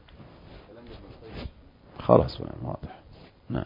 خلاص واضح. نعم.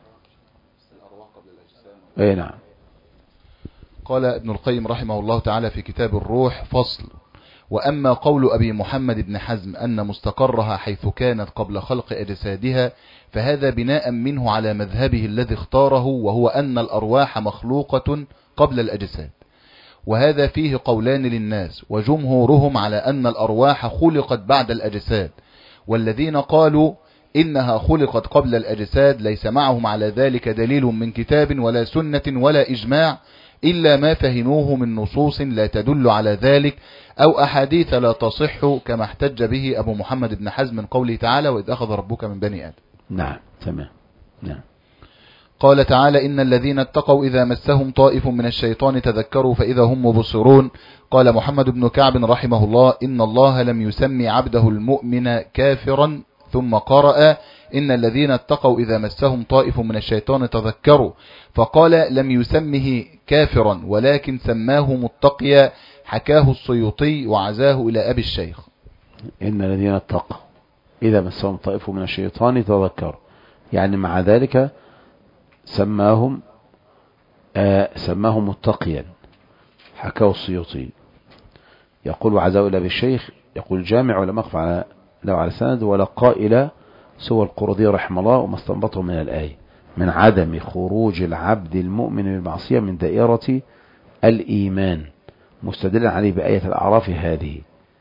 اي نعم. قال ابن القيم رحمه الله تعالى في كتاب الروح: فصل: وأما قول أبي محمد بن حزم أن مستقرها حيث كانت قبل خلق أجسادها، فهذا بناء منه على مذهبه الذي اختاره، وهو أن الأرواح مخلوقة قبل الأجساد، وهذا فيه قولان للناس، وجمهورهم على أن الأرواح خلقت بعد الأجساد، والذين قالوا إنها خلقت قبل الأجساد ليس معهم على ذلك دليل من كتاب ولا سنة ولا إجماع، إلا ما فهموه من نصوص لا تدل على ذلك، أو أحاديث لا تصح، كما احتج به أبو محمد بن حزم من قوله تعالى: وإذ أخذ ربك من بني آدم. نعم تمام. نعم. قال تعالى: إن الذين اتقوا إذا مسهم طائف من الشيطان تذكروا فإذا هم مبصرون. قال محمد بن كعب رحمه الله: إن الله لم يسمي عبده المؤمن كافرا، ثم قرأ: إن الذين اتقوا إذا مسهم طائف من الشيطان تذكروا، فقال لم يسمه كافرا ولكن سماه متقيا، حكاه السيوطي وعزاه إلى أبي الشيخ. إن الذين اتقوا إذا مسهم طائف من الشيطان تذكروا، يعني مع ذلك سماهم آه سماهم متقيا، حكاه السيوطي. يقول وعزاه إلى أبي الشيخ، يقول جامع ولم أقف على لو على سند ولا قائل سوى القرضي رحمه الله، وما استنبطه من الآية من عدم خروج العبد المؤمن بالمعصية من دائرة الإيمان، مستدلا عليه بآية الأعراف هذه.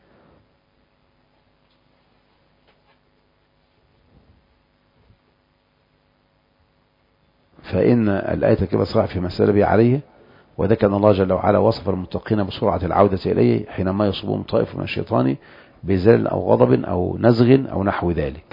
فإن الآية كما صرح في مسألة بي عليه، وذكر أن الله جل وعلا وصف المتقين بسرعة العودة إليه حينما يصبهم طائف من الشيطان بزلل أو غضب أو نزغ أو نحو ذلك.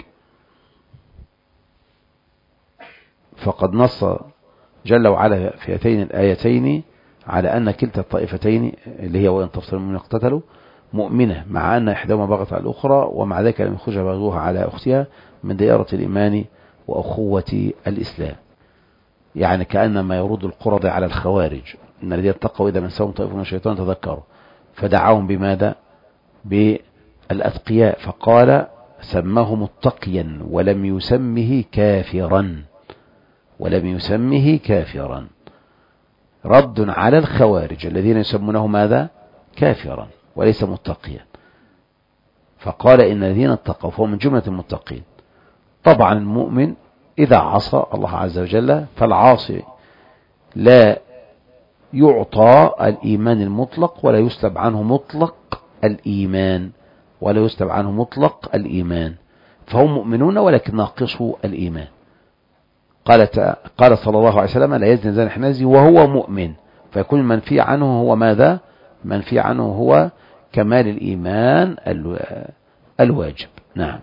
فقد نص جل وعلا في هاتين الآيتين على أن كلتا الطائفتين اللي هي وإن تفصل من اقتتلوا مؤمنة، مع أن إحداهما بغت على الأخرى، ومع ذلك لم يخرج بغوها على أختها من دائرة الإيمان وأخوة الإسلام. يعني كأنما يرد القرض على الخوارج، إن الذين اتقوا إذا مسهم طائف من الشيطان تذكروا، فدعاهم بماذا؟ بالأتقياء، فقال سماه متقيا ولم يسمه كافرا، ولم يسمه كافرا، رد على الخوارج الذين يسمونه ماذا؟ كافرا وليس متقيا. فقال إن الذين اتقوا فهو من جملة المتقين. طبعا المؤمن إذا عصى الله عز وجل فالعاصي لا يعطى الإيمان المطلق ولا يسلب عنه مطلق الإيمان، ولا يسلب عنه مطلق الإيمان، فهم مؤمنون ولكن ناقصوا الإيمان. قال قال صلى الله عليه وسلم لا يزني زاني حين يزني وهو مؤمن، فيكون المنفي عنه هو ماذا؟ منفي عنه هو كمال الإيمان الواجب. نعم.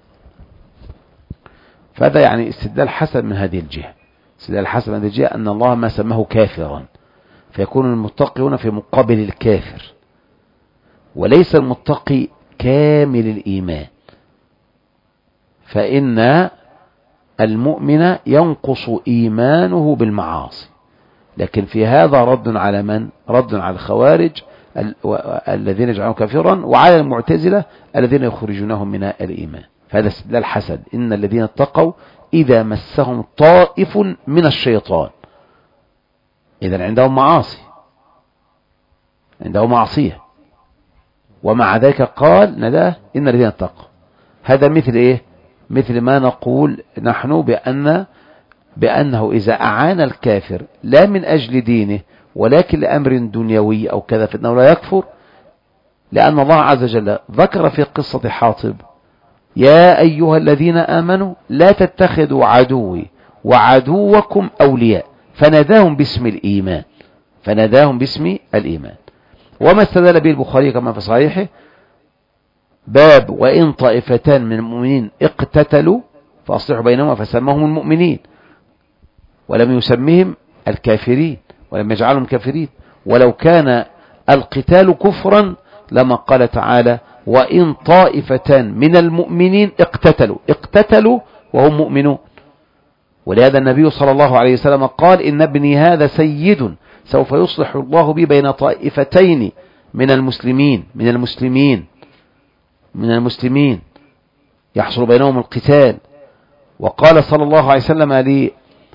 فهذا يعني استدلال حسن من هذه الجهة، استدلال حسن من هذه الجهة أن الله ما سماه كافرا، فيكون المتقي هنا في مقابل الكافر، وليس المتقي كامل الإيمان، فإن المؤمن ينقص إيمانه بالمعاصي. لكن في هذا رد على من؟ رد على الخوارج الذين يجعلون كافرا، وعلى المعتزلة الذين يخرجونهم من الإيمان. فهذا استدلال حسن، إن الذين اتقوا إذا مسهم طائف من الشيطان، إذا عندهم معاصي، عندهم معصية، ومع ذلك قال نداه إن الذين اتقوا. هذا مثل إيه؟ مثل ما نقول نحن بأن بأنه إذا أعان الكافر لا من أجل دينه ولكن لأمر دنيوي أو كذا فإنه لا يكفر، لأن الله عز وجل ذكر في قصة حاطب يا أيها الذين آمنوا لا تتخذوا عدوي وعدوكم أولياء، فناداهم باسم الإيمان، فناداهم باسم الإيمان. وما استدل به البخاري كما في صحيحه باب وإن طائفتان من المؤمنين اقتتلوا فأصلحوا بينهما، فسماهم المؤمنين ولم يسمهم الكافرين ولم يجعلهم كافرين. ولو كان القتال كفرا لما قال تعالى وإن طائفتان من المؤمنين اقتتلوا، اقتتلوا وهم مؤمنون. ولهذا النبي صلى الله عليه وسلم قال إن ابني هذا سيد سوف يصلح الله بي بين طائفتين من المسلمين من المسلمين من المسلمين يحصل بينهم القتال. وقال صلى الله عليه وسلم لي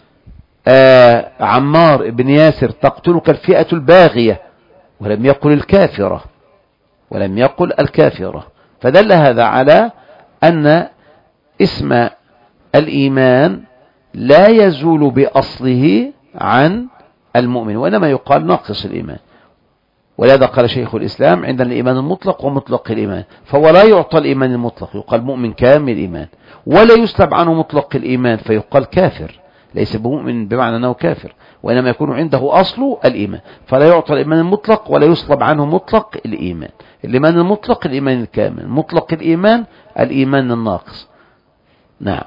آه عمار بن ياسر تقتلك الفئة الباغية، ولم يقل الكافرة، ولم يقل الكافرة. فدل هذا على أن اسم الإيمان لا يزول بأصله عن المؤمن، وإنما يقال ناقص الإيمان. ولهذا قال شيخ الإسلام عندنا الإيمان المطلق ومطلق الإيمان، فهو لا يعطى الإيمان المطلق يقال مؤمن كامل الإيمان، ولا يسلب عنه مطلق الإيمان فيقال كافر، ليس بمؤمن بمعنى أنه كافر، وإنما يكون عنده أصل الإيمان، فلا يعطى الإيمان المطلق ولا يسلب عنه مطلق الإيمان. الإيمان المطلق الإيمان الكامل، مطلق الإيمان الإيمان الناقص. نعم.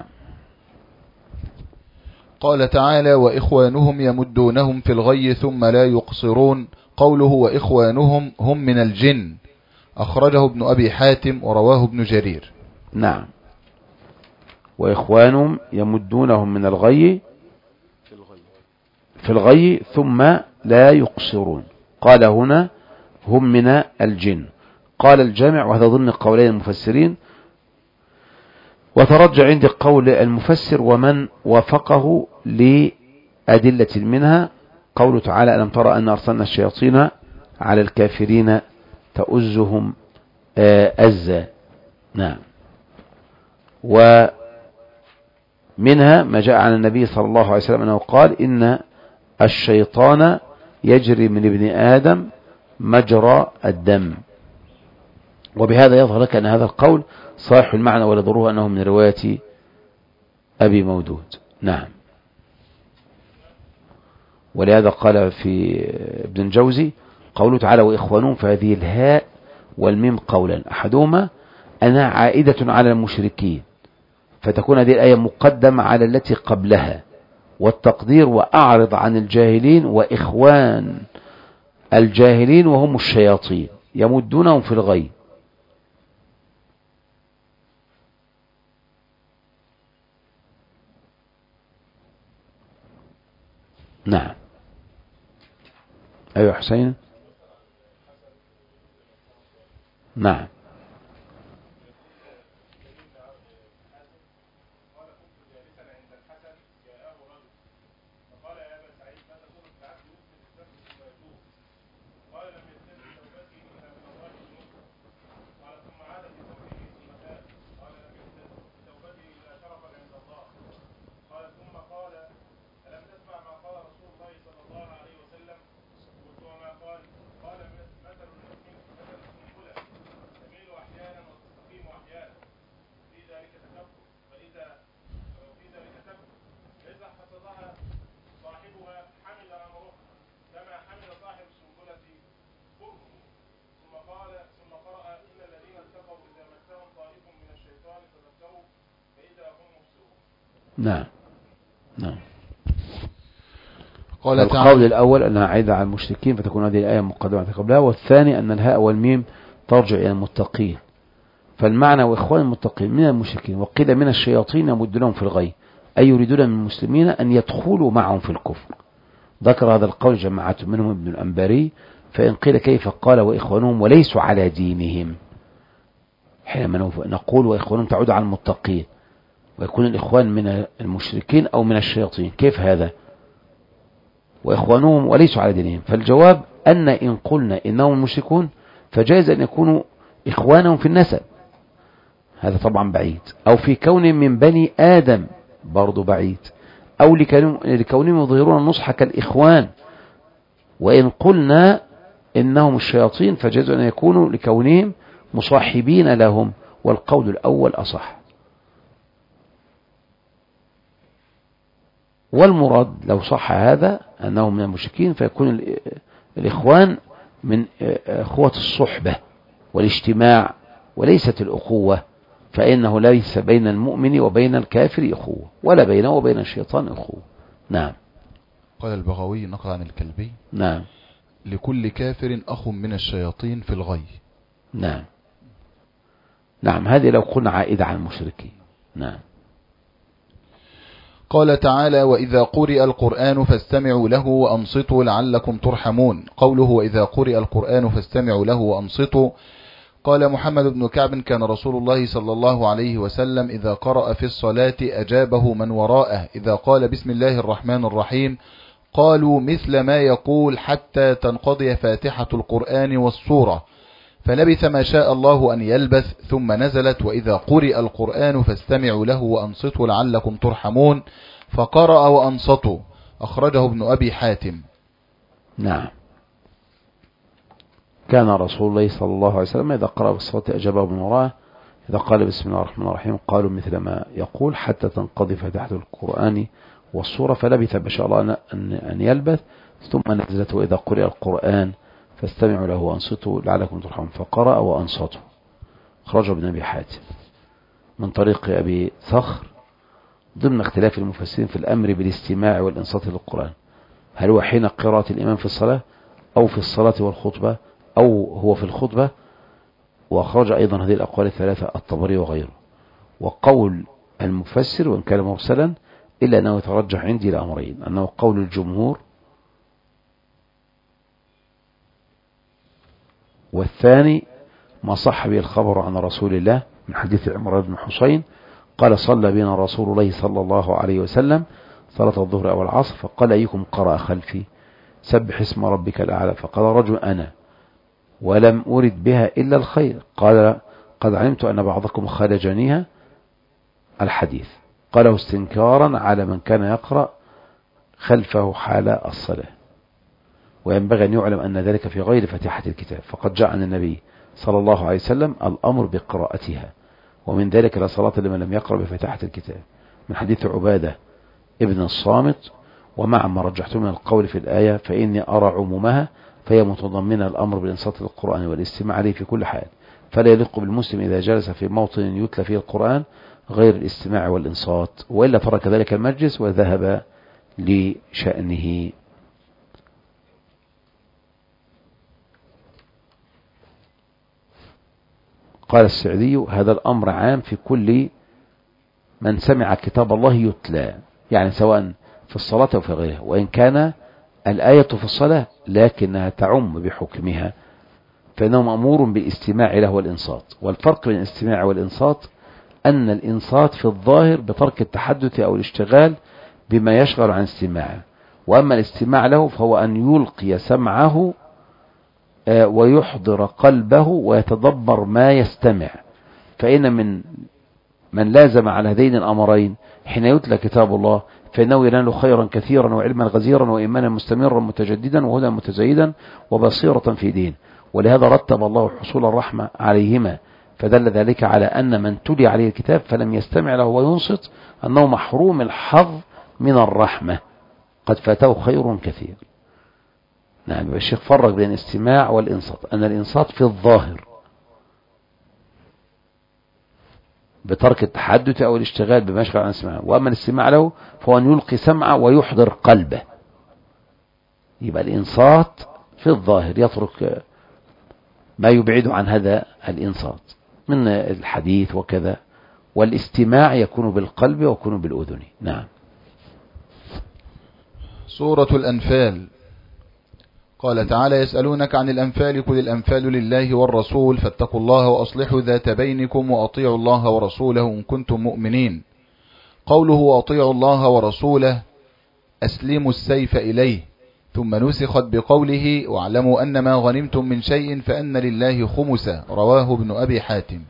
قال تعالى وإخوانهم يمدونهم في الغي ثم لا يقصرون. قوله وإخوانهم هم من الجن أخرجه ابن أبي حاتم ورواه ابن جرير. نعم. وإخوانهم يمدونهم من الغي في الغي ثم لا يقصرون. قال هنا هم من الجن. قال الجامع وهذا ضمن قولين المفسرين، وترجع عندي قول المفسر ومن وافقه لأدلة منها قوله تعالى ألم ترى أن أرسلنا الشياطين على الكافرين تؤزهم أزا. نعم. ومنها ما جاء عن النبي صلى الله عليه وسلم أنه قال إن الشيطان يجري من ابن آدم مجرى الدم. وبهذا يظهر لك أن هذا القول صحيح المعنى ولا ضروره أنه من رواية أبي مودود. نعم. ولهذا قال في ابن الجوزي قوله تعالى وإخوانهم، فهذه الهاء والميم قولا أحدهما أنها عائدة على المشركين، فتكون هذه الآية مقدمة على التي قبلها، والتقدير وأعرض عن الجاهلين وإخوان الجاهلين وهم الشياطين يمدونهم في الغي. نعم. أيوة حسين. نعم. نعم نعم. قال القول تعالى الأول أنها عائدة على المشركين فتكون هذه الآية مقدمة قبلها، والثاني أن الهاء والميم ترجع إلى المتقين، فالمعنى وإخوان المتقين من المشركين، وقيل من الشياطين يمدونهم في الغي، أي يريدون من المسلمين أن يدخلوا معهم في الكفر. ذكر هذا القول جماعة منهم ابن الأنباري. فإن قيل كيف قال وإخوانهم وليسوا على دينهم، حينما نقول وإخوانهم تعود على المتقين ويكون الإخوان من المشركين أو من الشياطين، كيف هذا؟ وإخوانهم وليسوا على دينهم، فالجواب أن إن قلنا إنهم المشركون فجائز أن يكونوا إخوانهم في النسب، هذا طبعا بعيد، أو في كون من بني آدم برضو بعيد، أو لكونهم يظهرون النصح كالإخوان. وإن قلنا إنهم الشياطين فجائز أن يكونوا لكونهم مصاحبين لهم، والقول الأول أصح. والمراد لو صح هذا أنهم من المشركين فيكون الإخوان من أخوة الصحبة والاجتماع وليست الأخوة، فإنه ليس بين المؤمن وبين الكافر أخوة، ولا بينه وبين الشيطان أخوة. نعم. قال البغوي نقل عن الكلبي نعم لكل كافر أخ من الشياطين في الغي. نعم نعم. هذه لو قلنا عائدة عن المشركين. نعم. قال تعالى وإذا قرئ القرآن فاستمعوا له وأنصتوا لعلكم ترحمون. قوله وإذا قرئ القرآن فاستمعوا له وأنصتوا، قال محمد بن كعب كان رسول الله صلى الله عليه وسلم إذا قرأ في الصلاة أجابه من وراءه إذا قال بسم الله الرحمن الرحيم قالوا مثل ما يقول حتى تنقضي فاتحة القرآن والسورة، فلبث ما شاء الله أن يلبث ثم نزلت وإذا قرئ القرآن فاستمعوا له وأنصتوا لعلكم ترحمون، فقرأ وأنصتوا. أخرجه ابن أبي حاتم. نعم. كان رسول الله صلى الله عليه وسلم إذا قرأ بالصلاة أجابه من وراءه إذا قال بسم الله الرحمن الرحيم قالوا مثل ما يقول حتى تنقضي فاتحة القرآن والسورة، فلبث ما شاء الله أن يلبث ثم نزلت وإذا قرئ القرآن فاستمعوا له وأنصتوا لعلكم ترحمون، فقرأ وأنصتوا. أخرجه ابن أبي حاتم من طريق أبي صخر ضمن اختلاف المفسرين في الأمر بالاستماع والإنصات للقرآن، هل هو حين قراءة الإمام في الصلاة أو في الصلاة والخطبة أو هو في الخطبة. وأخرج أيضا هذه الأقوال الثلاثة الطبري وغيره. وقول المفسر وإن كان مرسلا إلا أنه يترجح عندي الأمرين، أنه قول الجمهور، والثاني ما صح به الخبر عن رسول الله من حديث عمران بن حسين قال صلى بنا رسول الله صلى الله عليه وسلم صلاة الظهر أو العصر فقال أيكم قرأ خلفي سبح اسم ربك الأعلى، فقال رجل أنا ولم أرد بها إلا الخير، قال قد علمت أن بعضكم خالجنيها الحديث، قاله استنكارا على من كان يقرأ خلفه حال الصلاة. وينبغي أن يعلم أن ذلك في غير فاتحة الكتاب، فقد جاء عن النبي صلى الله عليه وسلم الأمر بقراءتها، ومن ذلك لا صلاة لمن لم يقرأ بفاتحة الكتاب، من حديث عبادة ابن الصامت. ومع ما رجحته من القول في الآية فإني أرى عمومها فهي متضمنة الأمر بالإنصات للقرآن والاستماع عليه في كل حال، فلا يليق بالمسلم إذا جلس في موطن يتلى فيه القرآن غير الاستماع والإنصات، وإلا ترك ذلك المجلس وذهب لشأنه. قال السعدي هذا الأمر عام في كل من سمع كتاب الله يتلى، يعني سواء في الصلاة أو في غيرها، وإن كان الآية في الصلاة لكنها تعم بحكمها، فإنه مأمور بالاستماع له والإنصات. والفرق بين الاستماع والإنصات أن الإنصات في الظاهر بترك التحدث أو الاشتغال بما يشغل عن استماعه، وأما الاستماع له فهو أن يلقي سمعه ويحضر قلبه ويتدبر ما يستمع. فإن من من لازم على هذين الأمرين حين يتلى كتاب الله فإنه ينال خيرا كثيرا وعلما غزيرا وإيمانا مستمرا متجددا وهدى متزايدا وبصيرة في دين، ولهذا رتب الله حصول الرحمة عليهما، فدل ذلك على أن من تلي عليه الكتاب فلم يستمع له وينصت أنه محروم الحظ من الرحمة، قد فاته خير كثير. نعم. الشيخ فرق بين الاستماع والإنصات، أن الإنصات في الظاهر بترك التحدث أو الاشتغال بما يشغل عن السماع. وأما الاستماع له فهو أن يلقي سمعه ويحضر قلبه، يبقى الإنصات في الظاهر يترك ما يبعد عن هذا الإنصات من الحديث وكذا، والاستماع يكون بالقلب ويكون بالأذن. نعم. سورة الأنفال. قال تعالى: يسألونك عن الأنفال قل الأنفال لله والرسول فاتقوا الله وأصلحوا ذات بينكم وأطيعوا الله ورسوله إن كنتم مؤمنين. قوله وأطيعوا الله ورسوله أسلموا السيف إليه، ثم نسخت بقوله واعلموا أن ما غنمتم من شيء فأن لله خمسه، رواه ابن أبي حاتم.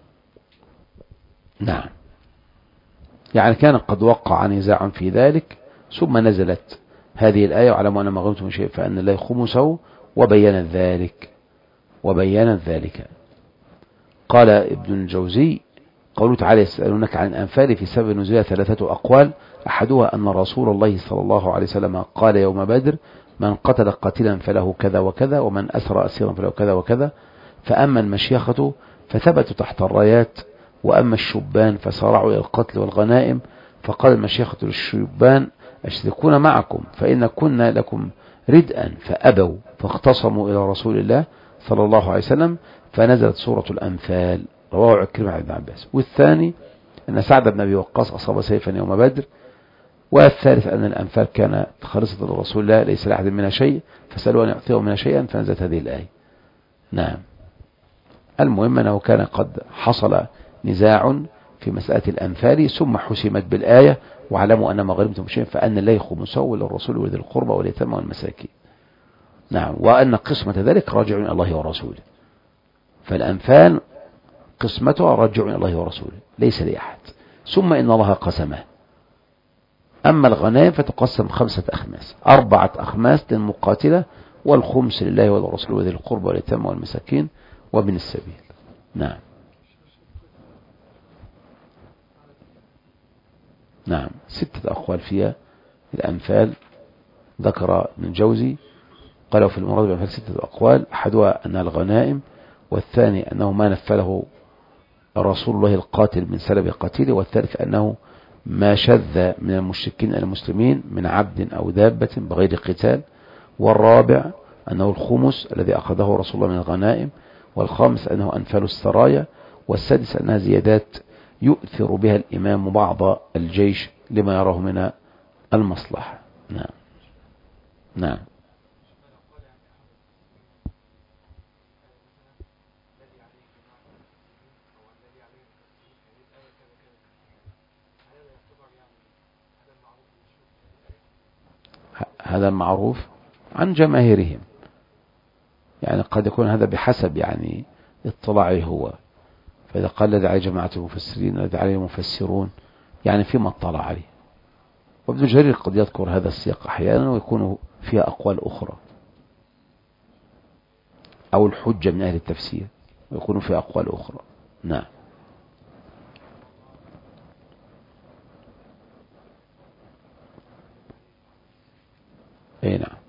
نعم، يعني كان قد وقع نزاع في ذلك ثم نزلت هذه الآية واعلموا أن ما غنمتم من شيء فأن لله خمسه، وبينت ذلك وبينت ذلك. قال ابن الجوزي: قوله تعالى يسألونك عن الأنفال في سبب نزولها ثلاثة أقوال، أحدها أن رسول الله صلى الله عليه وسلم قال يوم بدر: من قتل قتيلا فله كذا وكذا، ومن أسر أسيرا فله كذا وكذا. فأما المشيخة فثبتوا تحت الرايات، وأما الشبان فسارعوا إلى القتل والغنائم. فقال المشيخة للشبان: أشركون معكم فإن كنا لكم ردءا، فأبوا فاختصموا إلى رسول الله صلى الله عليه وسلم فنزلت سورة الأنفال، رواه عكرمة عن ابن عباس. والثاني أن سعد بن أبي وقاص أصاب سيفا يوم بدر. والثالث أن الأنفال كانت خالصة لرسول الله ليس لأحد منها شيء، فسألوا أن يعطيهم منها شيئا فنزلت هذه الآية. نعم. المهم أنه كان قد حصل نزاع في مسألة الأنفال ثم حسمت بالآية واعلموا أن ما غنمتم شيء فأن الله خمسه وللرسول ولذي القربى واليتامى والمساكين. نعم. وأن قسمة ذلك راجع إلى الله ورسوله، فالأنفال قسمتها راجع إلى الله ورسوله ليس لأحد، ثم إن الله قسمه. أما الغنائم فتقسم خمسة أخماس، أربعة أخماس للمقاتلة والخمس لله وللرسول وذي القربى واليتامى والمساكين وابن السبيل. نعم. نعم، ستة أقوال فيها الأنفال. ذكر ابن الجوزي قالوا في المراد بالأنفال ستة أقوال، أحدها أنها الغنائم، والثاني أنه ما نفله رسول الله القاتل من سلب قتيله، والثالث أنه ما شذ من المشركين المسلمين من عبد أو دابة بغير قتال، والرابع أنه الخمس الذي أخذه رسول الله من الغنائم، والخامس أنه أنفال السرايا، والسادس أنها زيادات يؤثر بها الإمام بعض الجيش لما يراه من المصلحة. نعم. نعم. هذا المعروف عن جماهيرهم، يعني قد يكون هذا بحسب يعني اطلاعه هو، فإذا قال الذي عليه جماعة المفسرين الذي عليه المفسرون يعني فيما اطلع عليه. وابن جرير قد يذكر هذا السياق أحيانا ويكون فيها أقوال أخرى، أو الحجة من أهل التفسير ويكون فيها أقوال أخرى. نعم. أي نعم.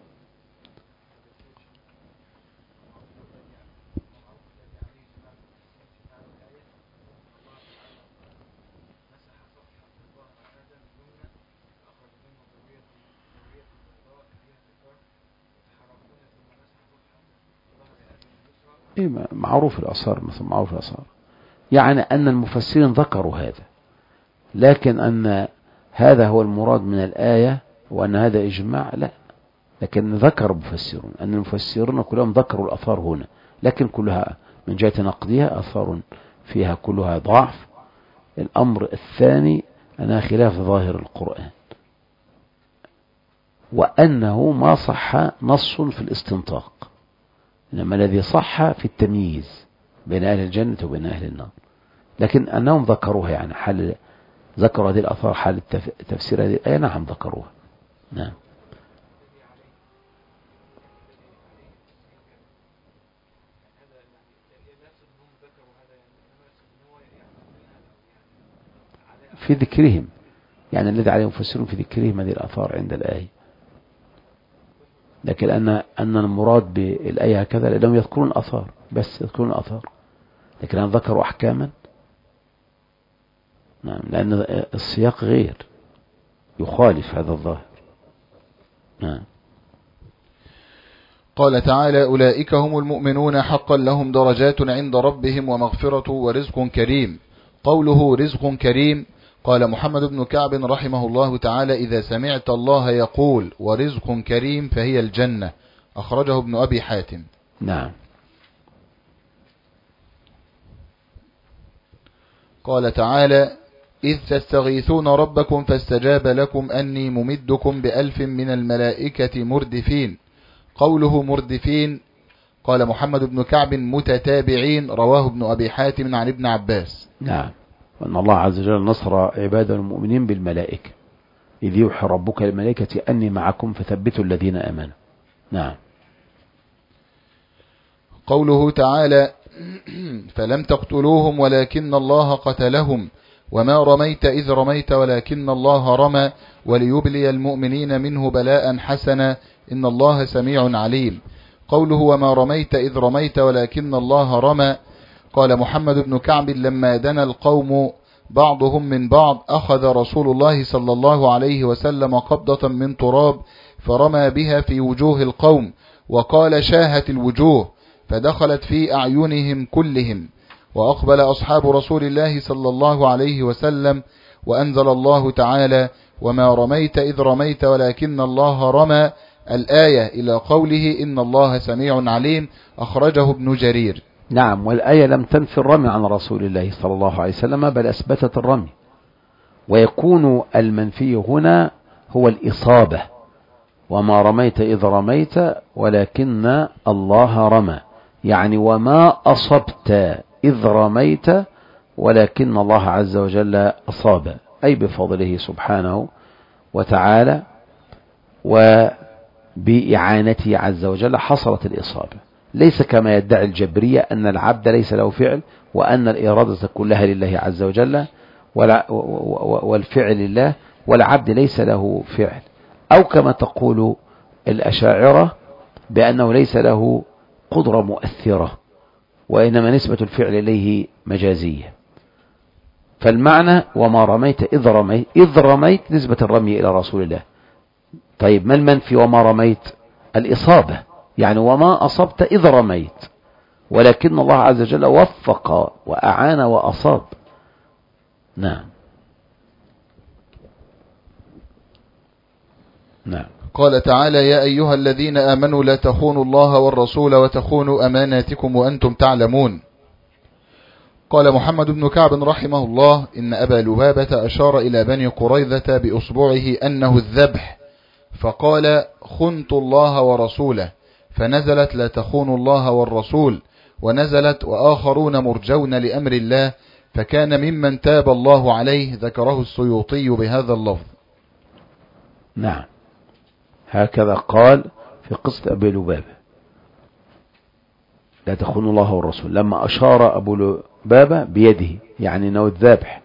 إيه معروف الأثار، مثل معروف الأثار، يعني أن المفسرين ذكروا هذا، لكن أن هذا هو المراد من الآية وأن هذا إجماع لا، لكن ذكر المفسرون أن المفسرون كلهم ذكروا الأثار هنا، لكن كلها من جهة نقدها أثار فيها كلها ضعف. الأمر الثاني أنها خلاف ظاهر القرآن، وأنه ما صح نص في الاستنطاق، إنما الذي صح في التمييز بين أهل الجنة وبين أهل النار، لكن أنهم ذكروها يعني حال ذكروا هذه الأثار حال تفسير هذه الآية. نعم ذكروها. نعم. في ذكرهم، يعني الذي عليهم يفسرون في ذكرهم هذه الآثار عند الآية، لكن أن أن المراد بالآية هكذا لأنهم يذكرون الآثار، بس يذكرون الآثار، لكن أن ذكروا أحكاما نعم، لأن السياق غير يخالف هذا الظاهر. نعم. قال تعالى أولئك هم المؤمنون حقا لهم درجات عند ربهم ومغفرة ورزق كريم. قوله رزق كريم، قال محمد بن كعب رحمه الله تعالى إذا سمعت الله يقول ورزق كريم فهي الجنة. أخرجه ابن أبي حاتم. نعم. قال تعالى إذ تستغيثون ربكم فاستجاب لكم أني ممدكم بألف من الملائكة مردفين. قوله مردفين، قال محمد بن كعب متتابعين، رواه ابن أبي حاتم عن ابن عباس. نعم. وأن الله عز وجل نصر عباده المؤمنين بالملائكة إذ يوحي ربك الملائكة أني معكم فثبتوا الذين آمنوا. نعم. قوله تعالى فلم تقتلوهم ولكن الله قتلهم وما رميت إذ رميت ولكن الله رمى وليبلي المؤمنين منه بلاء حسنا إن الله سميع عليم. قوله وما رميت إذ رميت ولكن الله رمى، قال محمد بن كعب لما دنا القوم بعضهم من بعض أخذ رسول الله صلى الله عليه وسلم قبضة من تراب فرمى بها في وجوه القوم وقال شاهت الوجوه فدخلت في أعينهم كلهم. وأقبل أصحاب رسول الله صلى الله عليه وسلم وأنزل الله تعالى وما رميت إذ رميت ولكن الله رمى الآية إلى قوله إن الله سميع عليم. أخرجه ابن جرير. نعم. والآية لم تنفي الرمي عن رسول الله صلى الله عليه وسلم بل أثبتت الرمي، ويكون المنفي هنا هو الإصابة. وما رميت إذ رميت ولكن الله رمى، يعني وما أصبت إذ رميت ولكن الله عز وجل أصاب، أي بفضله سبحانه وتعالى وبإعانته عز وجل حصلت الإصابة. ليس كما يدعي الجبرية أن العبد ليس له فعل وأن الإرادة كلها لله عز وجل والفعل لله والعبد ليس له فعل، أو كما تقول الأشاعرة بأنه ليس له قدرة مؤثرة وإنما نسبة الفعل إليه مجازية. فالمعنى وما رميت إذ رميت، إذ رميت نسبة الرمي إلى رسول الله. طيب ما المنفي وما رميت؟ الإصابة، يعني وما أصبت إذ رميت ولكن الله عز وجل وفق وأعان وأصاب. نعم. نعم. قال تعالى يا أيها الذين آمنوا لا تخونوا الله والرسول وتخونوا أماناتكم وأنتم تعلمون. قال محمد بن كعب رحمه الله إن أبا لبابة أشار إلى بني قريظة بأصبعه أنه الذبح فقال خنت الله ورسوله، فنزلت لا تخونوا الله والرسول، ونزلت وآخرون مرجون لأمر الله، فكان ممن تاب الله عليه. ذكره السيوطي بهذا اللفظ. نعم. هكذا قال في قصة أبي لبابة لا تخونوا الله والرسول، لما أشار أبو لبابة بيده يعني أنه الذابح،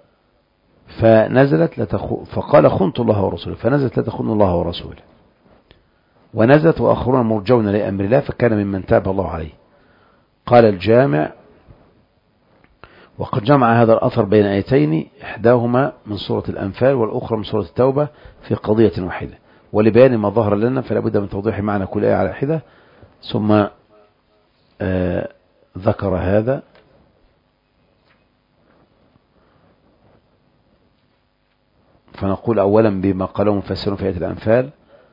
فنزلت لتخو فقال خنت الله ورسوله، فنزلت لا تخونوا الله ورسوله، ونزلت وآخرون مرجون لأمر الله، فكان ممن تاب الله عليه. قال الجامع وقد جمع هذا الأثر بين آيتين إحداهما من سورة الأنفال والأخرى من سورة التوبة في قضية واحدة، ولبيان ما ظهر لنا فلا بد من توضيح معنى كل آية على حدة. ثم آه ذكر هذا فنقول أولا بما قاله مفسرون في آية الأنفال.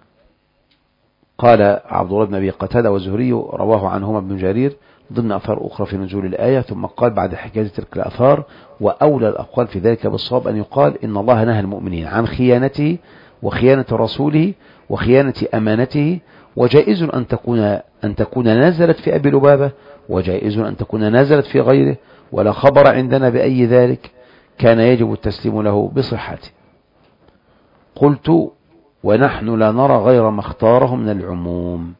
قال عبد الله بن أبي قتادة والزهري رواه عنهما ابن جرير ضمن أثار أخرى في نزول الآية. ثم قال بعد حكاية تلك الأثار وأولى الأقوال في ذلك بالصواب أن يقال إن الله نهى المؤمنين عن خيانته وخيانة رسوله وخيانة أمانته، وجائز أن تكون أن تكون نزلت في أبي لبابة وجائز أن تكون نزلت في غيره، ولا خبر عندنا بأي ذلك، كان يجب التسليم له بصحته. قلت ونحن لا نرى غير ما اختاره من العموم.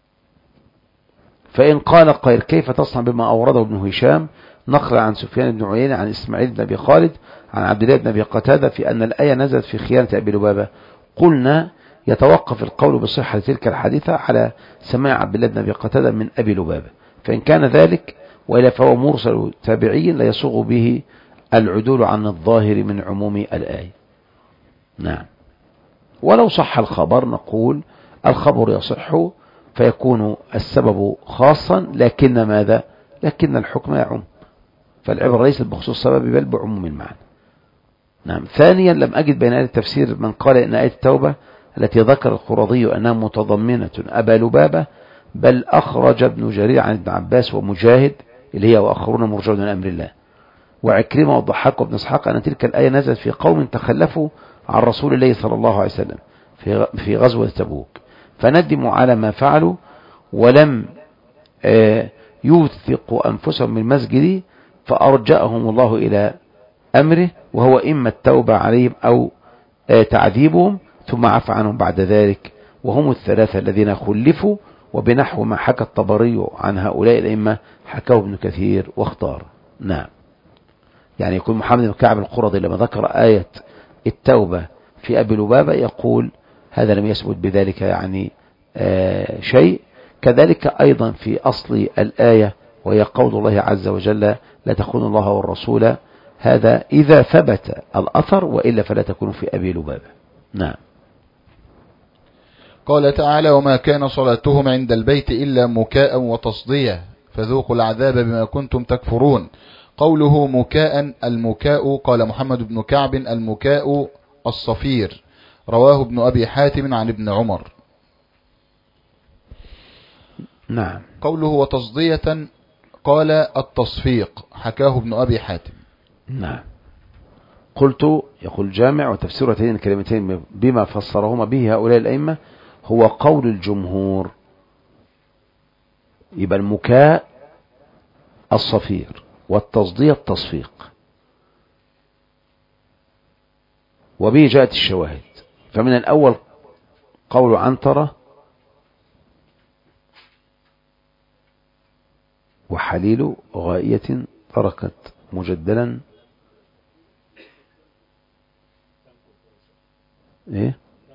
فإن قال قائل كيف تصنع بما أورده ابن هشام نقل عن سفيان بن عيينة عن إسماعيل بن أبي خالد عن عبد الله بن أبي قتادة في أن الآية نزلت في خيانة أبي لبابة؟ قلنا يتوقف القول بصحة تلك الحديثة على سماع عبد الله بن أبي قتادة من أبي لبابة، فإن كان ذلك وإلا فهو مرسل تابعي لا يصوغ به العدول عن الظاهر من عموم الآية. نعم. ولو صح الخبر نقول الخبر يصح فيكون السبب خاصا، لكن ماذا؟ لكن الحكم يعم، فالعبرة ليست بخصوص السبب بل بعموم المعنى. نعم. ثانيا، لم أجد بين آية التفسير من قال إن آية التوبة التي ذكر القرظي أنها متضمنة أبا لبابة، بل أخرج ابن جرير عن ابن عباس ومجاهد اللي هي وآخرون مرجعون من أمر الله وعكرمة والضحاك وابن اسحاق أن تلك الآية نزلت في قوم تخلفوا عن رسول الله صلى الله عليه وسلم في في غزوة تبوك، فندموا على ما فعلوا ولم يوثقوا أنفسهم من المسجد، فأرجأهم الله إلى أمره، وهو إما التوبة عليهم أو تعذيبهم، ثم عفى عنهم بعد ذلك، وهم الثلاثة الذين خلفوا. وبنحو ما حكى الطبري عن هؤلاء الأئمة حكاه ابن كثير واختار. نعم. يعني يكون محمد بن كعب القرظي لما ذكر آية التوبة في أبي لبابة يقول هذا لم يثبت بذلك يعني آه شيء. كذلك أيضا في أصل الآية وهي قول الله عز وجل لا تخونوا الله والرسول، هذا إذا ثبت الأثر، وإلا فلا تكون في أبي لبابة. نعم. قال تعالى وما كان صلاتهم عند البيت إلا مكاء وتصدية فذوقوا العذاب بما كنتم تكفرون. قوله مكاء، المكاء قال محمد بن كعب المكاء الصفير، رواه ابن أبي حاتم عن ابن عمر. نعم. قوله وتصدية قال التصفيق، حكاه ابن أبي حاتم. نعم. قلت يقول جامع وتفسير هاتين الكلمتين بما فسرهما به هؤلاء الأئمة هو قول الجمهور، يبقى المكاء الصفير والتصدية التصفيق، وبه جاءت الشواهد. فمن الأول قول عنترة وحليل غائية تركت مجدلا إيه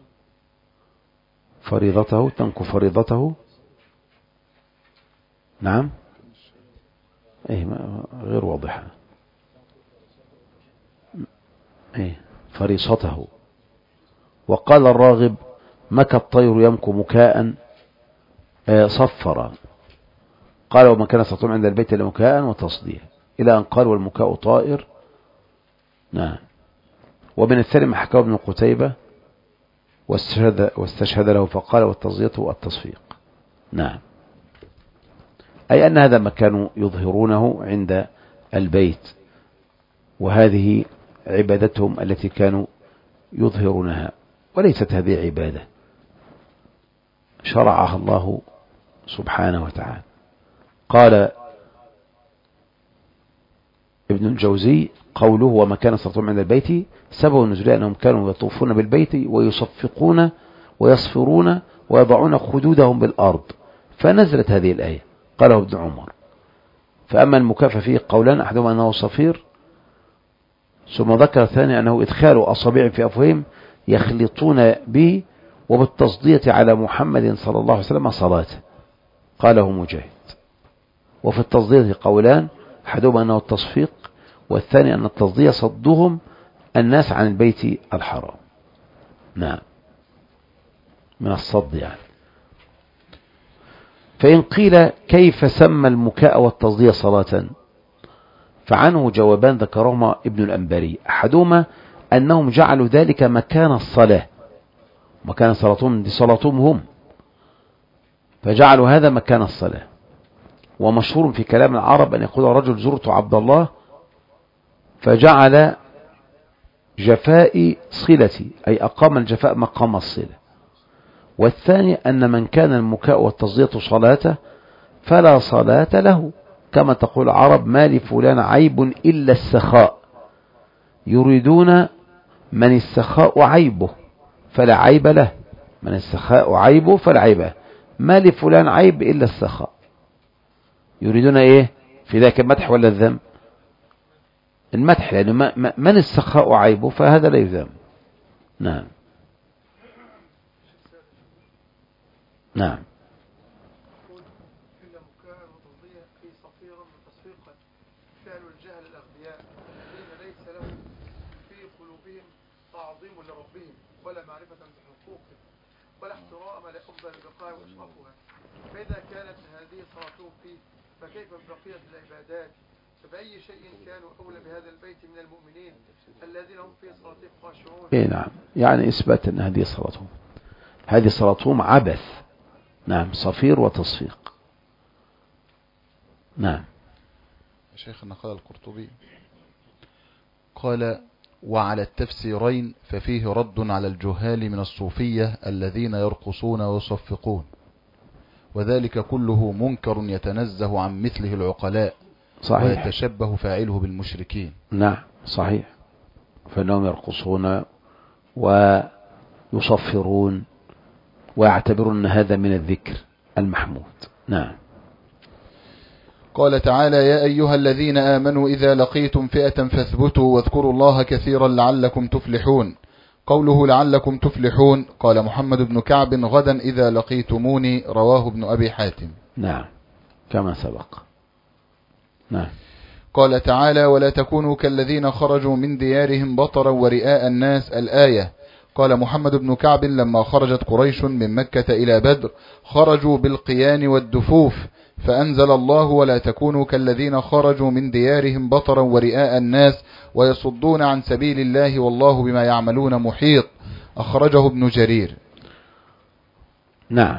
فريضته تنكو فريضته. نعم. إيه غير واضحة. إيه فريصته. وقال الراغب مكى الطير يمكو مكاء صفرا. قال وما كان سطوم عند البيت إلا مكاء وتصديه، إلى أن قال والمكاء طائر. نعم. ومن الثاني ما حكاه ابن قتيبة واستشهد, واستشهد له فقال والتصدية التصفيق. نعم. أي أن هذا ما كانوا يظهرونه عند البيت، وهذه عبادتهم التي كانوا يظهرونها، وليست هذه عبادة شرعها الله سبحانه وتعالى. قال ابن الجوزي قوله وما كان صلاتهم عند البيت سبب النزول أنهم كانوا يطوفون بالبيت ويصفقون ويصفرون ويضعون خدودهم بالأرض، فنزلت هذه الآية. قاله ابن عمر. فأما المكافأة فيه قولان، أحدهما أنه صفير، ثم ذكر الثاني أنه إدخال أصابع في أفواههم يخلطون به، وبالتصدية على محمد صلى الله عليه وسلم صلاته. قاله مجاهد. وفي التصدية قولان، أحدهما أنه التصفيق، والثاني أن التصدية صدهم الناس عن البيت الحرام. نعم. من الصد يعني. فإن قيل كيف سمى المكاء والتصدية صلاة، فعنه جوابان ذكرهما ابن الأنباري. أحدهما أنهم جعلوا ذلك مكان الصلاة، مكان صلاتهم دي صلاتهم هم، فجعلوا هذا مكان الصلاة. ومشهور في كلام العرب أن يقول رجل زرت عبد الله فجعل جفائي صلتي، أي أقام الجفاء مقام الصلة. والثاني أن من كان المكاء والتصدية صلاته فلا صلاة له، كما تقول العرب ما لفلان عيب إلا السخاء، يريدون من السخاء عيبه فلا عيب له، من السخاء عيبه فلا عيب له، ما لفلان عيب إلا السخاء، يريدون إيه في ذاك المدح ولا الذم؟ المدح، لأنه من السخاء عيبه فهذا لا يذم. نعم. نعم. إلا مكاء وتصدية أي صفيرا وتصفيقا فعل الجهل الأغبياء الذين بهم تعظيم لربهم ولا معرفة بحقوقه ولا احترام لأفضل البقاع وأشرفها. فإذا كانت هذه صلاتهم فيه فكيف ببقية العبادات؟ فبأي شيء كانوا أولى بهذا البيت من المؤمنين الذين هم في صلاتهم خاشعون؟ إيه نعم، يعني إثبات أن هذه صلاتهم هذه صلاتهم عبث. نعم، صفير وتصفيق. نعم. شيخنا قال القرطبي قال: وعلى التفسيرين ففيه رد على الجهال من الصوفية الذين يرقصون ويصفقون، وذلك كله منكر يتنزه عن مثله العقلاء. صحيح. ويتشبه فاعله بالمشركين. نعم صحيح، فإنهم يرقصون ويصفرون ويعتبرون أن هذا من الذكر المحمود. نعم. قال تعالى: يا أيها الذين آمنوا إذا لقيتم فئة فاثبتوا واذكروا الله كثيرا لعلكم تفلحون. قوله لعلكم تفلحون، قال محمد بن كعب: غدا إذا لقيتموني، رواه ابن أبي حاتم. نعم كما سبق. نعم. قال تعالى: ولا تكونوا كالذين خرجوا من ديارهم بطرا ورئاء الناس، الآية. قال محمد بن كعب: لما خرجت قريش من مكة إلى بدر خرجوا بالقيان والدفوف، فأنزل الله: ولا تكونوا كالذين خرجوا من ديارهم بطرا ورئاء الناس ويصدون عن سبيل الله والله بما يعملون محيط. أخرجه ابن جرير. نعم.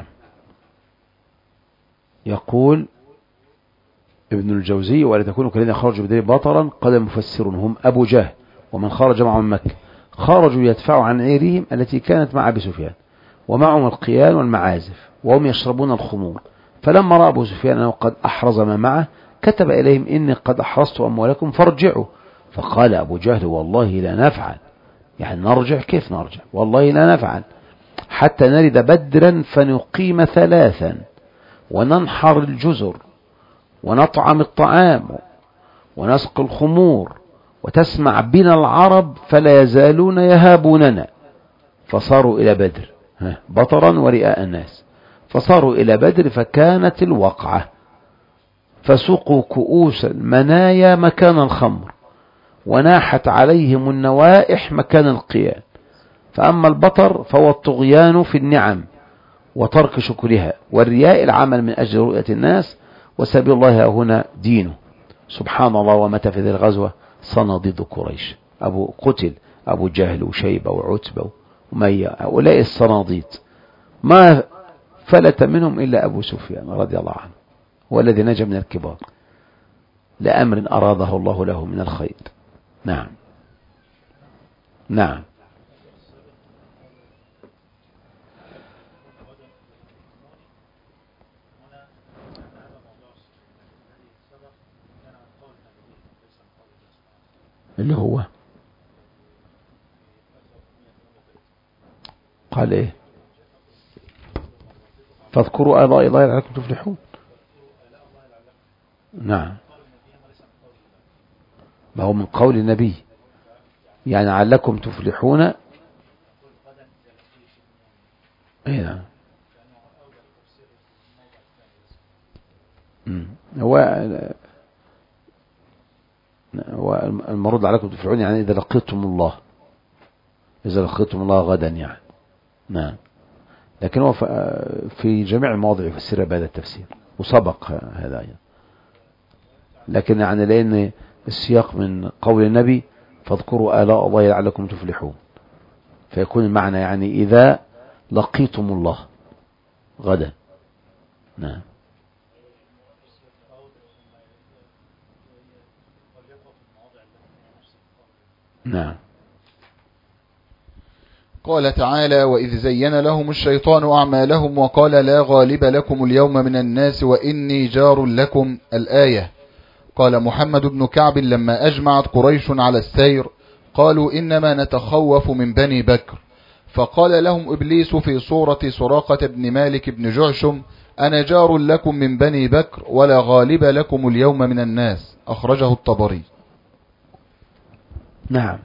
يقول ابن الجوزي: ولا تكونوا كالذين خرجوا من ديارهم بطرا، قال مفسرون هم أبو جهل ومن خرج معهم من مكة، خرجوا يدفعوا عن عيرهم التي كانت مع أبي سفيان ومعهم القيان والمعازف وهم يشربون الخمور، فلما رأى أبو سفيان أنه قد أحرز ما معه كتب إليهم: إني قد أحرزت أموالكم فارجعوا. فقال أبو جهل: والله لا نفعل. يعني نرجع؟ كيف نرجع؟ والله لا نفعل حتى نرد بدرا فنقيم ثلاثا وننحر الجزر ونطعم الطعام ونسقي الخمور وتسمع بنا العرب فلا يزالون يهابوننا. فصاروا إلى بدر بطرا ورئاء الناس، فصاروا إلى بدر فكانت الوقعة، فسقوا كؤوس المنايا مكان الخمر وناحت عليهم النوائح مكان القيان. فأما البطر فهو الطغيان في النعم وترك شكرها، والرياء العمل من أجل رؤية الناس، وسبيل الله هنا دينه. سبحان الله. ومتى في ذي الغزوة صناديد قريش، أبو قتل أبو جهل وشيبة وعتبة ومية، هؤلاء الصناديد ما فلت منهم إلا أبو سفيان رضي الله عنه، هو الذي نجا من الكبار لأمر أراده الله له من الخير. نعم. نعم. اللي هو قال ايه؟ فاذكروا آلاء الله لعلكم تفلحون. نعم، ما هو من قول النبي، يعني علكم تفلحون. ايه نعم. هو والمرود عليكم تفلحون يعني إذا لقيتم الله، إذا لقيتم الله غدا يعني. نعم. لكن هو في جميع المواضع يفسرها بهذا التفسير وسبق هذا يعني. لكن يعني لأن السياق من قول النبي فاذكروا آلاء الله لعلكم تفلحون، فيكون المعنى يعني إذا لقيتم الله غدا. نعم. نعم. قال تعالى: وإذ زين لهم الشيطان أعمالهم وقال لا غالب لكم اليوم من الناس وإني جار لكم، الآية. قال محمد بن كعب: لما أجمعت قريش على السير قالوا إنما نتخوف من بني بكر، فقال لهم إبليس في صورة سراقة بن مالك بن جعشم: أنا جار لكم من بني بكر ولا غالب لكم اليوم من الناس. أخرجه الطبري. نعم.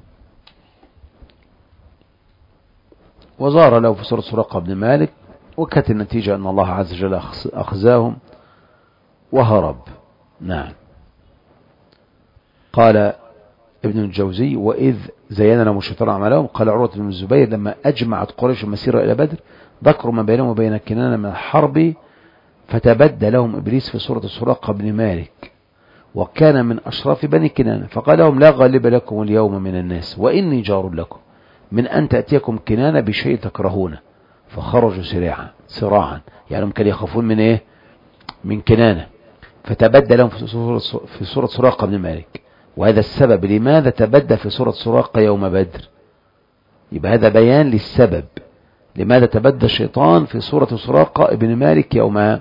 وزار له في سورة سراقة بن مالك، وكانت النتيجة أن الله عز وجل أخزاهم وهرب. نعم. قال ابن الجوزي: وإذ زين لهم الشيطان أعمالهم. قال عروة بن الزبير لما أجمعت قريش المسيرة إلى بدر ذكروا ما بينهم وبين كنانة من الحرب فتبدى لهم إبليس في سورة سراقة بن مالك وكان من أشراف بني كنانة فقال لهم لا غالب لكم اليوم من الناس وإني جار لكم من أن تأتيكم كنانة بشيء تكرهونه فخرجوا سراعا سراعا يعني هم كانوا يخافون من إيه؟ من كنانة. فتبدى لهم في سورة, في سورة سراقة بن مالك وهذا السبب لماذا تبدى في سورة سراقة يوم بدر. يبقى هذا بيان للسبب لماذا تبدى الشيطان في سورة سراقة بن مالك يوم،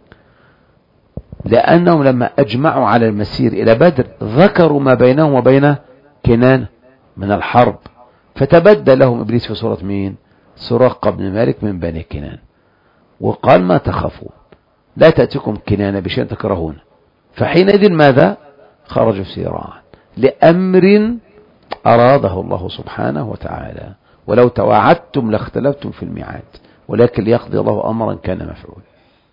لأنهم لما أجمعوا على المسير إلى بدر ذكروا ما بينهم وبين كنانة من الحرب فتبدى لهم إبليس في سورة مين؟ سراقة بن مالك من بني كنانة وقال ما تخافون لا تأتيكم كنانة بشيء تكرهون. فحينئذ ماذا؟ خرجوا سراعا لأمر أراده الله سبحانه وتعالى ولو تواعدتم لاختلفتم في الميعاد ولكن ليقضي الله أمرا كان مفعولا.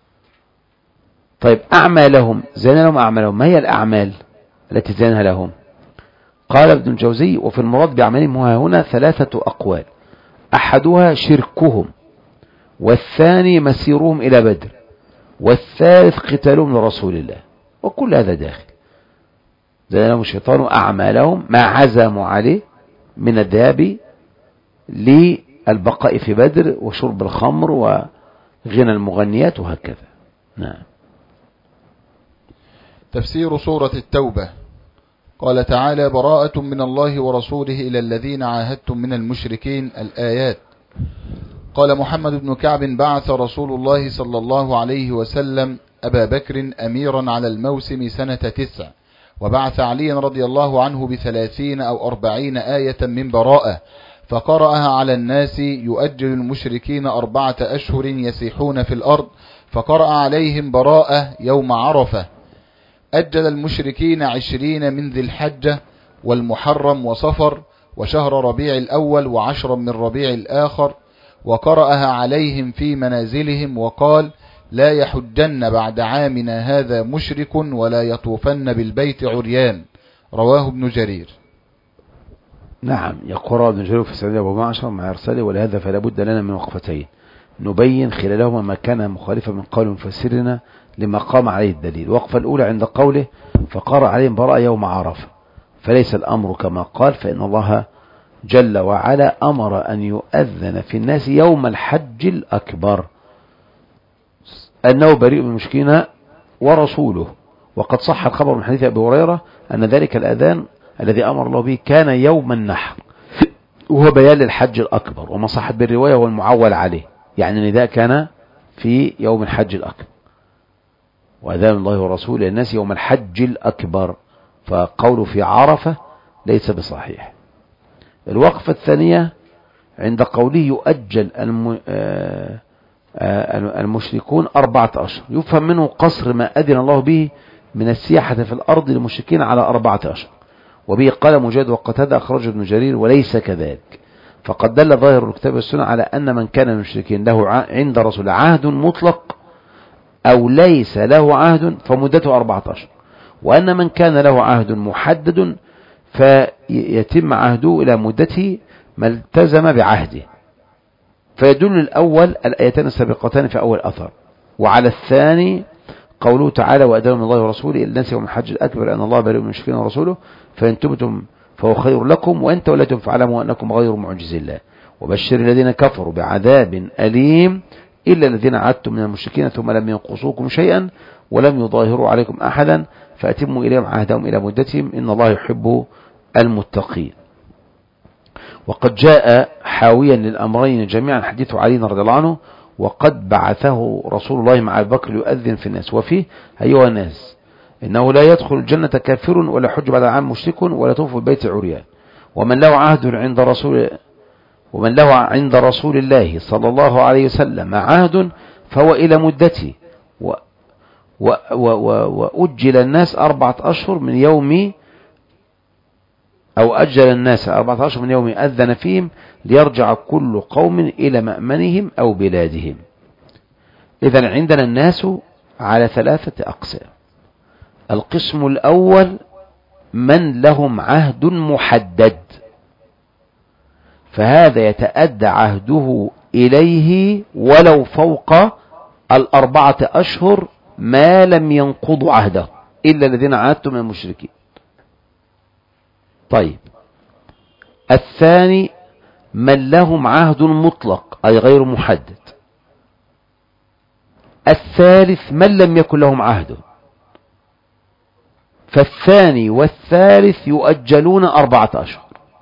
طيب أعمالهم زين لهم أعمالهم. ما هي الأعمال التي زينها لهم؟ قال ابن الجوزي وفي المراد بأعمالهم هنا ثلاثة أقوال أحدها شركهم والثاني مسيرهم إلى بدر والثالث قتالهم لرسول الله وكل هذا داخل. زين لهم الشيطان أعمالهم ما عزموا عليه من الذهاب للبقاء في بدر وشرب الخمر وغنى المغنيات وهكذا. نعم. تفسير سورة التوبة. قال تعالى براءة من الله ورسوله إلى الذين عاهدتم من المشركين الآيات. قال محمد بن كعب بعث رسول الله صلى الله عليه وسلم أبا بكر أميرا على الموسم سنة تسع وبعث علي رضي الله عنه بثلاثين أو أربعين آية من براءة فقرأها على الناس يؤجل المشركين أربعة أشهر يسيحون في الأرض فقرأ عليهم براءة يوم عرفة. أجل المشركين عشرين من ذي الحجة والمحرم وصفر وشهر ربيع الأول وعشرا من ربيع الآخر وقرأها عليهم في منازلهم وقال لا يحجن بعد عامنا هذا مشرك ولا يطوفن بالبيت عريان. رواه ابن جرير. نعم. يقول ابن جرير في سنة أبو معشر مع إرساله ولهذا فلا بد لنا من وقفتين نبين خلالهما ما كان مخالفا من قول مفسرنا لما قام عليه الدليل. وقفة الأولى عند قوله فقرأ عليهم براءة يوم عرفة فليس الأمر كما قال فإن الله جل وعلا أمر أن يؤذن في الناس يوم الحج الأكبر أنه بريء من المشركين ورسوله. وقد صح الخبر من حديث أبي هريرة أن ذلك الأذان الذي أمر الله به كان يوم النحر وهو بيان للحج الأكبر وما صحت بالرواية هو المعول عليه يعني النداء كان في يوم الحج الأكبر وأذان الله ورسوله للناس يوم الحج الأكبر فقوله في عرفة ليس بصحيح. الوقفة الثانية عند قوله يؤجل الم... المشركون أربعة أشهر يفهم منه قصر ما أذن الله به من السياحة في الأرض للمشركين على أربعة أشهر وبه قال مجاهد وقتادة أخرجه ابن جرير وليس كذلك. فقد دل ظاهر الكتاب والسنة على أن من كان من المشركين له عند رسول عهد مطلق أو ليس له عهد فمدته أربعة أشهر وأن من كان له عهد محدد فيتم عهده إلى مدته ما التزم بعهده. فيدل الأول الآيتان السابقتان في أول أثر وعلى الثاني قوله تعالى وأذان من الله ورسوله إلى الناس يوم الحج الأكبر أن الله بريء من المشركين ورسوله فإن تبتم فهو خير لكم وإن توليتم فاعلموا أنكم غير معجز الله وبشر الذين كفروا بعذاب أليم إلا الذين عاهدتم من المشركين ثم لم ينقصوكم شيئا ولم يظاهروا عليكم أحدا فأتموا إليهم عهدهم إلى مدتهم إن الله يحب المتقين. وقد جاء حاويا للأمرين جميعا حديث علي رضي الله عنه وقد بعثه رسول الله مع أبي بكر يؤذن في الناس وفيه أيها الناس إنه لا يدخل الجنة كافر ولا حج بعد عام مشرك ولا طوف البيت عريان ومن له عهد عند رسول ومن له عند رسول الله صلى الله عليه وسلم عهد فهو إلى مدته و و و و وأجل الناس أربعة أشهر من يوم أو أجل الناس أربعة أشهر من يوم أذن فيهم ليرجع كل قوم إلى مأمنهم أو بلادهم. إذن عندنا الناس على ثلاثة أقسام. القسم الأول من لهم عهد محدد فهذا يتأدى عهده إليه ولو فوق الأربعة أشهر ما لم ينقضوا عهده إلا الذين عاهدتم من المشركين. طيب، الثاني من لهم عهد مطلق أي غير محدد. الثالث من لم يكن لهم عهد، فالثاني والثالث يؤجلون أربعة أشهر.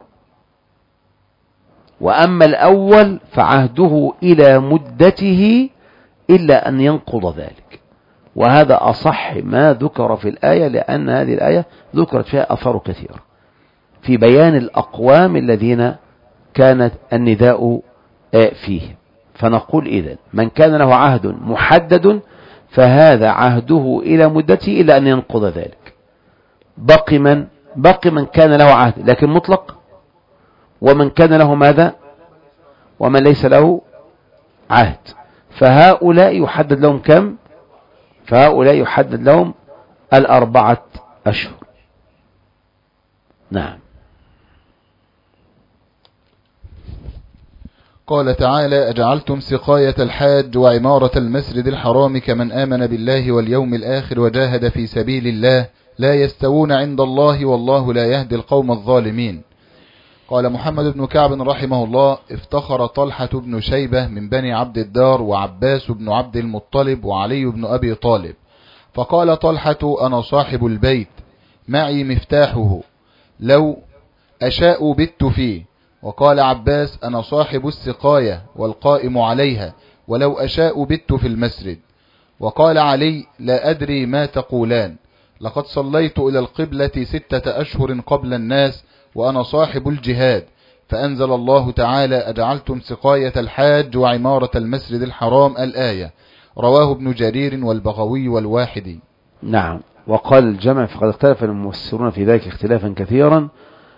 وأما الأول فعهده إلى مدته إلا أن ينقض ذلك، وهذا أصح ما ذكر في الآية، لأن هذه الآية ذكرت فيها أثر كثير في بيان الأقوام الذين كانت النداء فيه. فنقول إذن من كان له عهد محدد فهذا عهده إلى مدته إلا أن ينقض ذلك. بقي من بقي من كان له عهد لكن مطلق، ومن كان له ماذا، ومن ليس له عهد، فهؤلاء يحدد لهم كم؟ فهؤلاء يحدد لهم الأربعة أشهر. نعم. قال تعالى: أجعلتم سقاية الحاج وعمارة المسجد الحرام كمن آمن بالله واليوم الآخر وجاهد في سبيل الله لا يستوون عند الله والله لا يهدي القوم الظالمين. قال محمد بن كعب رحمه الله: افتخر طلحة بن شيبة من بني عبد الدار وعباس بن عبد المطلب وعلي بن أبي طالب، فقال طلحة: أنا صاحب البيت معي مفتاحه لو أشاء بت فيه. وقال عباس: أنا صاحب السقاية والقائم عليها ولو أشاء بت في المسجد. وقال علي: لا أدري ما تقولان، لقد صليت إلى القبلة ستة أشهر قبل الناس وأنا صاحب الجهاد. فأنزل الله تعالى: أجعلتم سقاية الحاج وعمارة المسجد الحرام الآية. رواه ابن جرير والبغوي والواحدي. نعم. وقال الجمع فقد اختلف المفسرون في ذلك اختلافا كثيرا،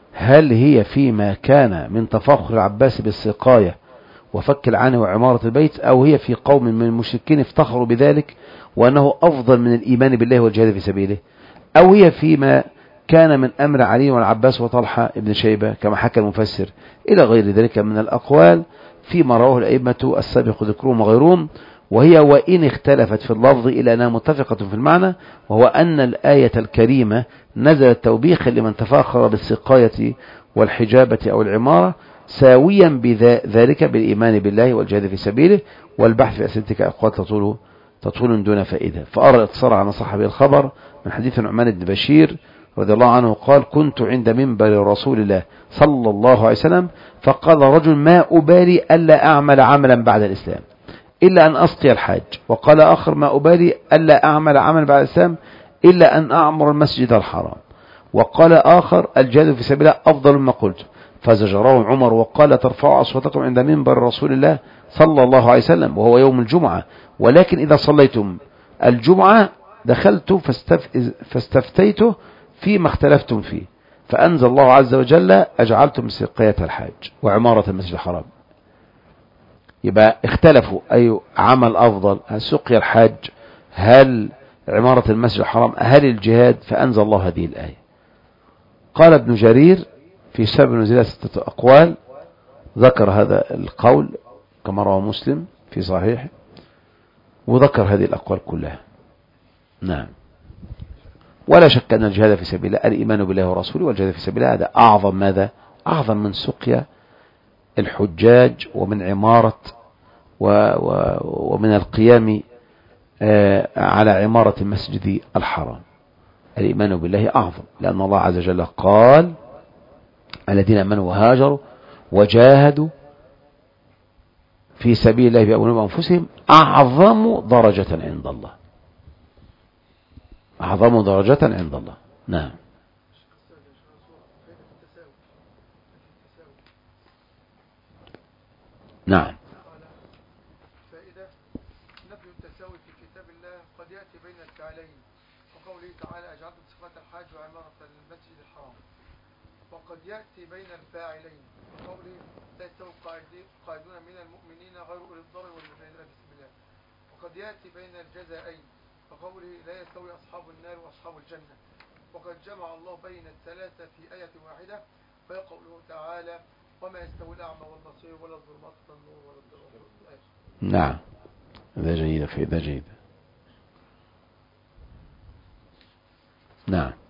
هل هي فيما كان من تفاخر العباس بالسقاية وفك العانة وعمارة البيت، أو هي في قوم من المشركين افتخروا بذلك وأنه أفضل من الإيمان بالله والجهاد في سبيله، أو هي فيما كان من أمر علي والعباس وطلحة ابن شيبة كما حكى المفسر، إلى غير ذلك من الأقوال فيما رواه الأئمة السابق ذكرهم وغيرهم. وهي وإن اختلفت في اللفظ إلا أنها متفقة في المعنى، وهو أن الآية الكريمة نزلت توبيخا لمن تفاخر بالسقاية والحجابة أو العمارة، ساويا بذلك بالإيمان بالله والجهاد في سبيله. والبحث في أسئلتك أقوال تطول تطول دون فائدة. فأرى الاقتصار على صاحب الخبر من حديث نعمان بن بشير رضي الله عنه قال: كنت عند منبر رسول الله صلى الله عليه وسلم فقال رجل: ما أبالي ألا أعمل عملا بعد الإسلام إلا أن أسقي الحاج. وقال آخر: ما أبالي ألا أعمل عملا بعد الإسلام إلا أن أعمر المسجد الحرام. وقال آخر: الجهاد في سبيل الله أفضل مما قلت. فزجره عمر وقال: ترفعوا أصواتكم عند منبر رسول الله صلى الله عليه وسلم وهو يوم الجمعة، ولكن إذا صليتم الجمعة دخلت فاستفتيته فيما اختلفتم فيه، فأنزل الله عز وجل: أجعلتم سقاية الحاج وعمارة المسجد الحرام. يبقى اختلفوا أي عمل أفضل، هل سقي الحاج، هل عمارة المسجد الحرام، هل الجهاد؟ فأنزل الله هذه الآية. قال ابن جرير في سبب نزول ستة أقوال، ذكر هذا القول كما رواه مسلم في صحيحه، وذكر هذه الأقوال كلها. نعم. ولا شك أن الجهاد في سبيل الله، الإيمان بالله ورسوله والجهاد في سبيل الله، هذا أعظم ماذا؟ أعظم من سقيا الحجاج ومن عمارة و و ومن القيام على عمارة المسجد الحرام. الإيمان بالله أعظم، لأن الله عز وجل قال: الذين آمنوا وهاجروا وجاهدوا في سبيل الله بأموالهم وأنفسهم أعظم درجة عند الله، أعظم درجة عند الله. نعم. نعم. فائدة: نفي التساوي في كتاب الله قد يأتي بين الفعلين، وقوله تعالى: أجعلتم سقاية الحاج وعمارة المسجد الحرام. وقد يأتي بين الفاعلين، وقوله: لا يستوي قاعدون من المؤمنين غير أولي الضرر والمجاهدين في سبيل الله. وقد يأتي بين الجزائين، وقوله: لا يستوي أصحاب النار وأصحاب الجنة. وقد جمع الله بين الثلاثة في آية واحدة، فيقوله تعالى: وما يستوي الأعمى والبصير ولا الظلمات ولا النور ولا الظلمات. نعم هذا جيد في هذا جيد. نعم.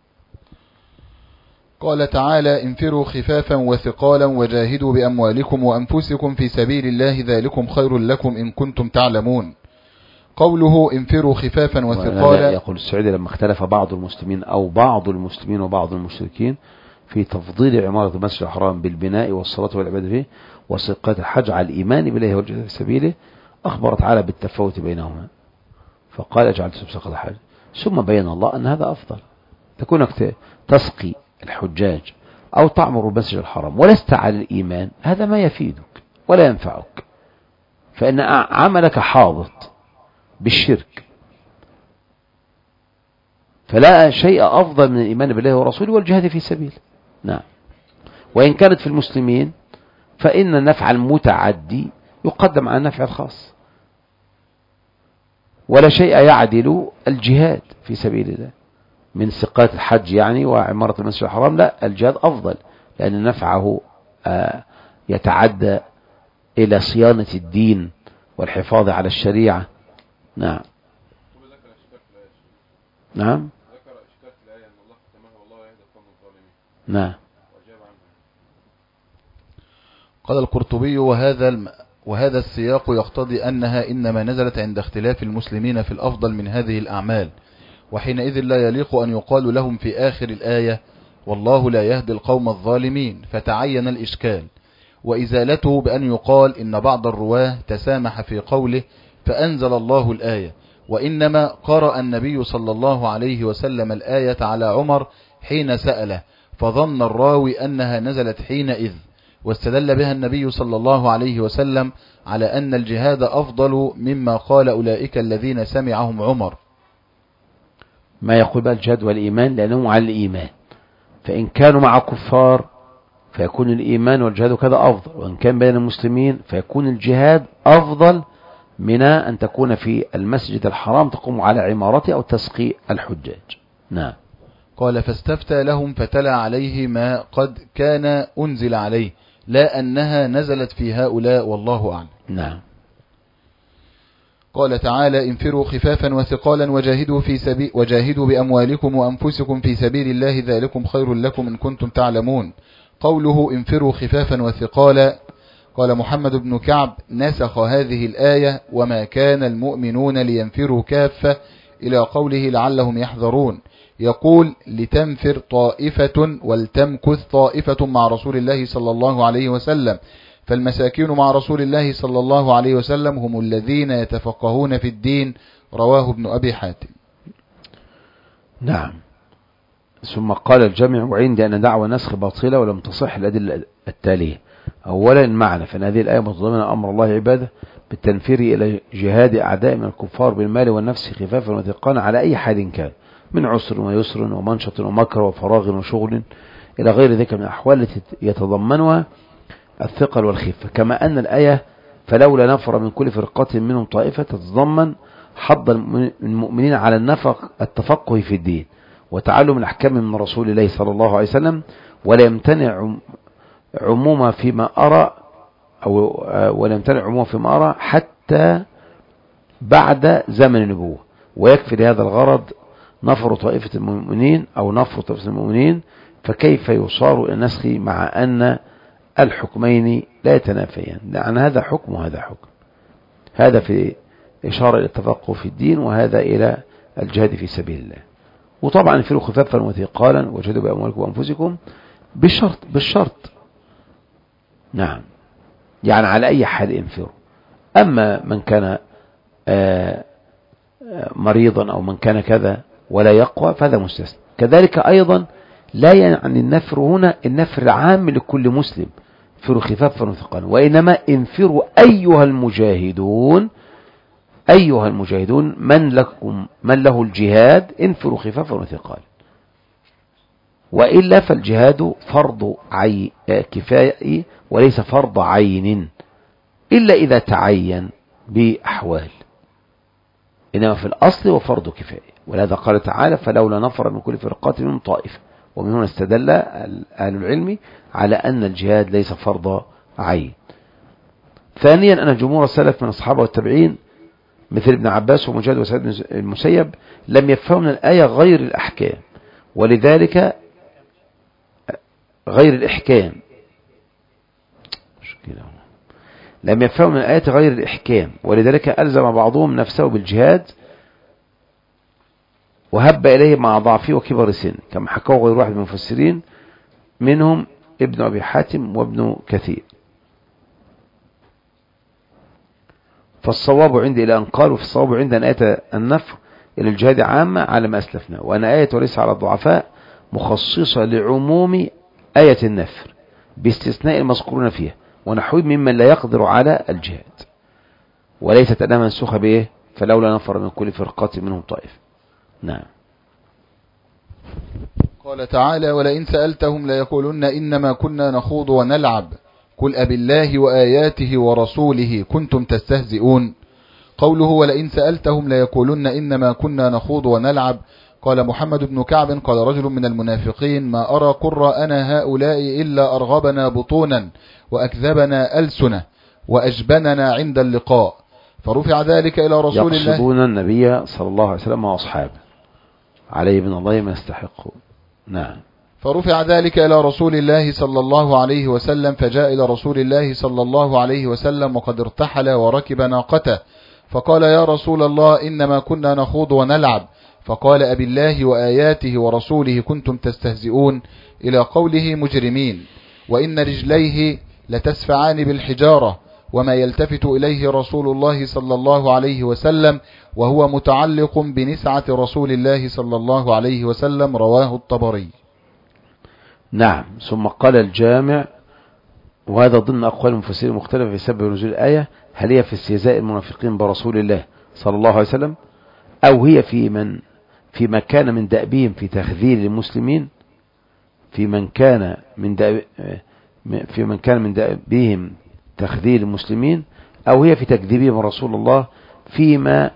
قال تعالى انفروا خفافا وثقالا وجاهدوا بأموالكم وأنفسكم في سبيل الله ذلكم خير لكم إن كنتم تعلمون. قوله انفروا خفافا وثقالا، يقول السعودي لما اختلف بعض المسلمين أو بعض المسلمين وبعض المشركين في تفضيل عمارة المسجد الحرام بالبناء والصلاة والعبادة فيه وسقة الحج على الإيمان بالله والجهاد في سبيله، أخبر تعالى بالتفاوت بينهما فقال اجعل سقة الحج، ثم بين الله أن هذا أفضل، تكونك تسقي الحجاج أو تعمر المسجد الحرام ولست على الإيمان، هذا ما يفيدك ولا ينفعك، فإن عملك حاضط بالشرك، فلا شيء أفضل من الإيمان بالله ورسوله والجهاد في سبيل. نعم. وإن كانت في المسلمين فإن النفع المتعدي يقدم على النفع الخاص، ولا شيء يعدل الجهاد في سبيل الله من سقاة الحج يعني وعمارة المسجد الحرام، لا الجهاد أفضل لأن نفعه يتعدى إلى صيانة الدين والحفاظ على الشريعة. نعم. نعم. نعم. قال القرطبي وهذا الم... وهذا السياق يقتضي أنها إنما نزلت عند اختلاف المسلمين في الأفضل من هذه الأعمال، وحينئذ لا يليق أن يقال لهم في آخر الآية والله لا يهدي القوم الظالمين، فتعين الإشكال وإزالته بأن يقال إن بعض الرواه تسامح في قوله فأنزل الله الآية، وإنما قرأ النبي صلى الله عليه وسلم الآية على عمر حين سأله فظن الراوي أنها نزلت حينئذ، واستدل بها النبي صلى الله عليه وسلم على أن الجهاد أفضل مما قال أولئك الذين سمعهم عمر. ما يقول بقى الجهاد والإيمان لأنهم على الإيمان، فإن كانوا مع كفار فيكون الإيمان والجهاد كذا أفضل، وإن كان بين المسلمين فيكون الجهاد أفضل من أن تكون في المسجد الحرام تقوم على عمارته أو تسقي الحجاج. نعم. قال فاستفتى لهم فتلا عليه ما قد كان أنزل عليه لا أنها نزلت في هؤلاء والله أعلم. نعم. قال تعالى انفروا خفافا وثقالا وجاهدوا في سبيل وجاهدوا بأموالكم وأنفسكم في سبيل الله ذلكم خير لكم إن كنتم تعلمون. قوله انفروا خفافا وثقالا، قال محمد بن كعب نسخ هذه الآية وما كان المؤمنون لينفروا كافة إلى قوله لعلهم يحذرون، يقول لتنفر طائفة ولتمكث طائفة مع رسول الله صلى الله عليه وسلم، فالمساكين مع رسول الله صلى الله عليه وسلم هم الذين يتفقهون في الدين، رواه ابن أبي حاتم. نعم. ثم قال الجمع وعندي أن دعوى نسخ باطلة ولم تصح الأدلة التالية. أولا المعنى، فإن هذه الآية متضمنة أمر الله عباده بالتنفير إلى جهاد أعداء من الكفار بالمال والنفس خفافا وثقالا على أي حال كان، من عسر ويسر ومنشط ومكر وفراغ وشغل إلى غير ذلك من الأحوال التي يتضمنها الثقل والخفة. كما أن الآية فلولا نفر من كل فرقة منهم طائفة تتضمن حض المؤمنين على النفق التفقه في الدين وتعلم الأحكام من رسول الله صلى الله عليه وسلم، ولا يمتنع عموما فيما أرى أو ولا يمتنع عموما فيما أرى حتى بعد زمن النبوة، ويكفي لهذا الغرض نفر طائفة المؤمنين أو نفر طائفة المؤمنين، فكيف يصار إلى النسخ مع أن الحكمين لا يتنافيان؟ لأن هذا حكم وهذا حكم، هذا في إشارة إلى التفقه في الدين وهذا إلى الجهاد في سبيل الله. وطبعا انفروا خفافا وثقالا وجاهدوا بأموالكم وأنفسكم بالشرط بالشرط نعم، يعني على أي حال انفروا. أما من كان مريضا أو من كان كذا ولا يقوى فهذا مستثنى. كذلك أيضا لا يعني النفر هنا النفر العام لكل مسلم، انفروا خفافا وثقالا، وإنما انفروا أيها المجاهدون أيها المجاهدون من لكم من له الجهاد انفروا خفافا وثقالا، وإلا فالجهاد فرض عي كفاية وليس فرض عين إلا إذا تعين بأحوال، إنما في الأصل وفرض كفاية. ولهذا قال تعالى فلولا نفر من كل فرقة منهم طائفة، ومن هنا استدل أهل العلم على أن الجهاد ليس فرض عين. ثانيا أن جمهور السلف من الصحابة والتابعين مثل ابن عباس ومجاهد وسعيد بن المسيب لم يفهموا من الآية غير الأحكام، ولذلك غير الإحكام لم يفهموا من الآية غير الإحكام ولذلك ألزم بعضهم نفسه بالجهاد وهب إليه مع ضعفه وكبر سن، كما حكاه غير واحد من المفسرين منهم ابن أبي حاتم وابن كثير. فالصواب عندي إلى أن قالوا في الصواب عند أن آية النفر إلى الجهاد عامة على ما أسلفنا، وأن آية وليس على الضعفاء مخصصة لعموم آية النفر باستثناء المذكورون فيها ونحوه ممن لا يقدر على الجهاد، وليست أنها منسوخة بإيه فلولا نفر من كل فرقة منهم طائف. نعم. قال تعالى ولئن سألتهم ليقولن إنما كنا نخوض ونلعب قل أبالله وآياته ورسوله كنتم تستهزئون. قوله ولئن سألتهم ليقولن إنما كنا نخوض ونلعب، قال محمد بن كعب قال رجل من المنافقين ما أرى قراءنا هؤلاء إلا أرغبنا بطونا وأكذبنا ألسنة وأجبننا عند اللقاء، فرفع ذلك إلى رسول الله يقصدون النبي صلى الله عليه وسلم وأصحابه عليه من الله ما يستحقون. نعم. فرفع ذلك إلى رسول الله صلى الله عليه وسلم فجاء إلى رسول الله صلى الله عليه وسلم وقد ارتحل وركب ناقته فقال يا رسول الله إنما كنا نخوض ونلعب، فقال أبي الله وآياته ورسوله كنتم تستهزئون إلى قوله مجرمين، وإن رجليه لتسفعان بالحجارة وما يلتفت إليه رسول الله صلى الله عليه وسلم وهو متعلق بنسعة رسول الله صلى الله عليه وسلم، رواه الطبري. نعم. ثم قال الجامع وهذا ضمن أقوال المفسرين المختلفة في سبب نزول الآية، هل هي في استهزاء المنافقين برسول الله صلى الله عليه وسلم أو هي في من فيما كان من دأبهم في تخذيل المسلمين في من كان من دأب في من كان من دأبهم تخذيل المسلمين أو هي في تكذيبهم رسول الله فيما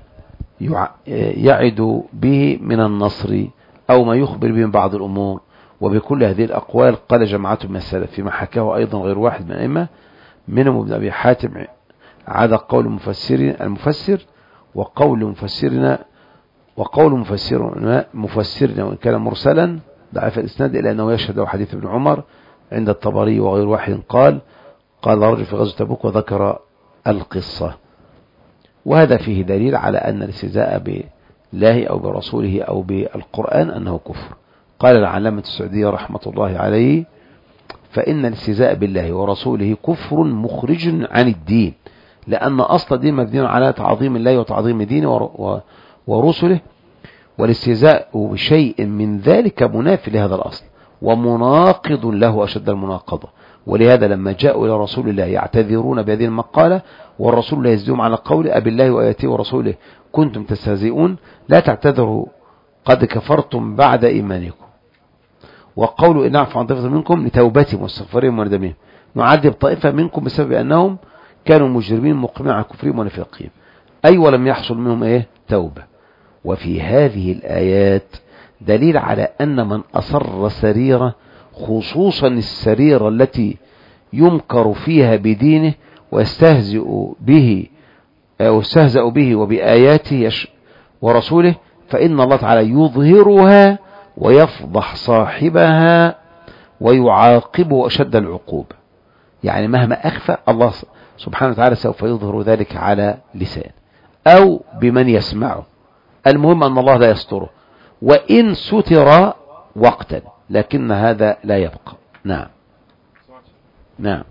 يعد به من النصر أو ما يخبر به من بعض الأمور. وبكل هذه الأقوال قال جماعة من السلف فيما حكاه أيضا غير واحد من الأئمة منهم ابن أبي حاتم عدا قول المفسر المفسر وقول مفسرنا وقول مفسرنا مفسرنا وإن كان مرسلا ضعف الإسناد إلى أنه يشهد حديث ابن عمر عند الطبري وغير واحد قال قال رجل في غزوة تبوك وذكر القصة. وهذا فيه دليل على أن الاستهزاء بالله أو برسوله أو بالقرآن أنه كفر. قال العلامة السعدي رحمة الله عليه فإن الاستهزاء بالله ورسوله كفر مخرج عن الدين، لأن أصل الدين مبني على تعظيم الله وتعظيم دينه ورسله، والاستهزاء بشيء من ذلك منافي لهذا الأصل ومناقض له أشد المناقضة. ولهذا لما جاءوا إلى رسول الله يعتذرون بهذه المقالة والرسول لا يزدهم على قول أبي الله وآياته ورسوله كنتم تستهزئون لا تعتذروا قد كفرتم بعد إيمانكم، وقولوا إن نعفو عن طائفة منكم لتوبتهم واستغفارهم وندمهم نعذب طائفة منكم بسبب أنهم كانوا مجرمين مقيمين على كفرهم ونفاقهم، أي ولم يحصل منهم إيه توبة. وفي هذه الآيات دليل على أن من أصر سريرة خصوصا السريرة التي يمكر فيها بدينه ويستهزئ به ويستهزأ به وبآياته ورسوله فإن الله تعالى يظهرها ويفضح صاحبها ويعاقبه أشد العقوبة. يعني مهما أخفى الله سبحانه وتعالى سوف يظهر ذلك على لسان أو بمن يسمعه. المهم أن الله لا يستره وإن ستر وقتا لكن هذا لا يبقى. نعم. نعم.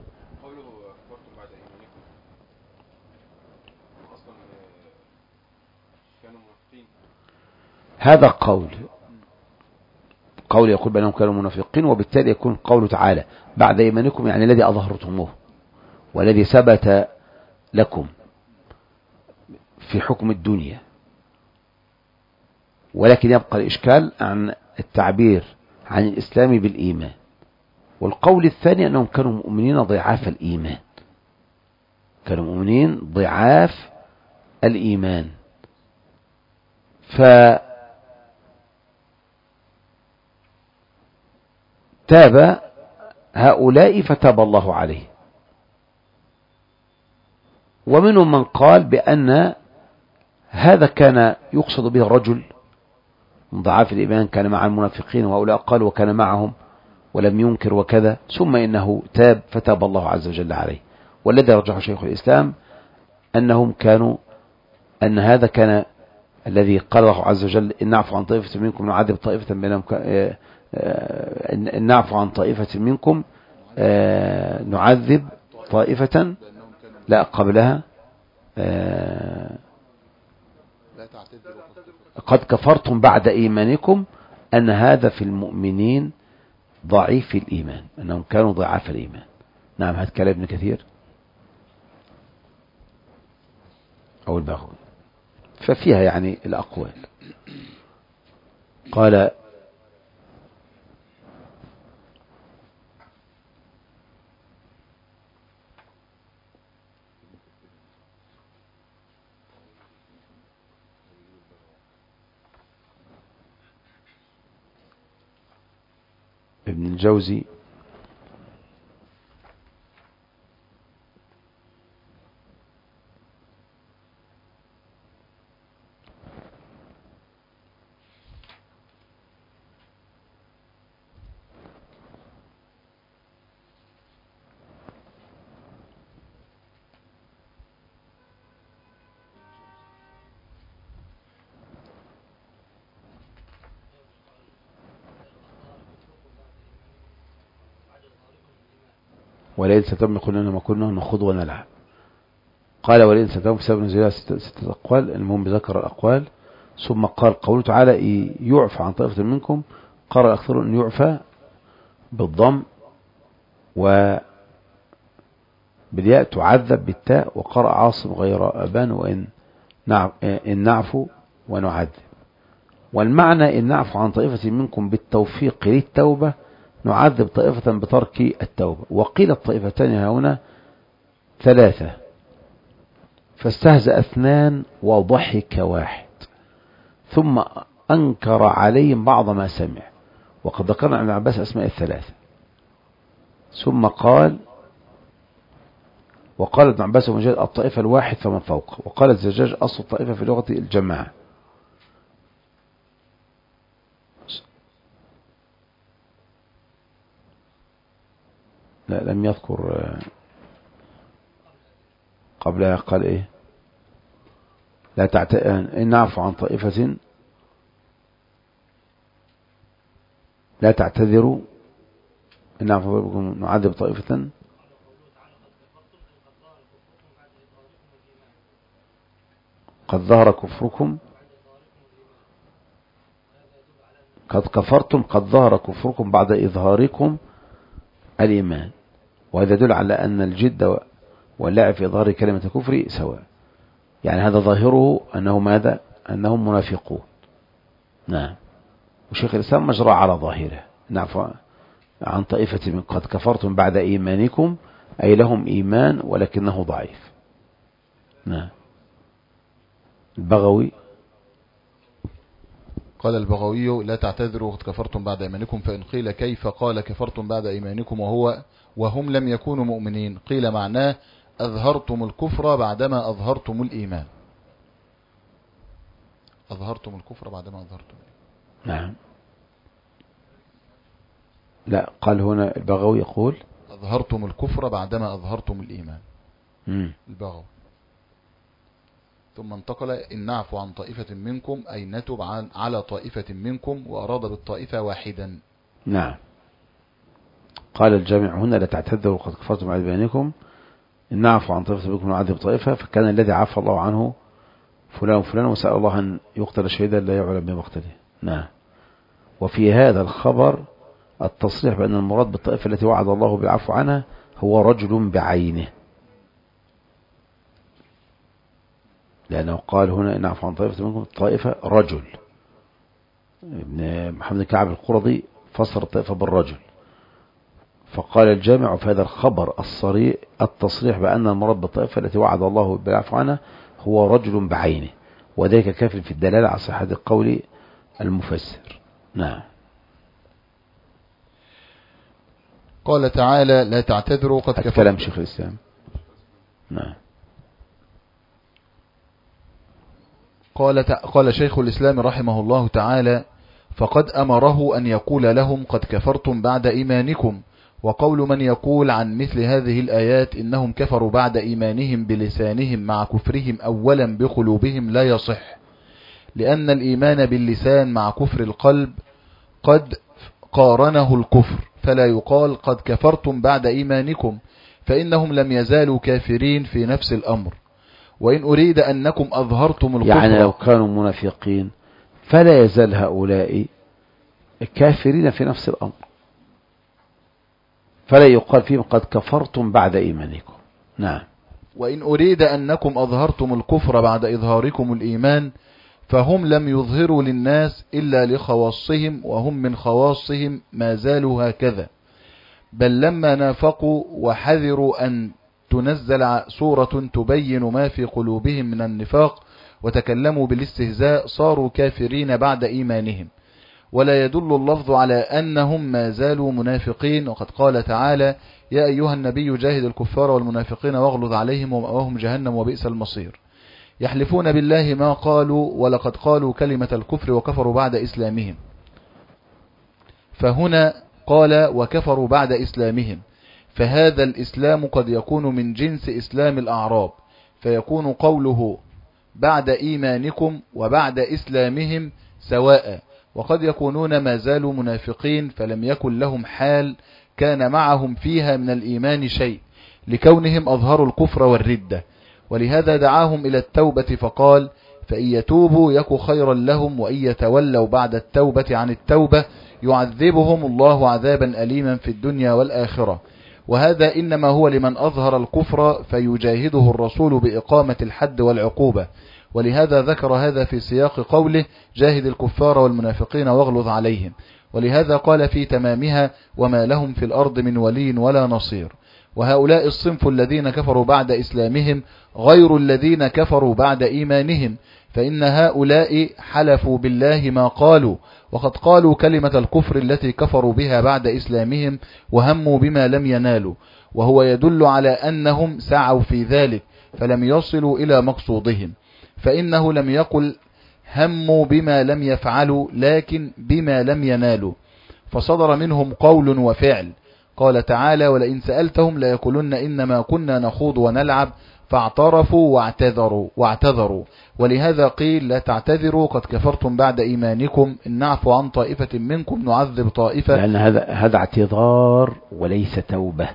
هذا قول قول يقول بأنهم كانوا منافقين، وبالتالي يكون قوله تعالى بعد إيمانكم يعني الذي أظهرتموه والذي ثبت لكم في حكم الدنيا. ولكن يبقى الإشكال عن التعبير عن الإسلام بالإيمان. والقول الثاني أنهم كانوا مؤمنين ضعاف الإيمان، كانوا مؤمنين ضعاف الإيمان. ف تاب هؤلاء فتاب الله عليه. ومنهم من قال بأن هذا كان يقصد به الرجل من ضعاف الإيمان كان مع المنافقين، وهؤلاء قال وكان معهم ولم ينكر وكذا، ثم إنه تاب فتاب الله عز وجل عليه. والذي رجحه شيخ الإسلام أنهم كانوا أن هذا كان الذي قال الله عز وجل إن نعفو عن طائفة منكم نعذب طائفة بينهم، إن نعفو عن طائفة منكم نعذب طائفة، لا قبلها قد كفرتم بعد إيمانكم، أن هذا في المؤمنين ضعيف الإيمان، أنهم كانوا ضعاف الإيمان. نعم، هذا كلام ابن كثير أو البغوي، ففيها يعني الأقوال. قال ابن الجوزي ولئن ستم قلنا ما كنا نخوض ونلعب. قال ولئن ستم في سبب نزولها ستة أقوال، المهم بذكر الأقوال. ثم قال قوله تعالى يعفى عن طائفة منكم، قال الأكثر أن يعفى بالضم وبالياء تعذب بالتاء، وقرأ عاصم غير أبان وإن إن نعفو ونعذب. والمعنى إن نعفو عن طائفة منكم بالتوفيق للتوبة نعذب طائفة بترك التوبة. وقيل الطائفتان هنا ثلاثة، فاستهزأ اثنان وضحك واحد، ثم أنكر عليهم بعض ما سمع. وقد ذكرنا عن ابن عباس أسماء الثلاثة. ثم قال وقال ابن عباس ومجاهد الطائفة الواحد فمن فوقه. وقال الزجاج أصل الطائفة في لغة الجماعة. لا لم يذكر قبلها، قال إيه لا تعت... إن نعفو عن طائفة لا تعتذروا إن نعفو بكم نعذب طائفة. قد ظهر كفركم قد كفرتم قد ظهر كفركم بعد إظهاركم الإيمان. وهذا يدل على أن الجد واللعب في إظهار كلمة الكفر سواء، يعني هذا ظاهره أنه ماذا أنهم منافقون. نعم. وشيخ الإسلام مجرى على ظاهره نعفو عن طائفة من قد كفرتم بعد إيمانكم، أي لهم إيمان ولكنه ضعيف. نعم. البغوي قال البغوي لا تعتذروا قد كفرتم بعد إيمانكم، فإن قيل كيف قال كفرتم بعد إيمانكم وهو وهم لم يكونوا مؤمنين، قيل معناه أظهرتم الكفر بعدما أظهرتم الإيمان. أظهرتم الكفر بعدما أظهرتم الإيمان. نعم. لا قال هنا البغوي يقول أظهرتم الكفر بعدما أظهرتم الإيمان. مم. البغوي. ثم انتقل إن نعفو عن طائفة منكم أي نتب عن على طائفة منكم، وأراد بالطائفة واحدا. نعم. قال الجامع هنا لا تعتذروا قد كفرتم بعد إيمانكم، إن نعفو عن طائفة منكم نعذب طائفة، فكان الذي عفى الله عنه فلان وفلان، وسأل الله أن يقتل شهيدا لا يعلم بمقتله. نعم. وفي هذا الخبر التصريح بأن المراد بالطائفة التي وعد الله بالعفو عنها هو رجل بعينه، لأنه قال هنا إن نعفو عن طائفة منكم الطائفة رجل. ابن محمد كعب القرظي فسر الطائفة بالرجل، فقال الجامع في هذا الخبر الصريح التصريح بأن المراد بالطائفة التي وعد الله بالعفو عنها هو رجل بعينه، وذلك كاف في الدلالة على صحة القول المفسر. نعم. قال تعالى لا تعتذروا قد كفرتم. كلام شيخ الإسلام. نعم. قال قال شيخ الإسلام رحمه الله تعالى فقد أمره أن يقول لهم قد كفرتم بعد إيمانكم. وقول من يقول عن مثل هذه الآيات إنهم كفروا بعد إيمانهم بلسانهم مع كفرهم أولا بقلوبهم لا يصح، لأن الإيمان باللسان مع كفر القلب قد قارنه الكفر، فلا يقال قد كفرتم بعد إيمانكم، فإنهم لم يزالوا كافرين في نفس الأمر. وإن أريد أنكم أظهرتم الكفر، يعني لو كانوا منافقين فلا يزال هؤلاء كافرين في نفس الأمر، فلا يقال فيهم قد كفرتم بعد إيمانكم. نعم. وإن أريد أنكم أظهرتم الكفر بعد إظهاركم الإيمان، فهم لم يظهروا للناس إلا لخواصهم، وهم من خواصهم ما زالوا هكذا، بل لما نافقوا وحذروا أن تنزل سورة تبين ما في قلوبهم من النفاق وتكلموا بالاستهزاء صاروا كافرين بعد إيمانهم. ولا يدل اللفظ على أنهم ما زالوا منافقين، وقد قال تعالى يا أيها النبي جاهد الكفار والمنافقين واغلظ عليهم ومأواهم جهنم وبئس المصير. يحلفون بالله ما قالوا ولقد قالوا كلمة الكفر وكفروا بعد إسلامهم. فهنا قال وكفروا بعد إسلامهم، فهذا الإسلام قد يكون من جنس إسلام الأعراب، فيكون قوله بعد إيمانكم وبعد إسلامهم سواء، وقد يكونون ما زالوا منافقين فلم يكن لهم حال كان معهم فيها من الإيمان شيء، لكونهم أظهروا الكفر والردة، ولهذا دعاهم إلى التوبة فقال فإن يتوبوا يك خيرا لهم، وإن يتولوا بعد التوبة عن التوبة يعذبهم الله عذابا أليما في الدنيا والآخرة. وهذا إنما هو لمن أظهر الكفر فيجاهده الرسول بإقامة الحد والعقوبة، ولهذا ذكر هذا في سياق قوله جاهد الكفار والمنافقين واغلظ عليهم، ولهذا قال في تمامها وما لهم في الأرض من ولي ولا نصير. وهؤلاء الصنف الذين كفروا بعد إسلامهم غير الذين كفروا بعد إيمانهم، فإن هؤلاء حلفوا بالله ما قالوا، وقد قالوا كلمة الكفر التي كفروا بها بعد إسلامهم وهموا بما لم ينالوا، وهو يدل على أنهم سعوا في ذلك فلم يصلوا إلى مقصودهم، فإنه لم يقل هموا بما لم يفعلوا لكن بما لم ينالوا، فصدر منهم قول وفعل. قال تعالى ولئن سألتهم ليقولن إنما كنا نخوض ونلعب فاعترفوا واعتذروا واعتذروا ولهذا قيل لا تعتذروا قد كفرتم بعد إيمانكم إن نعفو عن طائفة منكم نعذب طائفة، لأن هذا هذا اعتذار وليس توبة،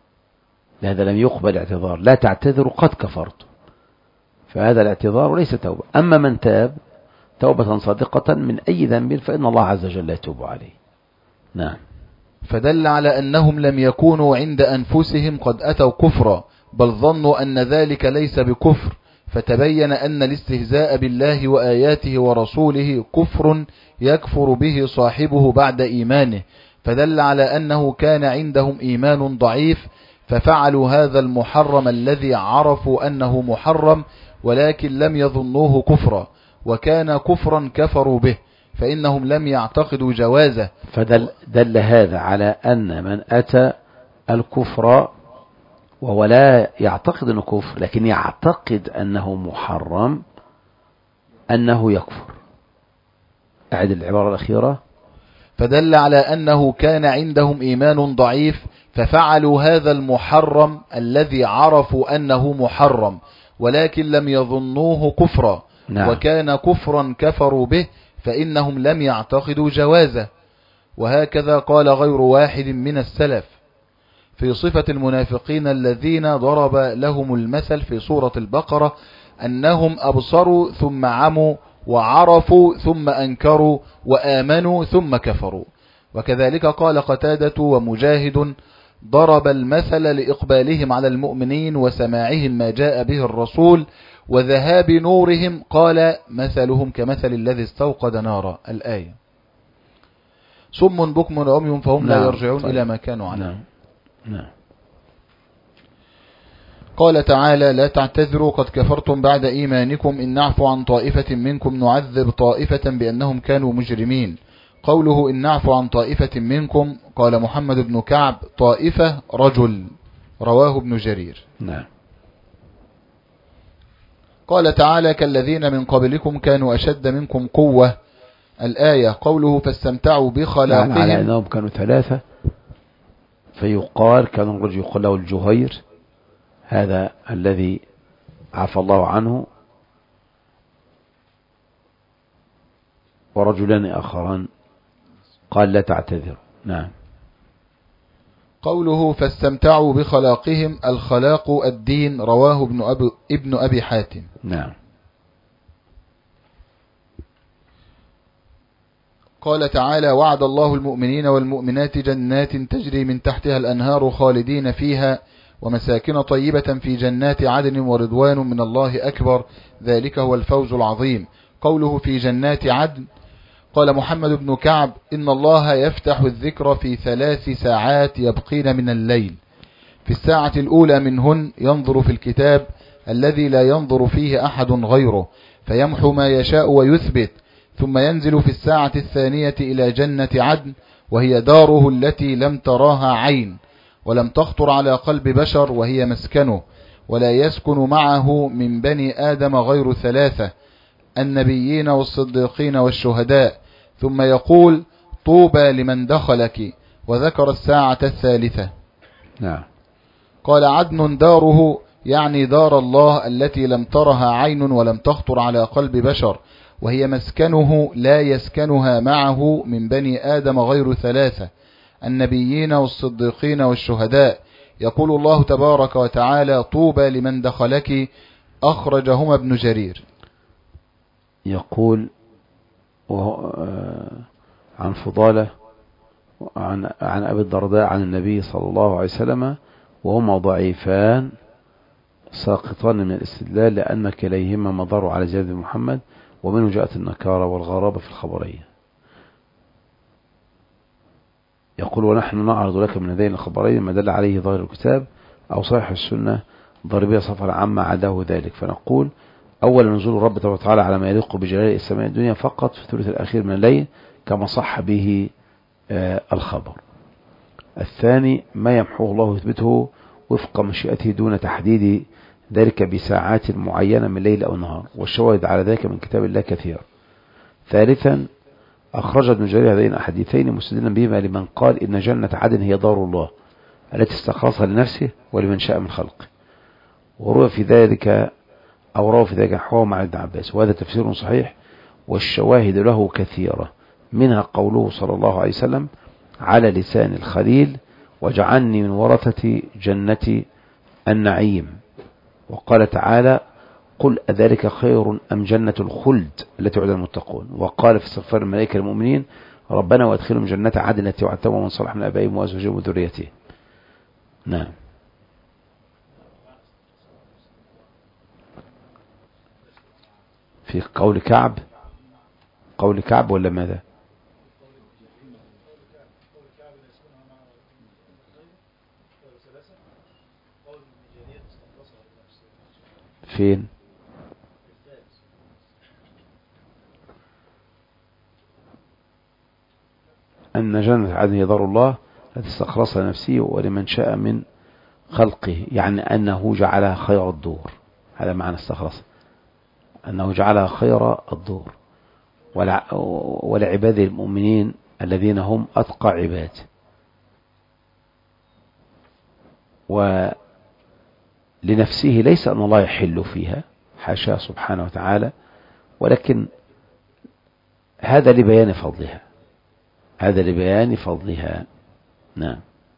لهذا لم يقبل اعتذار. لا تعتذروا قد كفرتم، فهذا الاعتذار وليس توبة. أما من تاب توبة صادقة من أي ذنب فإن الله عز وجل يتوب عليه. نعم. فدل على أنهم لم يكونوا عند أنفسهم قد أتوا كفرا، بل ظنوا أن ذلك ليس بكفر، فتبين أن الاستهزاء بالله وآياته ورسوله كفر يكفر به صاحبه بعد إيمانه، فدل على أنه كان عندهم إيمان ضعيف ففعلوا هذا المحرم الذي عرفوا أنه محرم ولكن لم يظنوه كفرا، وكان كفرا كفروا به فإنهم لم يعتقدوا جوازه. فدل دل هذا على أن من أتى الكفر وهو لا يعتقد أنه كفر لكن يعتقد أنه محرم أنه يكفر. أعد العبارة الأخيرة. فدل على أنه كان عندهم إيمان ضعيف ففعلوا هذا المحرم الذي عرفوا أنه محرم ولكن لم يظنوه كفرا. نعم. وكان كفرا كفروا به فإنهم لم يعتقدوا جوازه. وهكذا قال غير واحد من السلف في صفة المنافقين الذين ضرب لهم المثل في سورة البقرة أنهم أبصروا ثم عموا وعرفوا ثم أنكروا وآمنوا ثم كفروا. وكذلك قال قتادة ومجاهد ضرب المثل لإقبالهم على المؤمنين وسماعهم ما جاء به الرسول وذهاب نورهم، قال مثلهم كمثل الذي استوقد نارا. الآية. صم بكم عمي فهم لا يرجعون طيب. إلى ما كانوا عليه. نعم. نعم. قال تعالى لا تعتذروا قد كفرتم بعد إيمانكم إن نعفو عن طائفة منكم نعذب طائفة بأنهم كانوا مجرمين. قوله إن نعفو عن طائفة منكم، قال محمد بن كعب طائفة رجل، رواه ابن جرير. نعم. قال تعالى كالذين من قبلكم كانوا أشد منكم قوة، الآية. قوله فاستمتعوا بخلاقهم، يعني على أنهم كانوا ثلاثة، فيقال كان الرجل يقول له الجهير، هذا الذي عفى الله عنه، ورجلان آخران قال لا تعتذر. نعم. قوله فاستمتعوا بخلاقهم، الخلاق الدين، رواه ابن أبي, ابن أبي حاتم. نعم. قال تعالى وعد الله المؤمنين والمؤمنات جنات تجري من تحتها الأنهار خالدين فيها ومساكن طيبة في جنات عدن ورضوان من الله أكبر، ذلك هو الفوز العظيم. قوله في جنات عدن، قال محمد بن كعب إن الله يفتح الذكر في ثلاث ساعات يبقين من الليل، في الساعة الأولى منهن ينظر في الكتاب الذي لا ينظر فيه أحد غيره فيمحو ما يشاء ويثبت، ثم ينزل في الساعة الثانية إلى جنة عدن وهي داره التي لم تراها عين ولم تخطر على قلب بشر وهي مسكنه، ولا يسكن معه من بني آدم غير ثلاثة، النبيين والصديقين والشهداء، ثم يقول طوبى لمن دخلك، وذكر الساعة الثالثة. نعم. قال عدن داره يعني دار الله التي لم ترها عين ولم تخطر على قلب بشر، وهي مسكنه لا يسكنها معه من بني آدم غير ثلاثة، النبيين والصديقين والشهداء. يقول الله تبارك وتعالى طوبى لمن دخلك، أخرجهما ابن جرير. يقول عن فضالة عن, عن أبي الدرداء عن النبي صلى الله عليه وسلم وهما ضعيفان ساقطان من الاستدلال لأن كليهما مضر على زياد بن محمد، ومنه جاءت النكارة والغرابة في الخبرية. يقول ونحن نعرض لك من هذين الخبرين ما دل عليه ظاهر الكتاب أو صحيح السنة ضربية صفر عما عداه ذلك، فنقول أول نزول الرب تبارك وتعالى على ما يليق بجلال السماء الدنيا فقط في الثلث الأخير من الليل كما صح به آه الخبر. الثاني ما يمحوه الله ويثبته وفق مشيئته دون تحديد ذلك بساعات معينة من الليل أو النهار، والشواهد على ذلك من كتاب الله كثير. ثالثا أخرج ابن جرير هذين الحديثين مستدلا بهما لمن قال إن جنة عدن هي دار الله التي استخلصها لنفسه ولمن شاء من خلقه، وروى في ذلك أو روى في ذلك نحوه مع ابن عباس، وهذا تفسير صحيح والشواهد له كثيرة، منها قوله صلى الله عليه وسلم على لسان الخليل وجعلني من ورثة جنة النعيم، وقال تعالى قل أذلك خير أم جنة الخلد التي وعد المتقون، وقال في استغفار الملائكة المؤمنين ربنا وادخلهم جنة عدن التي وعدتهم ومن صلح من آبائهم وأزواجهم وذريتهم. نعم. في قول كعب، قول كعب ولا ماذا؟ فين؟ أن جنة عدن هي دار الله التي استخلصها لنفسه ولمن شاء من خلقه، يعني أنه جعلها خير الدور، هذا معنى استخلص، أنه جعلها خير الدور ولعباد المؤمنين الذين هم أتقى عباد. ولنفسه ليس أن الله يحل فيها حاشا سبحانه وتعالى، ولكن هذا لبيان فضلها، هذا لبيان فضلها. نعم.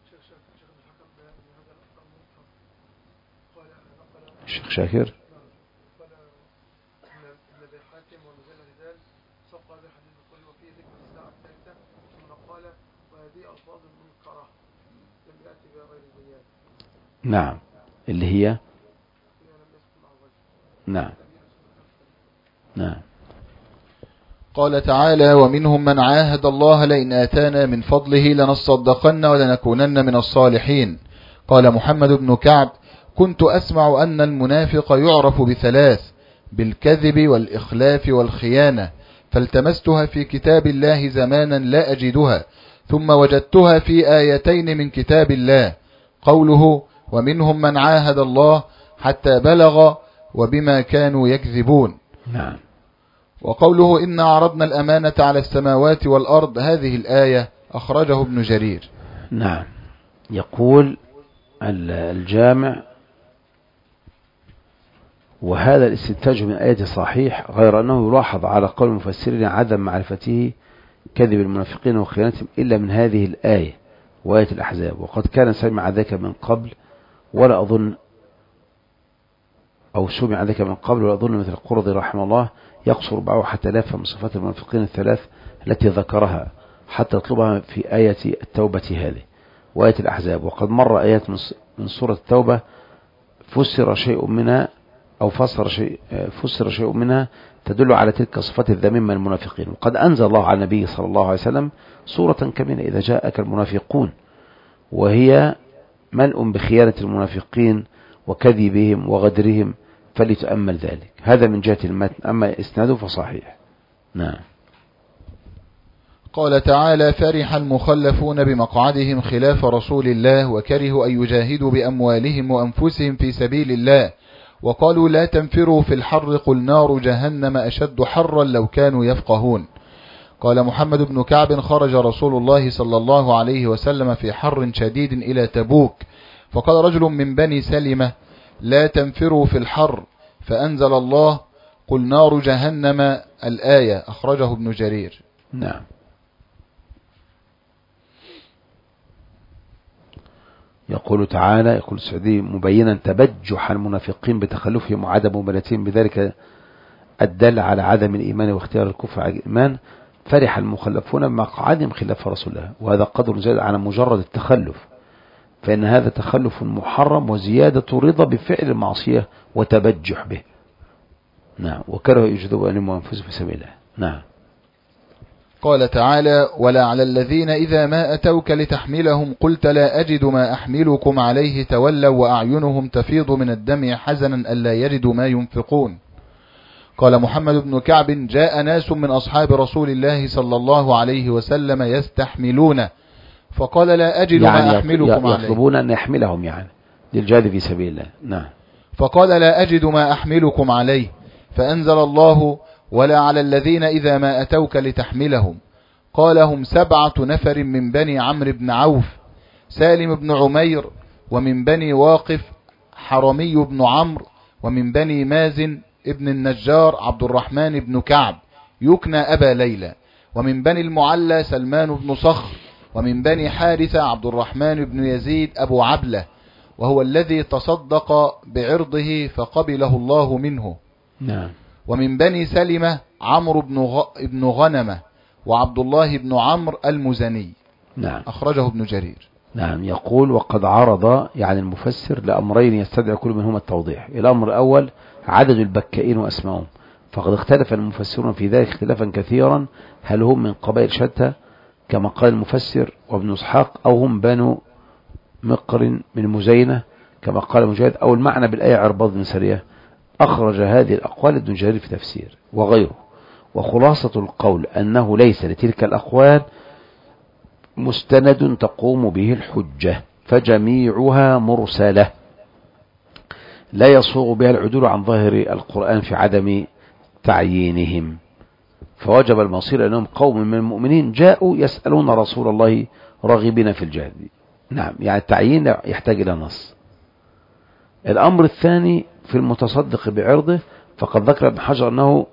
الشيخ شاكر نعم اللي هي نعم نعم. قال تعالى ومنهم من عاهد الله لئن آتانا من فضله لنصدقن ولنكونن من الصالحين. قال محمد بن كعب كنت أسمع أن المنافق يعرف بثلاث، بالكذب والإخلاف والخيانة، فالتمستها في كتاب الله زمانا لا أجدها، ثم وجدتها في آيتين من كتاب الله، قوله ومنهم من عاهد الله حتى بلغ وبما كانوا يكذبون. نعم. وقوله إن عرضنا الأمانة على السماوات والأرض، هذه الآية أخرجه ابن جرير. نعم. يقول الجامع: وهذا الاستنتاج من آية صحيح، غير أنه يلاحظ على قول المفسرين عدم معرفته كذب المنافقين وخيانتهم إلا من هذه الآية وآية الأحزاب، وقد كان سمع ذلك من قبل ولا أظن أو سمع ذلك من قبل ولا أظن مثل القرظي رحمه الله يقصر بعض حتى لا يفهم صفات المنافقين الثلاث التي ذكرها حتى يطلبها في آية التوبة هذه وآية الأحزاب. وقد مر آيات من سورة التوبة فسر شيء منها أو فسر شيء فسر شيء منها تدل على تلك الصفات الذميمة من المنافقين. وقد أنزل الله على النبي صلى الله عليه وسلم سورة كاملة إذا جاءك المنافقون، وهي ملء بخيانة المنافقين وكذبهم وغدرهم، فلتأمل ذلك. هذا من جهة المتن، أما إسناده فصحيح. نعم. قال تعالى: فرح المخلفون بمقعدهم خلاف رسول الله وكرهوا أن يجاهدوا بأموالهم وأنفسهم في سبيل الله، وقالوا لا تنفروا في الحر قل نار جهنم أشد حرا لو كانوا يفقهون. قال محمد بن كعب: خرج رسول الله صلى الله عليه وسلم في حر شديد إلى تبوك، فقال رجل من بني سلمة: لا تنفروا في الحر، فأنزل الله قل نار جهنم الآية، أخرجه ابن جرير. نعم. يقول تعالى، يقول السعدي مبينا تبجح المنافقين بتخلفهم وعدم مبالاتهم بذلك الدل على عدم الإيمان واختيار الكفر على الإيمان، فرح المخلفون بمقعدهم خلاف رسول الله، وهذا قدر زاد على مجرد التخلف، فإن هذا تخلف محرم وزيادة رضا بفعل المعصية وتبجح به. نعم. وكرهوا يجدوا أنهم أنفسهم في سبيل الله. نعم. قال تعالى: ولا على الذين إذا ما أتوك لتحملهم قلت لا أجد ما أحملكم عليه تولوا وأعينهم تفيض من الدمع حزنا ألا يجدوا ما ينفقون. قال محمد بن كعب: جاء ناس من أصحاب رسول الله صلى الله عليه وسلم يستحملون، فقال لا أجد يعني ما أحملكم عليه، يطلبون أن يحملهم يعني للجهاد في سبيل الله. نعم. فقال لا أجد ما أحملكم عليه، فأنزل الله: ولا على الذين إذا ما أتوك لتحملهم. قال: هم سبعة نفر من بني عمرو بن عوف، سالم بن عمير، ومن بني واقف حرمي بن عمرو، ومن بني مازن ابن النجار عبد الرحمن بن كعب يكنى أبا ليلى، ومن بني المعلى سلمان بن صخر، ومن بني حارثة عبد الرحمن بن يزيد أبو عبلة، وهو الذي تصدق بعرضه فقبله الله منه. نعم. ومن بني سلمة عمرو بن غ... ابن غنمة وعبد الله بن عمرو المزني. نعم. أخرجه ابن جرير. نعم. يقول وقد عرض يعني المفسر لأمرين يستدعي كل منهما التوضيح. الأمر الأول عدد البكائين وأسمائهم، فقد اختلف المفسرون في ذلك اختلافا كثيرا، هل هم من قبائل شتى كما قال المفسر وابن اسحاق، أو هم بنو مقر من مزينة كما قال مجاهد، أو المعنى بالآية عرباض بن سرية. أخرج هذه الأقوال ابن جرير في تفسير وغيره. وخلاصة القول أنه ليس لتلك الأقوال مستند تقوم به الحجة، فجميعها مرسلة لا يصوغ بها العدول عن ظاهر القرآن في عدم تعيينهم، فوجب المصير أنهم قوم من المؤمنين جاءوا يسألون رسول الله راغبين في الجهاد. نعم. يعني التعيين يحتاج إلى نص. الأمر الثاني في المتصدق بعرضه، فقد ذكر ابن حجر أنه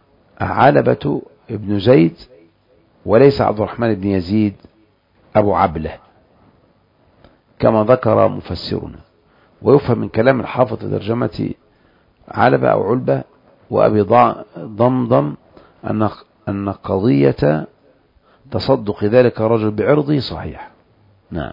علبة ابن زيد وليس عبد الرحمن بن يزيد أبو عبلة كما ذكر مفسرنا. ويفهم من كلام الحافظ ترجمة علبة أو علبة وأبي ضمضم أن أن قضية تصدق ذلك الرجل بعرضه صحيح. نعم.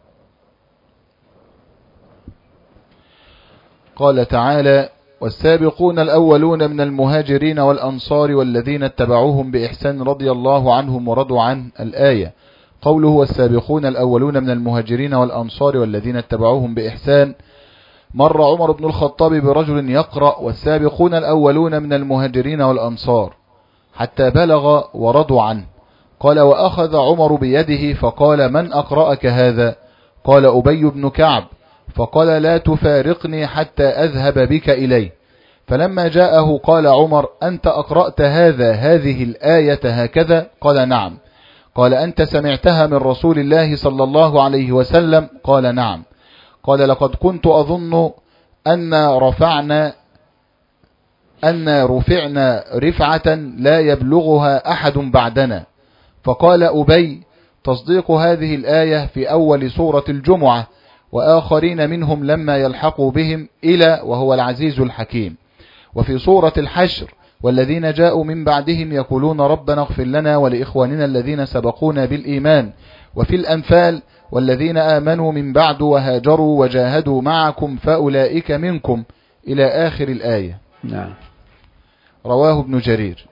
قال تعالى: والسابقون الأولون من المهاجرين والأنصار والذين اتبعوهم بإحسان رضي الله عنهم ورضوا عنه، الآية. قوله والسابقون الأولون من المهاجرين والأنصار والذين اتبعوهم بإحسان، مر عمر بن الخطاب برجل يقرأ والسابقون الأولون من المهاجرين والأنصار، حتى بلغ ورضوا عنه. قال وأخذ عمر بيده فقال من أقرأك هذا؟ قال أبي بن كعب. فقال لا تفارقني حتى أذهب بك إليه. فلما جاءه قال عمر أنت أقرأت هذا هذه الآية هكذا؟ قال نعم. قال أنت سمعتها من رسول الله صلى الله عليه وسلم؟ قال نعم. قال لقد كنت أظن أن رفعنا أن رفعنا رفعة لا يبلغها أحد بعدنا. فقال أبي تصديق هذه الآية في أول سورة الجمعة وآخرين منهم لما يلحقوا بهم إلى وهو العزيز الحكيم، وفي سورة الحشر والذين جاءوا من بعدهم يقولون ربنا اغفر لنا ولإخواننا الذين سبقونا بالإيمان، وفي الأنفال والذين آمنوا من بعد وهاجروا وجاهدوا معكم فأولئك منكم إلى آخر الآية. نعم. رواه ابن جرير.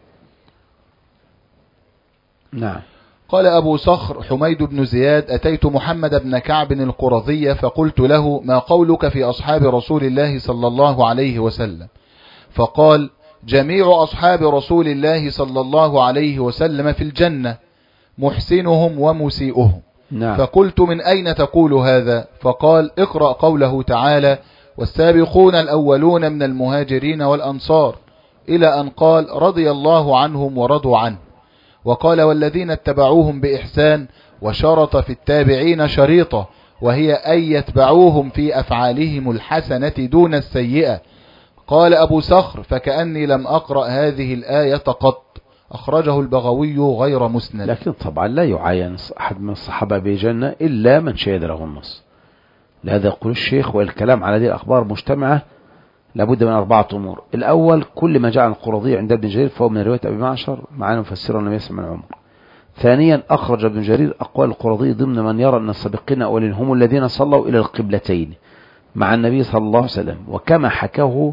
نعم. قال أبو صخر حميد بن زياد أتيت محمد بن كعب القرظي فقلت له ما قولك في أصحاب رسول الله صلى الله عليه وسلم؟ فقال جميع أصحاب رسول الله صلى الله عليه وسلم في الجنة محسنهم ومسيئهم. نعم. فقلت من أين تقول هذا؟ فقال اقرأ قوله تعالى والسابقون الأولون من المهاجرين والأنصار إلى أن قال رضي الله عنهم ورضوا عنه. وقال والذين اتبعوهم بإحسان وشرط في التابعين شريطة وهي أن يتبعوهم في أفعالهم الحسنة دون السيئة. قال أبو صخر فكأني لم أقرأ هذه الآية قط. أخرجه البغوي غير مسند. لكن طبعا لا يعين أحد من الصحابة بجنة إلا من شهد له النص. لهذا يقول الشيخ والكلام على هذه الأخبار مجتمعة لابد من أربعة أمور. الأول كل ما جاء عن القرظي عند ابن جرير فهو من رواية أبي معشر معنا مفسرا لم يسمع من عمر. ثانيا أخرج ابن جرير أقوال القرظي ضمن من يرى أن السابقين أولين هم الذين صلوا إلى القبلتين مع النبي صلى الله عليه وسلم، وكما حكاه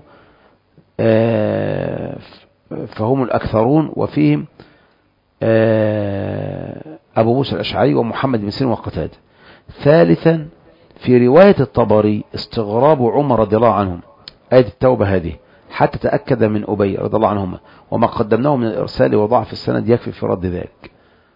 فهم الأكثرون وفيهم أبو موسى الأشعري ومحمد بن سيرين وقتادة. ثالثا في رواية الطبري استغراب عمر رضي الله عنهم آية التوبة هذه حتى تأكد من أبي رضي الله عنهما، وما قدمناه من الإرسال وضعف السند يكفي في رد ذلك.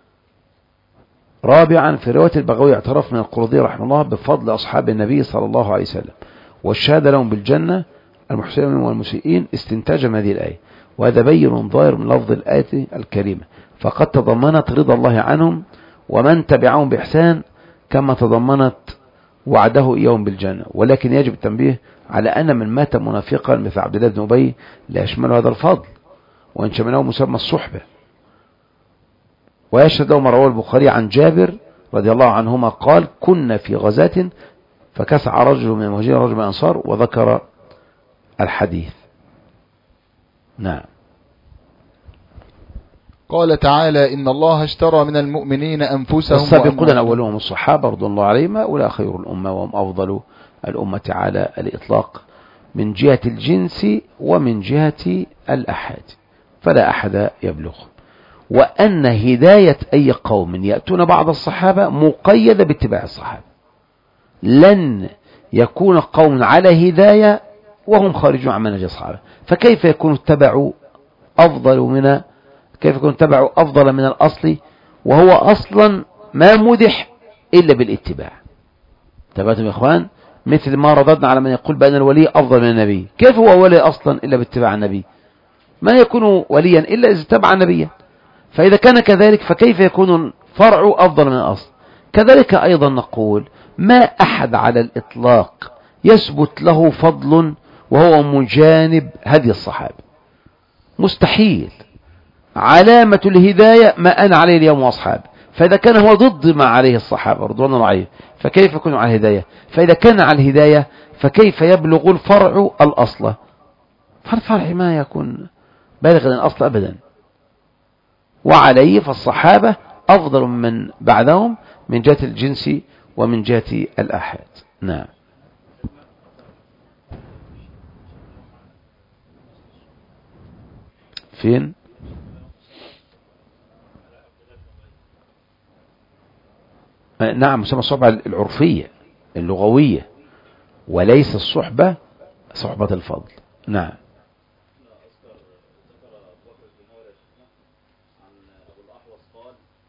رابعا في رواية البغوي اعترف من القرظي رحمه الله بفضل أصحاب النبي صلى الله عليه وسلم والشهادة لهم بالجنة المحسنين والمسيئين استنتاجا من هذه الآية، وهذا بين ظاهر من لفظ الآية الكريمة، فقد تضمنت رضا الله عنهم ومن تبعهم بإحسان كما تضمنت وعده إياهم بالجنة. ولكن يجب التنبيه على أن من مات منافقا مثل عبد الله بن أبي لا يشمل هذا الفضل وإن شمله مسمى الصحبة. ويشهد له ما رواه البخاري عن جابر رضي الله عنهما قال كنا في غزاة فكسع رجل من المهاجرين رجل من الأنصار وذكر الحديث. نعم. قال تعالى إن الله اشترى من المؤمنين أنفسهم السابقون الأولون الصحابة رضي الله عليهم أولئك خير الأمة وهم أفضل الأمة على الإطلاق من جهة الجنس ومن جهة الأحد، فلا أحد يبلغ. وأن هداية أي قوم يأتون بعض الصحابة مقيدة باتباع الصحابة، لن يكون قوم على هداية وهم خارجون عن منهج الصحابة، فكيف يكون اتبعوا أفضل من كيف يكون اتبعوا أفضل من الأصل وهو أصلا ما مدح إلا بالاتباع. تبعتم يا إخوان؟ مثل ما رددنا على من يقول بأن الولي أفضل من النبي، كيف هو ولي أصلا إلا باتباع النبي؟ ما يكون وليا إلا إذا اتبع النبي. فإذا كان كذلك فكيف يكون فرع أفضل من الأصل؟ كذلك أيضا نقول ما أحد على الإطلاق يثبت له فضل وهو مجانب هدي الصحابة، مستحيل. علامة الهداية ما أنا عليه اليوم وأصحابه، فإذا كان هو ضد ما عليه الصحابة رضوان الله عليهم فكيف يكون على الهداية؟ فإذا كان على الهداية فكيف يبلغ الفرع الأصل؟ فالفرع ما يكون بالغ الأصل أبدا. وعليه فالصحابة أفضل من بعدهم من جهة الجنس ومن جهة الآحاد. نعم. فين؟ نعم، مسمى الصحبة العرفية اللغوية وليس الصحبة صحبة الفضل. نعم.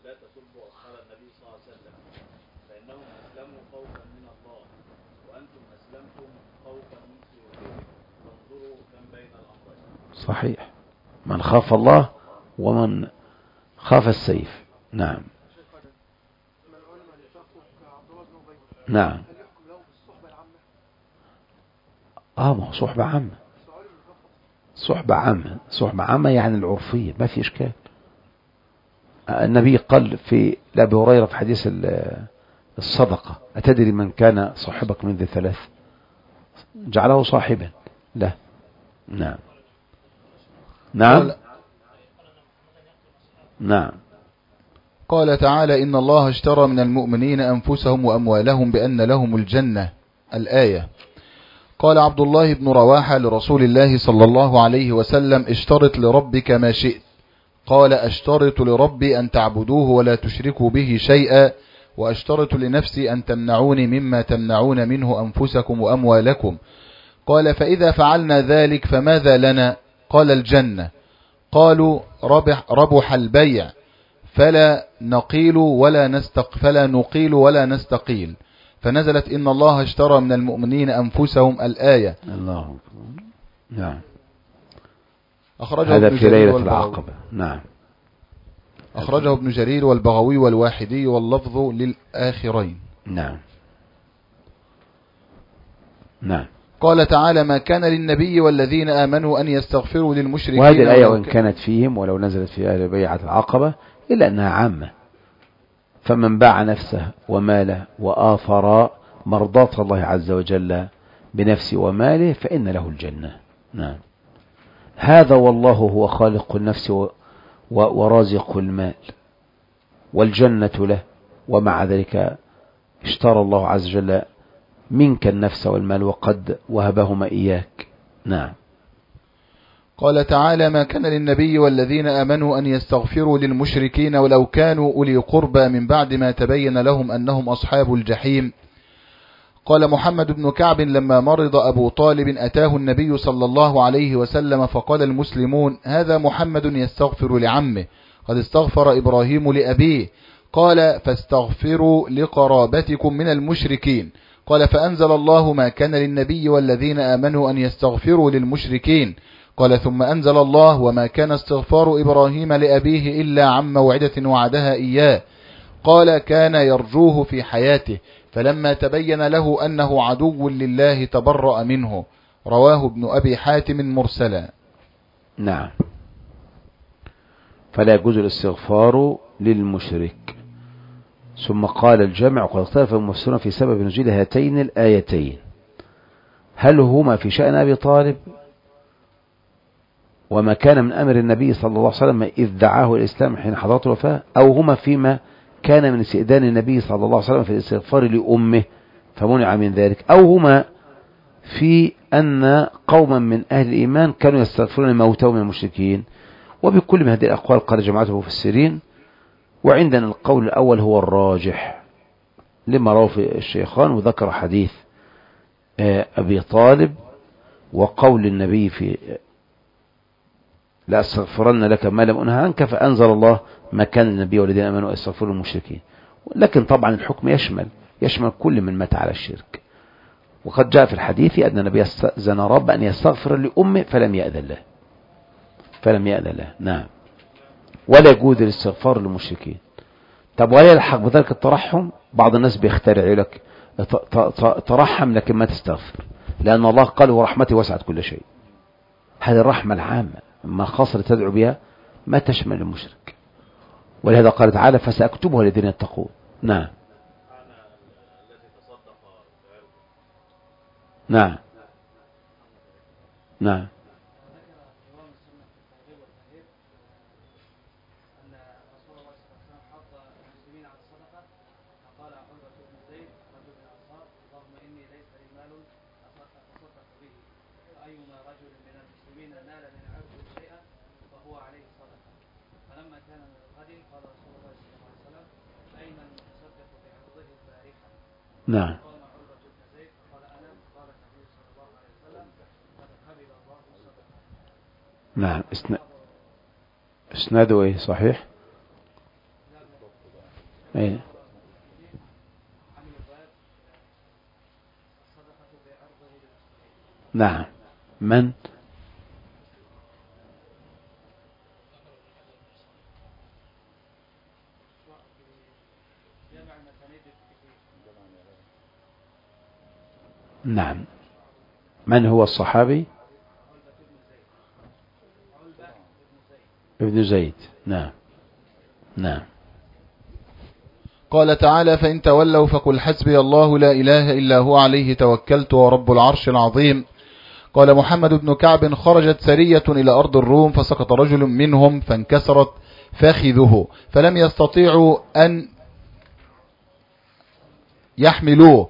لا تسبوا أصحاب النبي صلى الله عليه وسلم فإنهم أسلموا خوفا من الله وأنتم أسلمتم خوفا من سيوفكم فانظروا كم بين الأمرين. صحيح، من خاف الله ومن خاف السيف. نعم نعم. اه ما هو صحبة عامة، صحبة عامة، صحبة عامة يعني العرفية، ما في إشكال. النبي قال في لأبي هريرة في حديث الصدقة: أتدري من كان صاحبك من ذي ثلاث؟ جعله صاحبا له. نعم نعم نعم. قال تعالى: إن الله اشترى من المؤمنين أنفسهم وأموالهم بأن لهم الجنة. الآية. قال عبد الله بن رواحة لرسول الله صلى الله عليه وسلم: اشترط لربك ما شئت. قال: أشترط لربي أن تعبدوه ولا تشركوا به شيئا، وأشترط لنفسي أن تمنعوني مما تمنعون منه أنفسكم وأموالكم. قال: فإذا فعلنا ذلك فماذا لنا؟ قال: الجنة. قالوا: ربح, ربح البيع، فلا نقيل ولا نستق فلا نقيل ولا نستقيل. فنزلت: إن الله اشترى من المؤمنين أنفسهم. الآية. الله. نعم. أخرجه هذا ابن في جرير ليلة والبغوي. العقبة. نعم. أخرجه ابن جرير والبغوي والواحدي واللفظ للآخرين. نعم نعم. قال تعالى: ما كان للنبي والذين آمنوا أن يستغفروا للمشركين. وهذه الآية وإن كانت فيهم ولو نزلت في أهل بيعة العقبة إلا أنها عامة، فمن باع نفسه وماله وآثر مرضاة الله عز وجل بنفسه وماله فإن له الجنة. نعم. هذا والله هو خالق النفس ورازق المال، والجنة له، ومع ذلك اشترى الله عز وجل منك النفس والمال وقد وهبهما إياك. نعم. قال تعالى: ما كان للنبي والذين آمنوا أن يستغفروا للمشركين ولو كانوا أولي قربى من بعد ما تبين لهم أنهم أصحاب الجحيم. قال محمد بن كعب: لما مرض أبو طالب أتاه النبي صلى الله عليه وسلم فقال المسلمون: هذا محمد يستغفر لعمه، قد استغفر إبراهيم لأبيه. قال: فاستغفروا لقرابتكم من المشركين. قال: فأنزل الله: ما كان للنبي والذين آمنوا أن يستغفروا للمشركين. قال: ثم أنزل الله: وما كان استغفار إبراهيم لأبيه إلا عن موعدة وعدها إياه. قال: كان يرجوه في حياته، فلما تبين له أنه عدو لله تبرأ منه. رواه ابن أبي حاتم مرسلا. نعم. فلا يجوز الاستغفار للمشرك. ثم قال الجمع: وقد اختلف المفسرون في سبب نزول هاتين الآيتين، هل هما في شأن أبي طالب وما كان من أمر النبي صلى الله عليه وسلم إذ دعاه الإسلام حين حضرت الوفاة، أو هما فيما كان من استئذان النبي صلى الله عليه وسلم في الاستغفار لأمه فمنع من ذلك، أو هما في أن قوما من أهل الإيمان كانوا يستغفرون موتهم من المشركين. وبكل من هذه الأقوال قال جماعة المفسرين، وعندنا القول الأول هو الراجح لما رواه الشيخان، وذكر حديث أبي طالب وقول النبي في لا أستغفرن لك ما لم أنهى عنك، فأنزل الله: ما كان النبي والذين آمنوا يستغفروا للمشركين. لكن طبعا الحكم يشمل يشمل كل من مات على الشرك. وقد جاء في الحديث أن النبي استأذن رب أن يستغفر لأمه فلم يأذن له فلم يأذن له. نعم. ولا يجوز الاستغفار للمشركين. طب ولا يلحق بذلك الترحم؟ بعض الناس بيخترع يقول لك ترحم لكن ما تستغفر، لأن الله قال: ورحمتي وسعت كل شيء. هذه الرحمة العامة، ما خاصة تدعو بها ما تشمل المشرك. ولهذا قال تعالى: فسأكتبها للذين يتقون. نعم نعم نعم. نعم نعم. اسناده ايه؟ صحيح. إيه؟ نعم. من؟ نعم. من هو الصحابي؟ ابن زيد. نعم. نعم. قال تعالى: فإن تولوا فقل حسبي الله لا إله إلا هو عليه توكلت ورب العرش العظيم. قال محمد بن كعب: خرجت سرية إلى أرض الروم فسقط رجل منهم فانكسرت فخذه فلم يستطيعوا أن يحملوه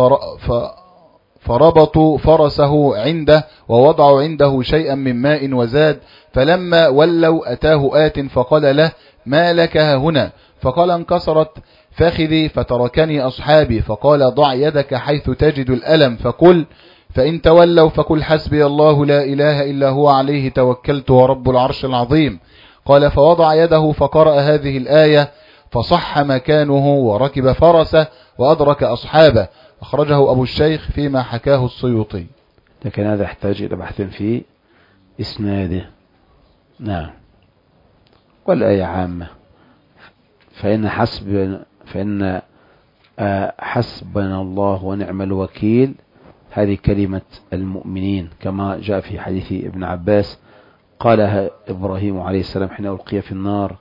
فربطوا فرسه عنده ووضعوا عنده شيئا من ماء وزاد، فلما ولوا أتاه آت فقال له: ما لك هنا؟ فقال: انكسرت فخذي فتركني أصحابي. فقال: ضع يدك حيث تجد الألم فقل فإن تولوا فقل حسبي الله لا إله إلا هو عليه توكلت ورب العرش العظيم. قال: فوضع يده فقرأ هذه الآية فصح مكانه وركب فرسه وأدرك أصحابه. أخرجه أبو الشيخ فيما حكاه السيوطي. لكن هذا يحتاج إلى بحث في إسناده. نعم. والآية عامة، فإن حسب فإن حسبنا الله ونعم الوكيل هذه كلمة المؤمنين كما جاء في حديث ابن عباس قالها إبراهيم عليه السلام حين ألقي في النار،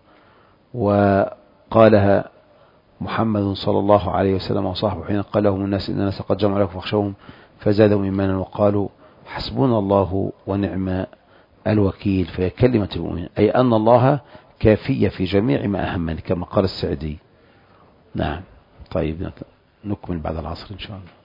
وقالها محمد صلى الله عليه وسلم وصحبه حين قال لهم الناس إن الناس قد جمعوا لكم فاخشوهم فزادهم إيمانا وقالوا حسبنا الله ونعم الوكيل. فهي كلمة المؤمنين، أي أن الله كافية في جميع ما أهمني كما قال السعدي. نعم. طيب نكمل بعد العصر إن شاء الله.